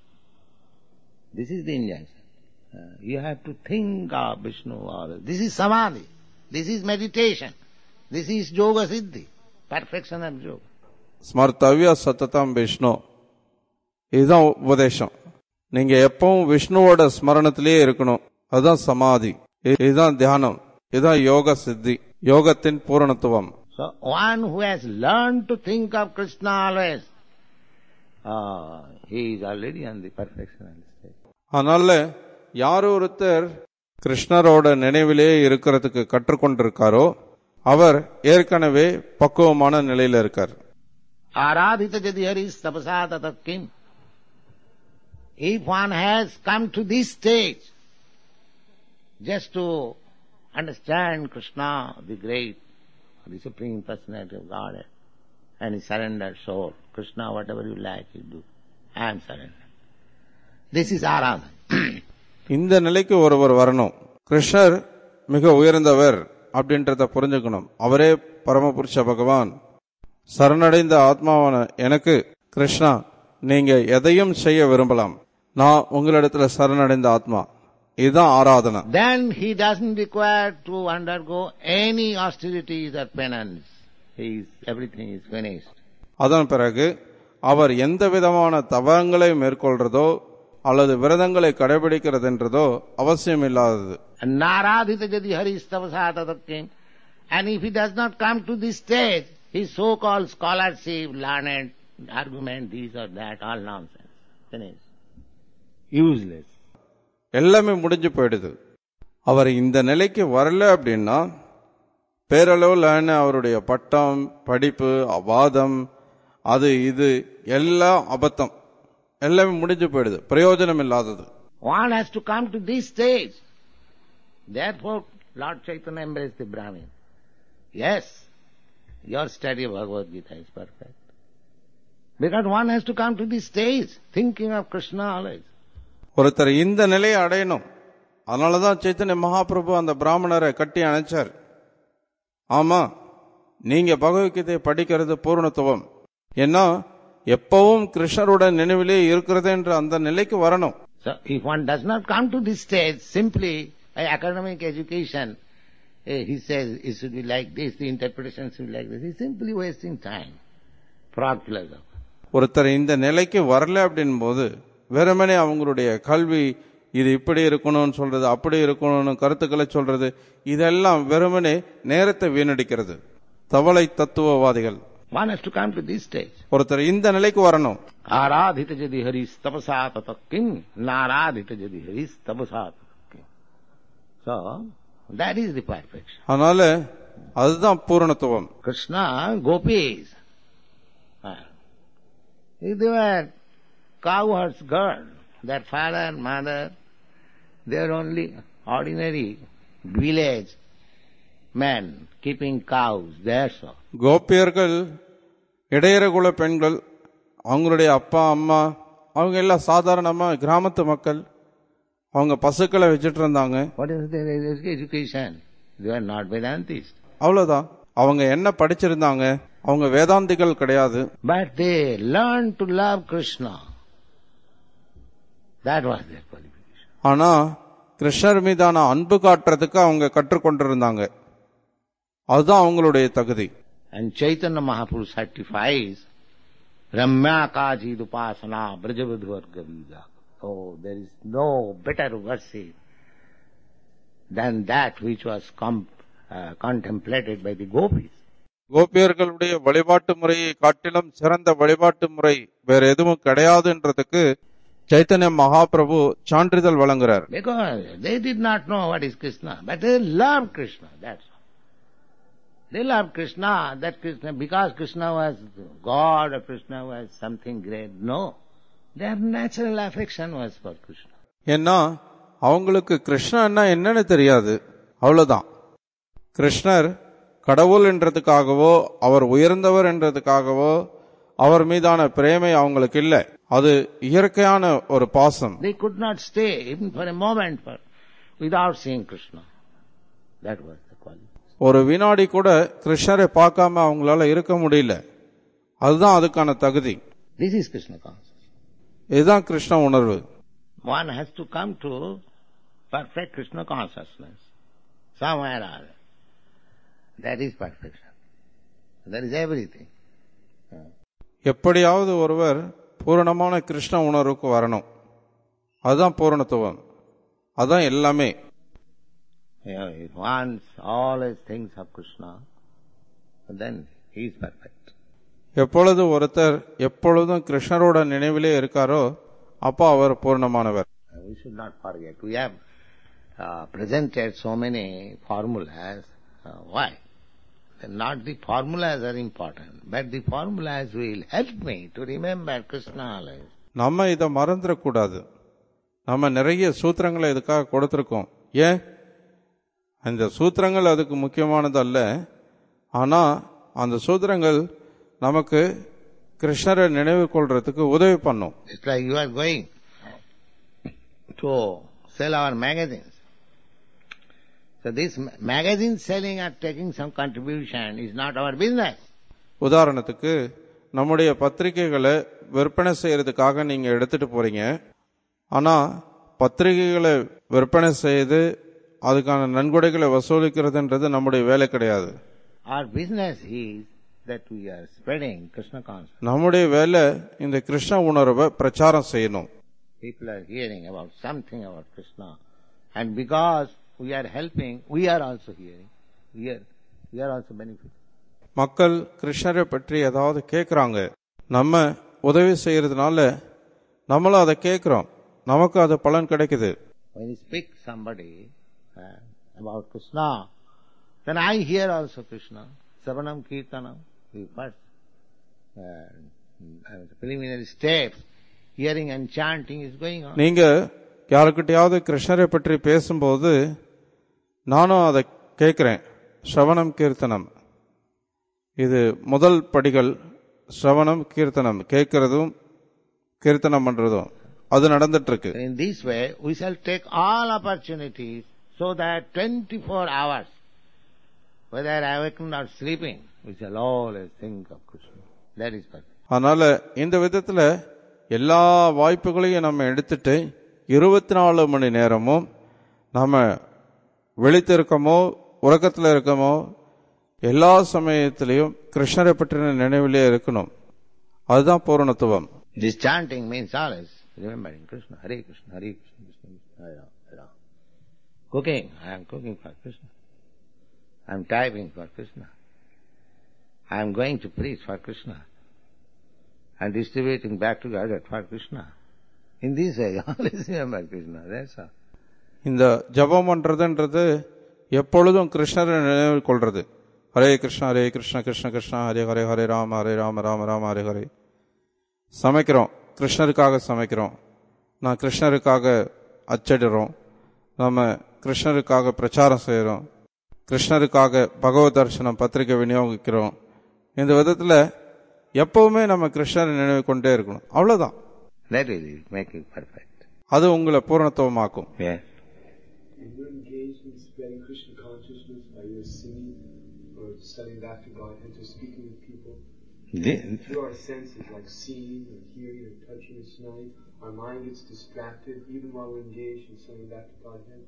This is the injunction. Uh, you have to think of Vishnu. This is samadhi. This is meditation. This is yoga siddhi. Perfection of yoga. ஸ்மர்த்தவ்ய சத்ததம் Vishnu, இதுதான் உபதேசம். நீங்க எப்பவும் விஷ்ணுவோட ஸ்மரணத்திலேயே இருக்கணும், அதுதான் சமாதி, இதுதான் தியானம், இதுதான் யோக சித்தி, யோகத்தின் பூரணத்துவம். So one who has learned to think of Krishna always, uh, he is already on the perfection stage. அதனால யார் ஒருத்தர் கிருஷ்ணரோட நினைவிலே இருக்கிறதுக்கு கற்றுக்கொண்டிருக்காரோ அவர் ஏற்கனவே பக்குவமான நிலையில இருக்கார். Aradhita jadi haris tapasa tatatkim. If one has come to this stage just to understand Krishna, the great, the Supreme Personality of Godhead, and his surrendered soul, Krishna, whatever you like, you do. I am surrendered. This is Aradhana. இந்த நிலைக்கு ஒருவர் வரணும். கிருஷ்ணர் மிக உயர்ந்தவர் அப்படின்றத புரிஞ்சுக்கணும். அவரே பரமபுருஷ பகவான். சரணடைந்த ஆத்மாவான எனக்கு கிருஷ்ணா, நீங்க எதையும் செய்ய விரும்பலாம், நான் உங்களிடத்துல சரணடைந்த ஆத்மா, இதுதான் Aradhana. Then he doesn't require to undergo any austerities or penance. He is, everything is finished. அதன் பிறகு அவர் எந்த விதமான தவங்களை மேற்கொள்றதோ அல்லது விரதங்களை கடைபிடிக்கிறது என்றதோ அவசியம் இல்லாதது. Naradhita jadi haris tapasa tatatkim. And if he does not come to this stage, his so-called scholarship, learned argument, this or that, all nonsense. Finished. Useless. எல்லாமே முடிஞ்சு போயிடுது. அவர் இந்த நிலைக்கு வரல அப்படின்னா பேரளவில் அவருடைய பட்டம், படிப்பு, வாதம், அது இது எல்லாம் அபத்தம், எல்லாமே முடிஞ்சு போயிடுது, பிரயோஜனம் இல்லாதது. One has to come to this stage. Therefore, Lord Chaitanya embraced the Brahmin. Yes, your study of Bhagavad Gita is perfect. Because one has to come to this stage, thinking of Krishna always. ஒருத்தர் இந்த நிலையை அடையணும். அதனாலதான் சைத்தன்ய மகாபிரபு அந்த பிராமணரை கட்டி அணைச்சார். ஆமா, நீங்க பகவத்கீதை படிக்கிறது பூர்ணத்துவம். ஏன்னா எப்பவும் கிருஷ்ணருடைய நினைவிலே இருக்கிறது என்ற அந்த நிலைக்கு வரணும். So if one does not come to this stage simply by academic education, eh, he says it should be like this, the interpretation should be like this, he is simply wasting time. Frog philosopher. ஒருத்தர் இந்த நிலைக்கு வரல அப்படின் போது வெறுமனே அவங்களுடைய கல்வி இது இப்படி இருக்கணும்னு சொல்றது, அப்படி இருக்கணும்னு கருத்துக்களை சொல்றது, இதெல்லாம் வெறுமனே நேரத்தை வீணடிக்கிறது. தவளை தத்துவவாதிகள். One has to come to this stage. ஒருத்தர் இந்த நிலைக்கு வரணும். ஆராதித ஜதி ஹரிஸ் தபசா ததக்கிம் நாராதித ஜதி Haris தபசா ததக்கிம். So that is the perfection. அதனால அதுதான் பூரணத்துவம். Krishna, gopis, they were cowherds girl. Their father and mother, they are only ordinary village men keeping cows. That's all. கோபியர்கள் இடையரகுல பெண்கள், அவங்களுடைய அப்பா அம்மா அவங்க எல்லாம் சாதாரணமா கிராமத்து மக்கள், அவங்க பசுக்களை வச்சுட்டு இருந்தாங்க. What is their education? They are not Vedantists. அவ்வளவுதான். அவங்க என்ன படிச்சிருந்தாங்க? அவங்க வேதாந்திகள் கிடையாது. But they learned to love Krishna. That was their qualification. ஆனா கிருஷ்ணர் மீதான அன்பு காட்டுறதுக்கு அவங்க கற்றுக்கொண்டிருந்தாங்க. அதுதான் அவங்களுடைய தகுதி. And Chaitanya Mahaprabhu certifies Ramya Kaji Dupasana Brajavadvarga Vida. Oh, there is no better worship than that which was com- uh, contemplated by the gopis. கோபியர்களுடைய வழிபாட்டு முறையை காட்டிலும் சிறந்த வழிபாட்டு முறை வேற எதுவும் கிடையாதுன்றதுக்கு சைத்தன்ய மகாபிரபு சான்றிதழ் வழங்குறார். Because they did not know what is Krishna, but they loved Krishna, that's all. They loved Krishna, that Krishna, because Krishna was God or Krishna was something great. No, their natural affection was for Krishna. ஏன்னா அவங்களுக்கு கிருஷ்ணன்னா என்னன்னு தெரியாது, அவ்வளவுதான். கிருஷ்ணர் கடவுள் என்றதுக்காகவோ அவர் உயர்ந்தவர் என்றதுக்காகவோ அவர் மீதான பிரேமை அவங்களுக்கு இல்ல, அது இயற்கையான ஒரு பாசம். They could not stay even for a moment for, without seeing Krishna. That was the quality. ஒரு வினாடி கூட கிருஷ்ணரை பார்க்காம அவங்களால இருக்க முடியல, அதுதான் அதுக்கான தகுதி. This is Krishna consciousness. இதுதான் கிருஷ்ண உணர்வு. One has to come to perfect Krishna consciousness somewhere or other. That is perfection. That is everything. எப்படியாவது ஒருவர் பூரணமான கிருஷ்ண உணர்வுக்கு வரணும், அதுதான் பூரணத்துவம், அதுதான் எல்லாமே. Yeah, if one always thinks of Krishna, then he is perfect. எப்பொழுது ஒருத்தர் எப்பொழுதும் கிருஷ்ணரோட நினைவிலே இருக்காரோ அப்போ அவர் பூர்ணமானவர். We should not forget. We have uh, presented so many formulas. Uh, why? Not the formulas are important, but the formulas will help me to remember Krishna always. நம்ம இதை மறந்துடக்கூடாது. நம்ம நிறைய சூத்திரங்களை இதுக்காக கொடுத்திருக்கோம். ஏன்? அந்த சூத்திரங்கள் அதுக்கு முக்கியமானது அல்ல, ஆனா அந்த சூத்திரங்கள் நமக்கு கிருஷ்ணரை நினைவு கொள்றதுக்கு உதவி பண்ணும். It's like you are going to sell our magazines. So this magazine selling or taking some contribution is not our business. உதாரணத்துக்கு நம்முடைய பத்திரிகைகளை விற்பனை செய்யறதுக்காக நீங்க எடுத்துட்டு போறீங்க, ஆனா பத்திரிகைகளை விற்பனை செய்து அதுக்கான நன்கொடைகளை வசூலிக்கிறதுன்றது நம்முடைய வேலை கிடையாது. Our business is that we are spreading Krishna consciousness. நம்முடைய வேலை இந்த கிருஷ்ண உணர்வை பிரச்சாரம் செய்யணும். People are hearing about something about Krishna, and because we are helping, we are also hearing. We are, we are also benefiting. மக்கள் கிருஷ்ணரை பற்றி ஏதாவது கேட்கறாங்க, நம்ம உதவி செய்யறதுனால நம்மளும் அதை கேட்கிறோம், நமக்கு அது பலன் கிடைக்குது. When you speak somebody uh, about Krishna, then I hear also Krishna. Savanam Kirtanam, the first uh, preliminary steps, hearing and chanting is going on. நீங்க யாருக்கிட்டையாவது கிருஷ்ணரை பற்றி பேசும்போது நானும் அதை கேட்கிறேன். ஸ்ரவணம் கீர்த்தனம், இது முதல் படிகள். ஸ்ரவணம் கீர்த்தனம், கேட்கிறதும் கீர்த்தனம் பண்றதும் அது நடந்துட்டு இருக்கு. In this way, we shall take all opportunities so that twenty-four hours, whether awakened or sleeping, we shall always think of Krishna. That is perfect. அதனால இந்த விதத்துல எல்லா வாய்ப்புகளையும் நம்ம எடுத்துட்டு இருபத்தி நாலு மணி நேரமும் நம்ம விழித்திருக்கமோ உறக்கத்தில் இருக்கமோ எல்லா சமயத்திலையும் கிருஷ்ணரை பற்றின நினைவிலே இருக்கணும். அதுதான் பூரணத்துவம். This chanting means always remembering Krishna, Hare Krishna, Hare Krishna, Krishna Krishna, Hare Ram, Hare Ram. Cooking, I am cooking for Krishna. I am typing for Krishna. I am going to preach for Krishna. I am distributing back to God for Krishna. In this way, always remember Krishna. That's all. இந்த ஜபம் பண்றதுன்றது எப்பொழுதும் கிருஷ்ணரை நினைவில் கொள்றது. ஹரே கிருஷ்ணா ஹரே கிருஷ்ணா கிருஷ்ண கிருஷ்ணா ஹரே ஹரே ஹரே ராம ஹரே ராம ராம ராம ஹரே ஹரே. சமைக்கிறோம், கிருஷ்ணருக்காக சமைக்கிறோம். நான் கிருஷ்ணருக்காக அச்சிடுறோம். நம்ம கிருஷ்ணருக்காக பிரச்சாரம் செய்கிறோம். கிருஷ்ணருக்காக பகவத் தர்சனம் பத்திரிகை விநியோகிக்கிறோம். இந்த விதத்தில் எப்பவுமே நம்ம கிருஷ்ணரை நினைவு கொண்டே இருக்கணும். அவ்வளவுதான். அது உங்களை பூரணத்துவமாக்கும். Studying back to God and to speaking with people. The, through our senses, like seeing and hearing and touching and smelling, our mind gets distracted even while we're engaged in studying back to Godhead.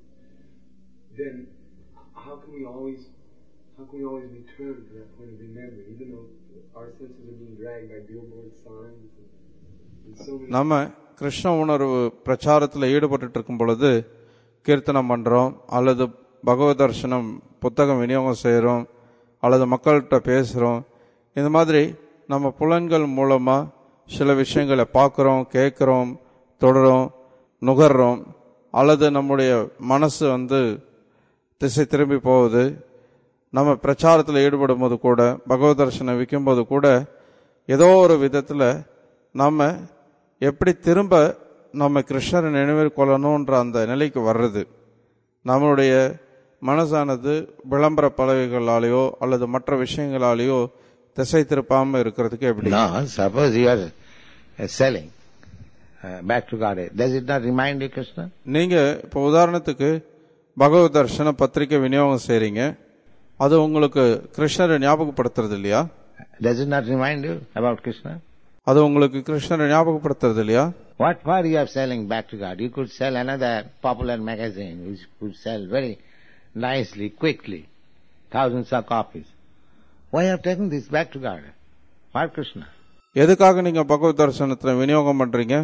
Then, how can we always, how can we always return to that point of remembering, even though our senses are being dragged by billboard signs and, and so many. நம்ம கிருஷ்ண உணர்வு பிரச்சாரத்தில் ஈடுபட்டு இருக்கும் பொழுது கீர்த்தனம் பண்றோம், அல்லது பகவத் தர்சனம் புத்தகம் விநியோகம் செய்யறோம், அல்லது மக்கள்கிட்ட பேசுகிறோம். இந்த மாதிரி நம்ம புலன்கள் மூலமாக சில விஷயங்களை பார்க்குறோம், கேட்குறோம், தொடரும், நுகர்றோம், அல்லது நம்முடைய மனசு வந்து திசை திரும்பி போகுது. நம்ம பிரச்சாரத்தில் ஈடுபடும் போது கூட, பகவத் தர்சனம் விற்கும்போது கூட ஏதோ ஒரு விதத்தில் நம்ம எப்படி திரும்ப நம்ம கிருஷ்ணரை நினைவில் கொள்ளணுன்ற அந்த நிலைக்கு வர்றது. நம்மளுடைய மனசானது விளம்பர பலகைகளாலேயோ அல்லது மற்ற விஷயங்களாலேயோ திசை திருப்பாம இருக்கிறதுக்கு எப்படி? No, suppose you are selling uh, back to God. Does it not remind you Krishna? நீங்க இப்போ உதாரணத்துக்கு பகவத் தர்ஷன பத்திரிகை விநியோகம் செய்றீங்க, அது உங்களுக்கு கிருஷ்ணரை ஞாபகப்படுத்துறது இல்லையா? Does it not remind you about Krishna? அது உங்களுக்கு கிருஷ்ணரை ஞாபகப்படுத்துறது இல்லையா? What for you are selling back to God? You could sell another popular magazine which could sell very nicely, quickly, thousands of copies. Why have taken this back to God? For Krishna. எதுக்காக நீங்க பகவத் தர்சனத்துல விநியோகம் பண்றீங்க?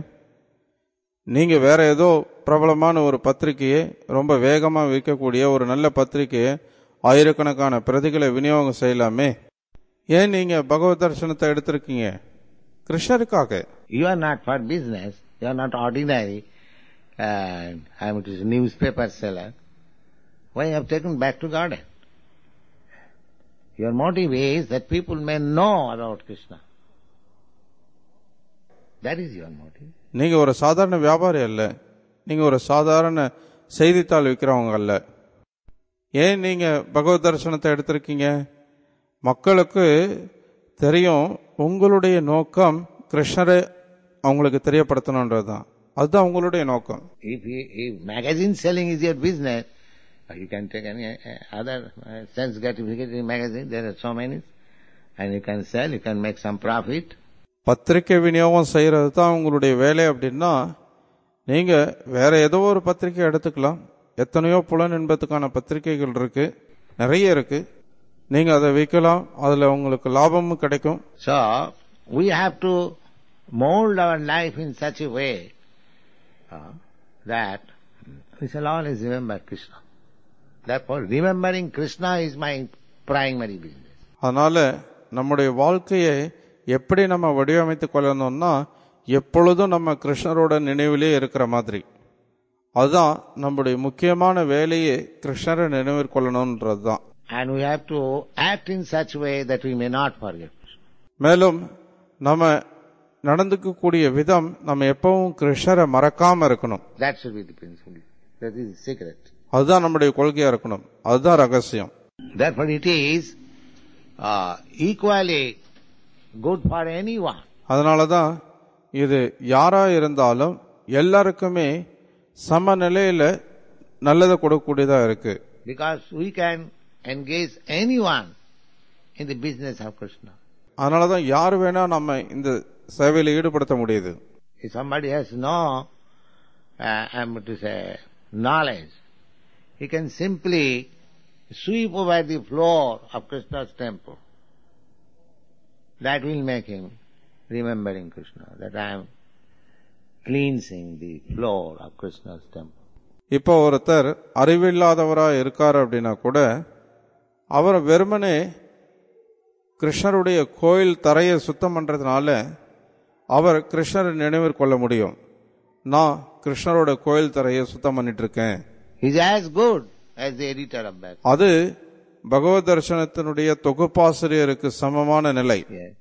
நீங்க வேற ஏதோ பிரபலமான ஒரு பத்திரிகையை, ரொம்ப வேகமா விற்கக்கூடிய ஒரு நல்ல பத்திரிகையை ஆயிரக்கணக்கான பிரதிகளை விநியோகம் செய்யலாமே. ஏன் நீங்க பகவத் தர்சனத்தை எடுத்திருக்கீங்க? கிருஷ்ணருக்காக. You are not for business. You are not ordinary. Uh, I am a newspaper seller. Why you have taken back to God? Your motive is that people may know about Krishna. That is your motive. நீங்க ஒரு சாதாரண வியாபாரி அல்ல, நீங்க ஒரு சாதாரண செய்தித்தாள் விற்கிறவங்க அல்ல. ஏன் நீங்க பகவத் தர்சனத்தை எடுத்திருக்கீங்க? மக்களுக்கு தெரியும் உங்களுடைய நோக்கம் கிருஷ்ணரை அவங்களுக்கு தெரியப்படுத்தணும்ன்றதுதான். அதுதான் உங்களுடைய நோக்கம். If, if magazine selling is your business, you can take any other sense gratification magazine. There are so many, and you can sell. You can make some profit. பத்திரிகை விநியோகம் செய்யறது தான் உங்களுடைய வேலை அப்படின்னா, நீங்க வேற ஏதோ ஒரு பத்திரிகை எடுத்துக்கலாம். எத்தனையோ புலன் என்பதுக்கான பத்திரிகைகள் இருக்கு, நிறைய இருக்கு. நீங்க அதை விற்கலாம், அதுல உங்களுக்கு லாபமும் கிடைக்கும். So we have to mold our life in such a way uh, that we shall always remember Krishna. Therefore, remembering Krishna is my primary business. அதனால நம்முடைய வாழ்க்கையை எப்படி நம்ம வடிவமைத்துக் கொள்ளணும்னா, எப்பொழுதும் நம்ம கிருஷ்ணரோட நினைவிலே இருக்கிற மாதிரி. அதுதான் நம்முடைய முக்கியமான வேலையே, கிருஷ்ணரை நினைவில் கொள்ளணும்ன்றது தான். And we have to act in such a way that we may not forget. மேலும் நம்ம நடந்துக்கக்கூடிய விதம் நம்ம எப்பவும் கிருஷ்ணரை மறக்காம இருக்கணும். That should be the principle. That is the secret. அதுதான் நம்முடைய கொள்கையா இருக்கணும். அதுதான் ரகசியம். Therefore it is uh, equally good for anyone. அதனாலதான் இது யாரா இருந்தாலும் எல்லாருக்குமே சமநிலையில நல்லதை கொடுக்கக்கூடியதா இருக்கு. Because we can engage anyone in the business of Krishna. அதனால தான் யார் வேணா நம்ம இந்த சேவையில் ஈடுபடுத்த முடியுது. If somebody has no, uh, I'm to say, knowledge, he can simply sweep over the floor of Krishna's temple. That will make him remembering Krishna, that I am cleansing the floor of Krishna's temple. இப்போ ஒருத்தர் அறிவில்லாதவராக இருக்கார் அப்படின்னா கூட அவர் வெறுமனே கிருஷ்ணருடைய கோயில் தரையை சுத்தம் பண்றதுனால அவர் கிருஷ்ணரை நினைவு கொள்ள முடியும். நான் கிருஷ்ணரோட கோயில் தரையை சுத்தம் பண்ணிட்டு இருக்கேன். He is as good as the editor of that. அது பகவத் தர்சனத்தினுடைய தொகுப்பாசிரியருக்கு சமமான நிலை. Yes.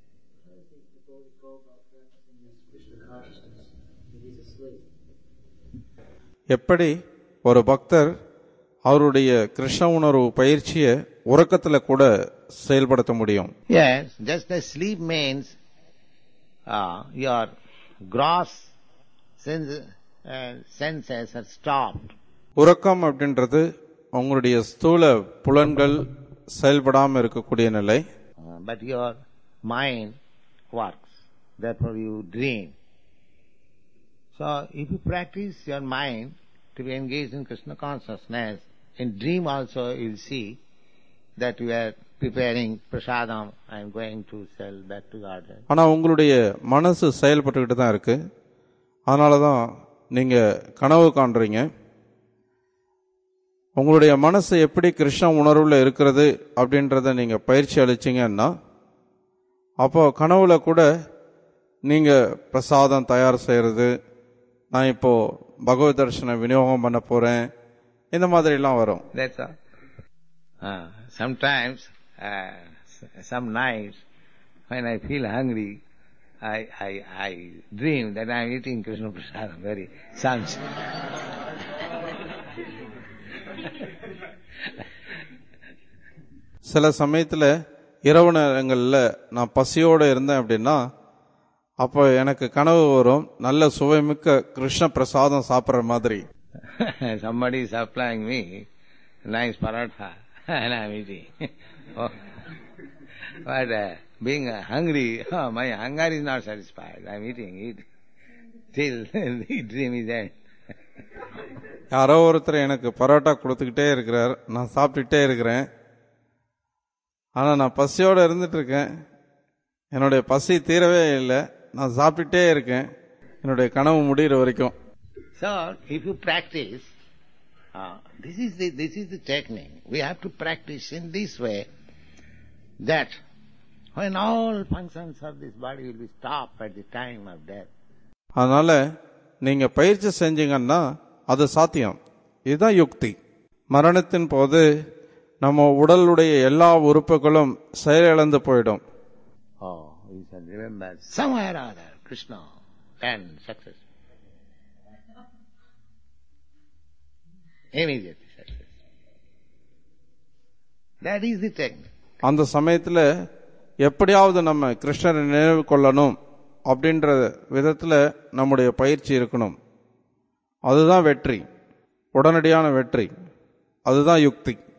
எப்படி ஒரு பக்தர் அவருடைய கிருஷ்ண உணர்வு பயிற்சியை உறக்கத்துல கூட செயல்படுத்த முடியும். Yes, just as sleep means uh, your gross sense, uh, senses are stopped. உறக்கம் அப்படின்றது உங்களுடைய ஸ்தூல புலன்கள் செயல்படாம இருக்கக்கூடிய நிலை. Uh, but your mind works. Therefore you dream. So if you practice your mind to be engaged in Krishna consciousness, in dream also you will see that you are preparing prasadam and going to sell back to Godhead. ஆனா உங்களுடைய மனசு செயல்பட்டுக்கிட்டு தான் இருக்கு. அதனால தான் நீங்க கனவு காண்றீங்க. உங்களுடைய மனசு எப்படி கிருஷ்ண உணர்வுல இருக்கிறது அப்படின்றத நீங்க பயிற்சி அளிச்சீங்கன்னா அப்போ கனவுல கூட நீங்க பிரசாதம் தயார் செய்யறது, நான் இப்போ பகவத் தர்ஷன விநியோகம் பண்ண போறேன், இந்த மாதிரி எல்லாம் வரும். That's all. Uh, sometimes, uh, some nights, when I feel hungry, I I I dream that I am eating Krishna Prasadam very sounds. சில சமயத்துல இரவு நேரங்கள்ல நான் பசியோட இருந்தேன் அப்படின்னா அப்போ எனக்கு கனவு வரும், நல்ல சுவைமிக்க கிருஷ்ண பிரசாதம் சாப்பிடுற மாதிரி. Somebody is supplying me nice paratha and I am eating. Oh. But uh, being uh, hungry, oh, my hunger is not satisfied. I am eating it till the dream is end. யாரோ ஒருத்தர் எனக்கு பரோட்டா கொடுத்துக்கிட்டே இருக்கிறார், நான் சாப்பிட்டுட்டே இருக்கிறேன். ஆனா நான் பசியோட இருந்துட்டு இருக்கேன், என்னுடைய பசி தீரவே இல்லை, நான் சாப்பிட்டுட்டே இருக்கேன் என்னுடைய கனவு முடிகிற வரைக்கும். So if you practice, uh, this is the this is the technique. We have to practice in this way that when all functions of this body will be stopped at the time of death. அதனால நீங்க பயிற்சி செஞ்சீங்கன்னா அது சாத்தியம். இதுதான் யுக்தி. மரணத்தின் போது நம்ம உடலுடைய எல்லா உறுப்புகளும் செயலிழந்து போயிடும். Oh, we shall remember somewhere or other Krishna and success. Immediately success. That is the technique. அந்த சமயத்துல எப்படியாவது நம்ம கிருஷ்ணரை நினைவு கொள்ளணும் அப்படின்ற விதத்துல நம்முடைய பயிற்சி இருக்கணும். அதுதான் வெற்றி, உடனடியான வெற்றி. அதுதான் யுக்தி.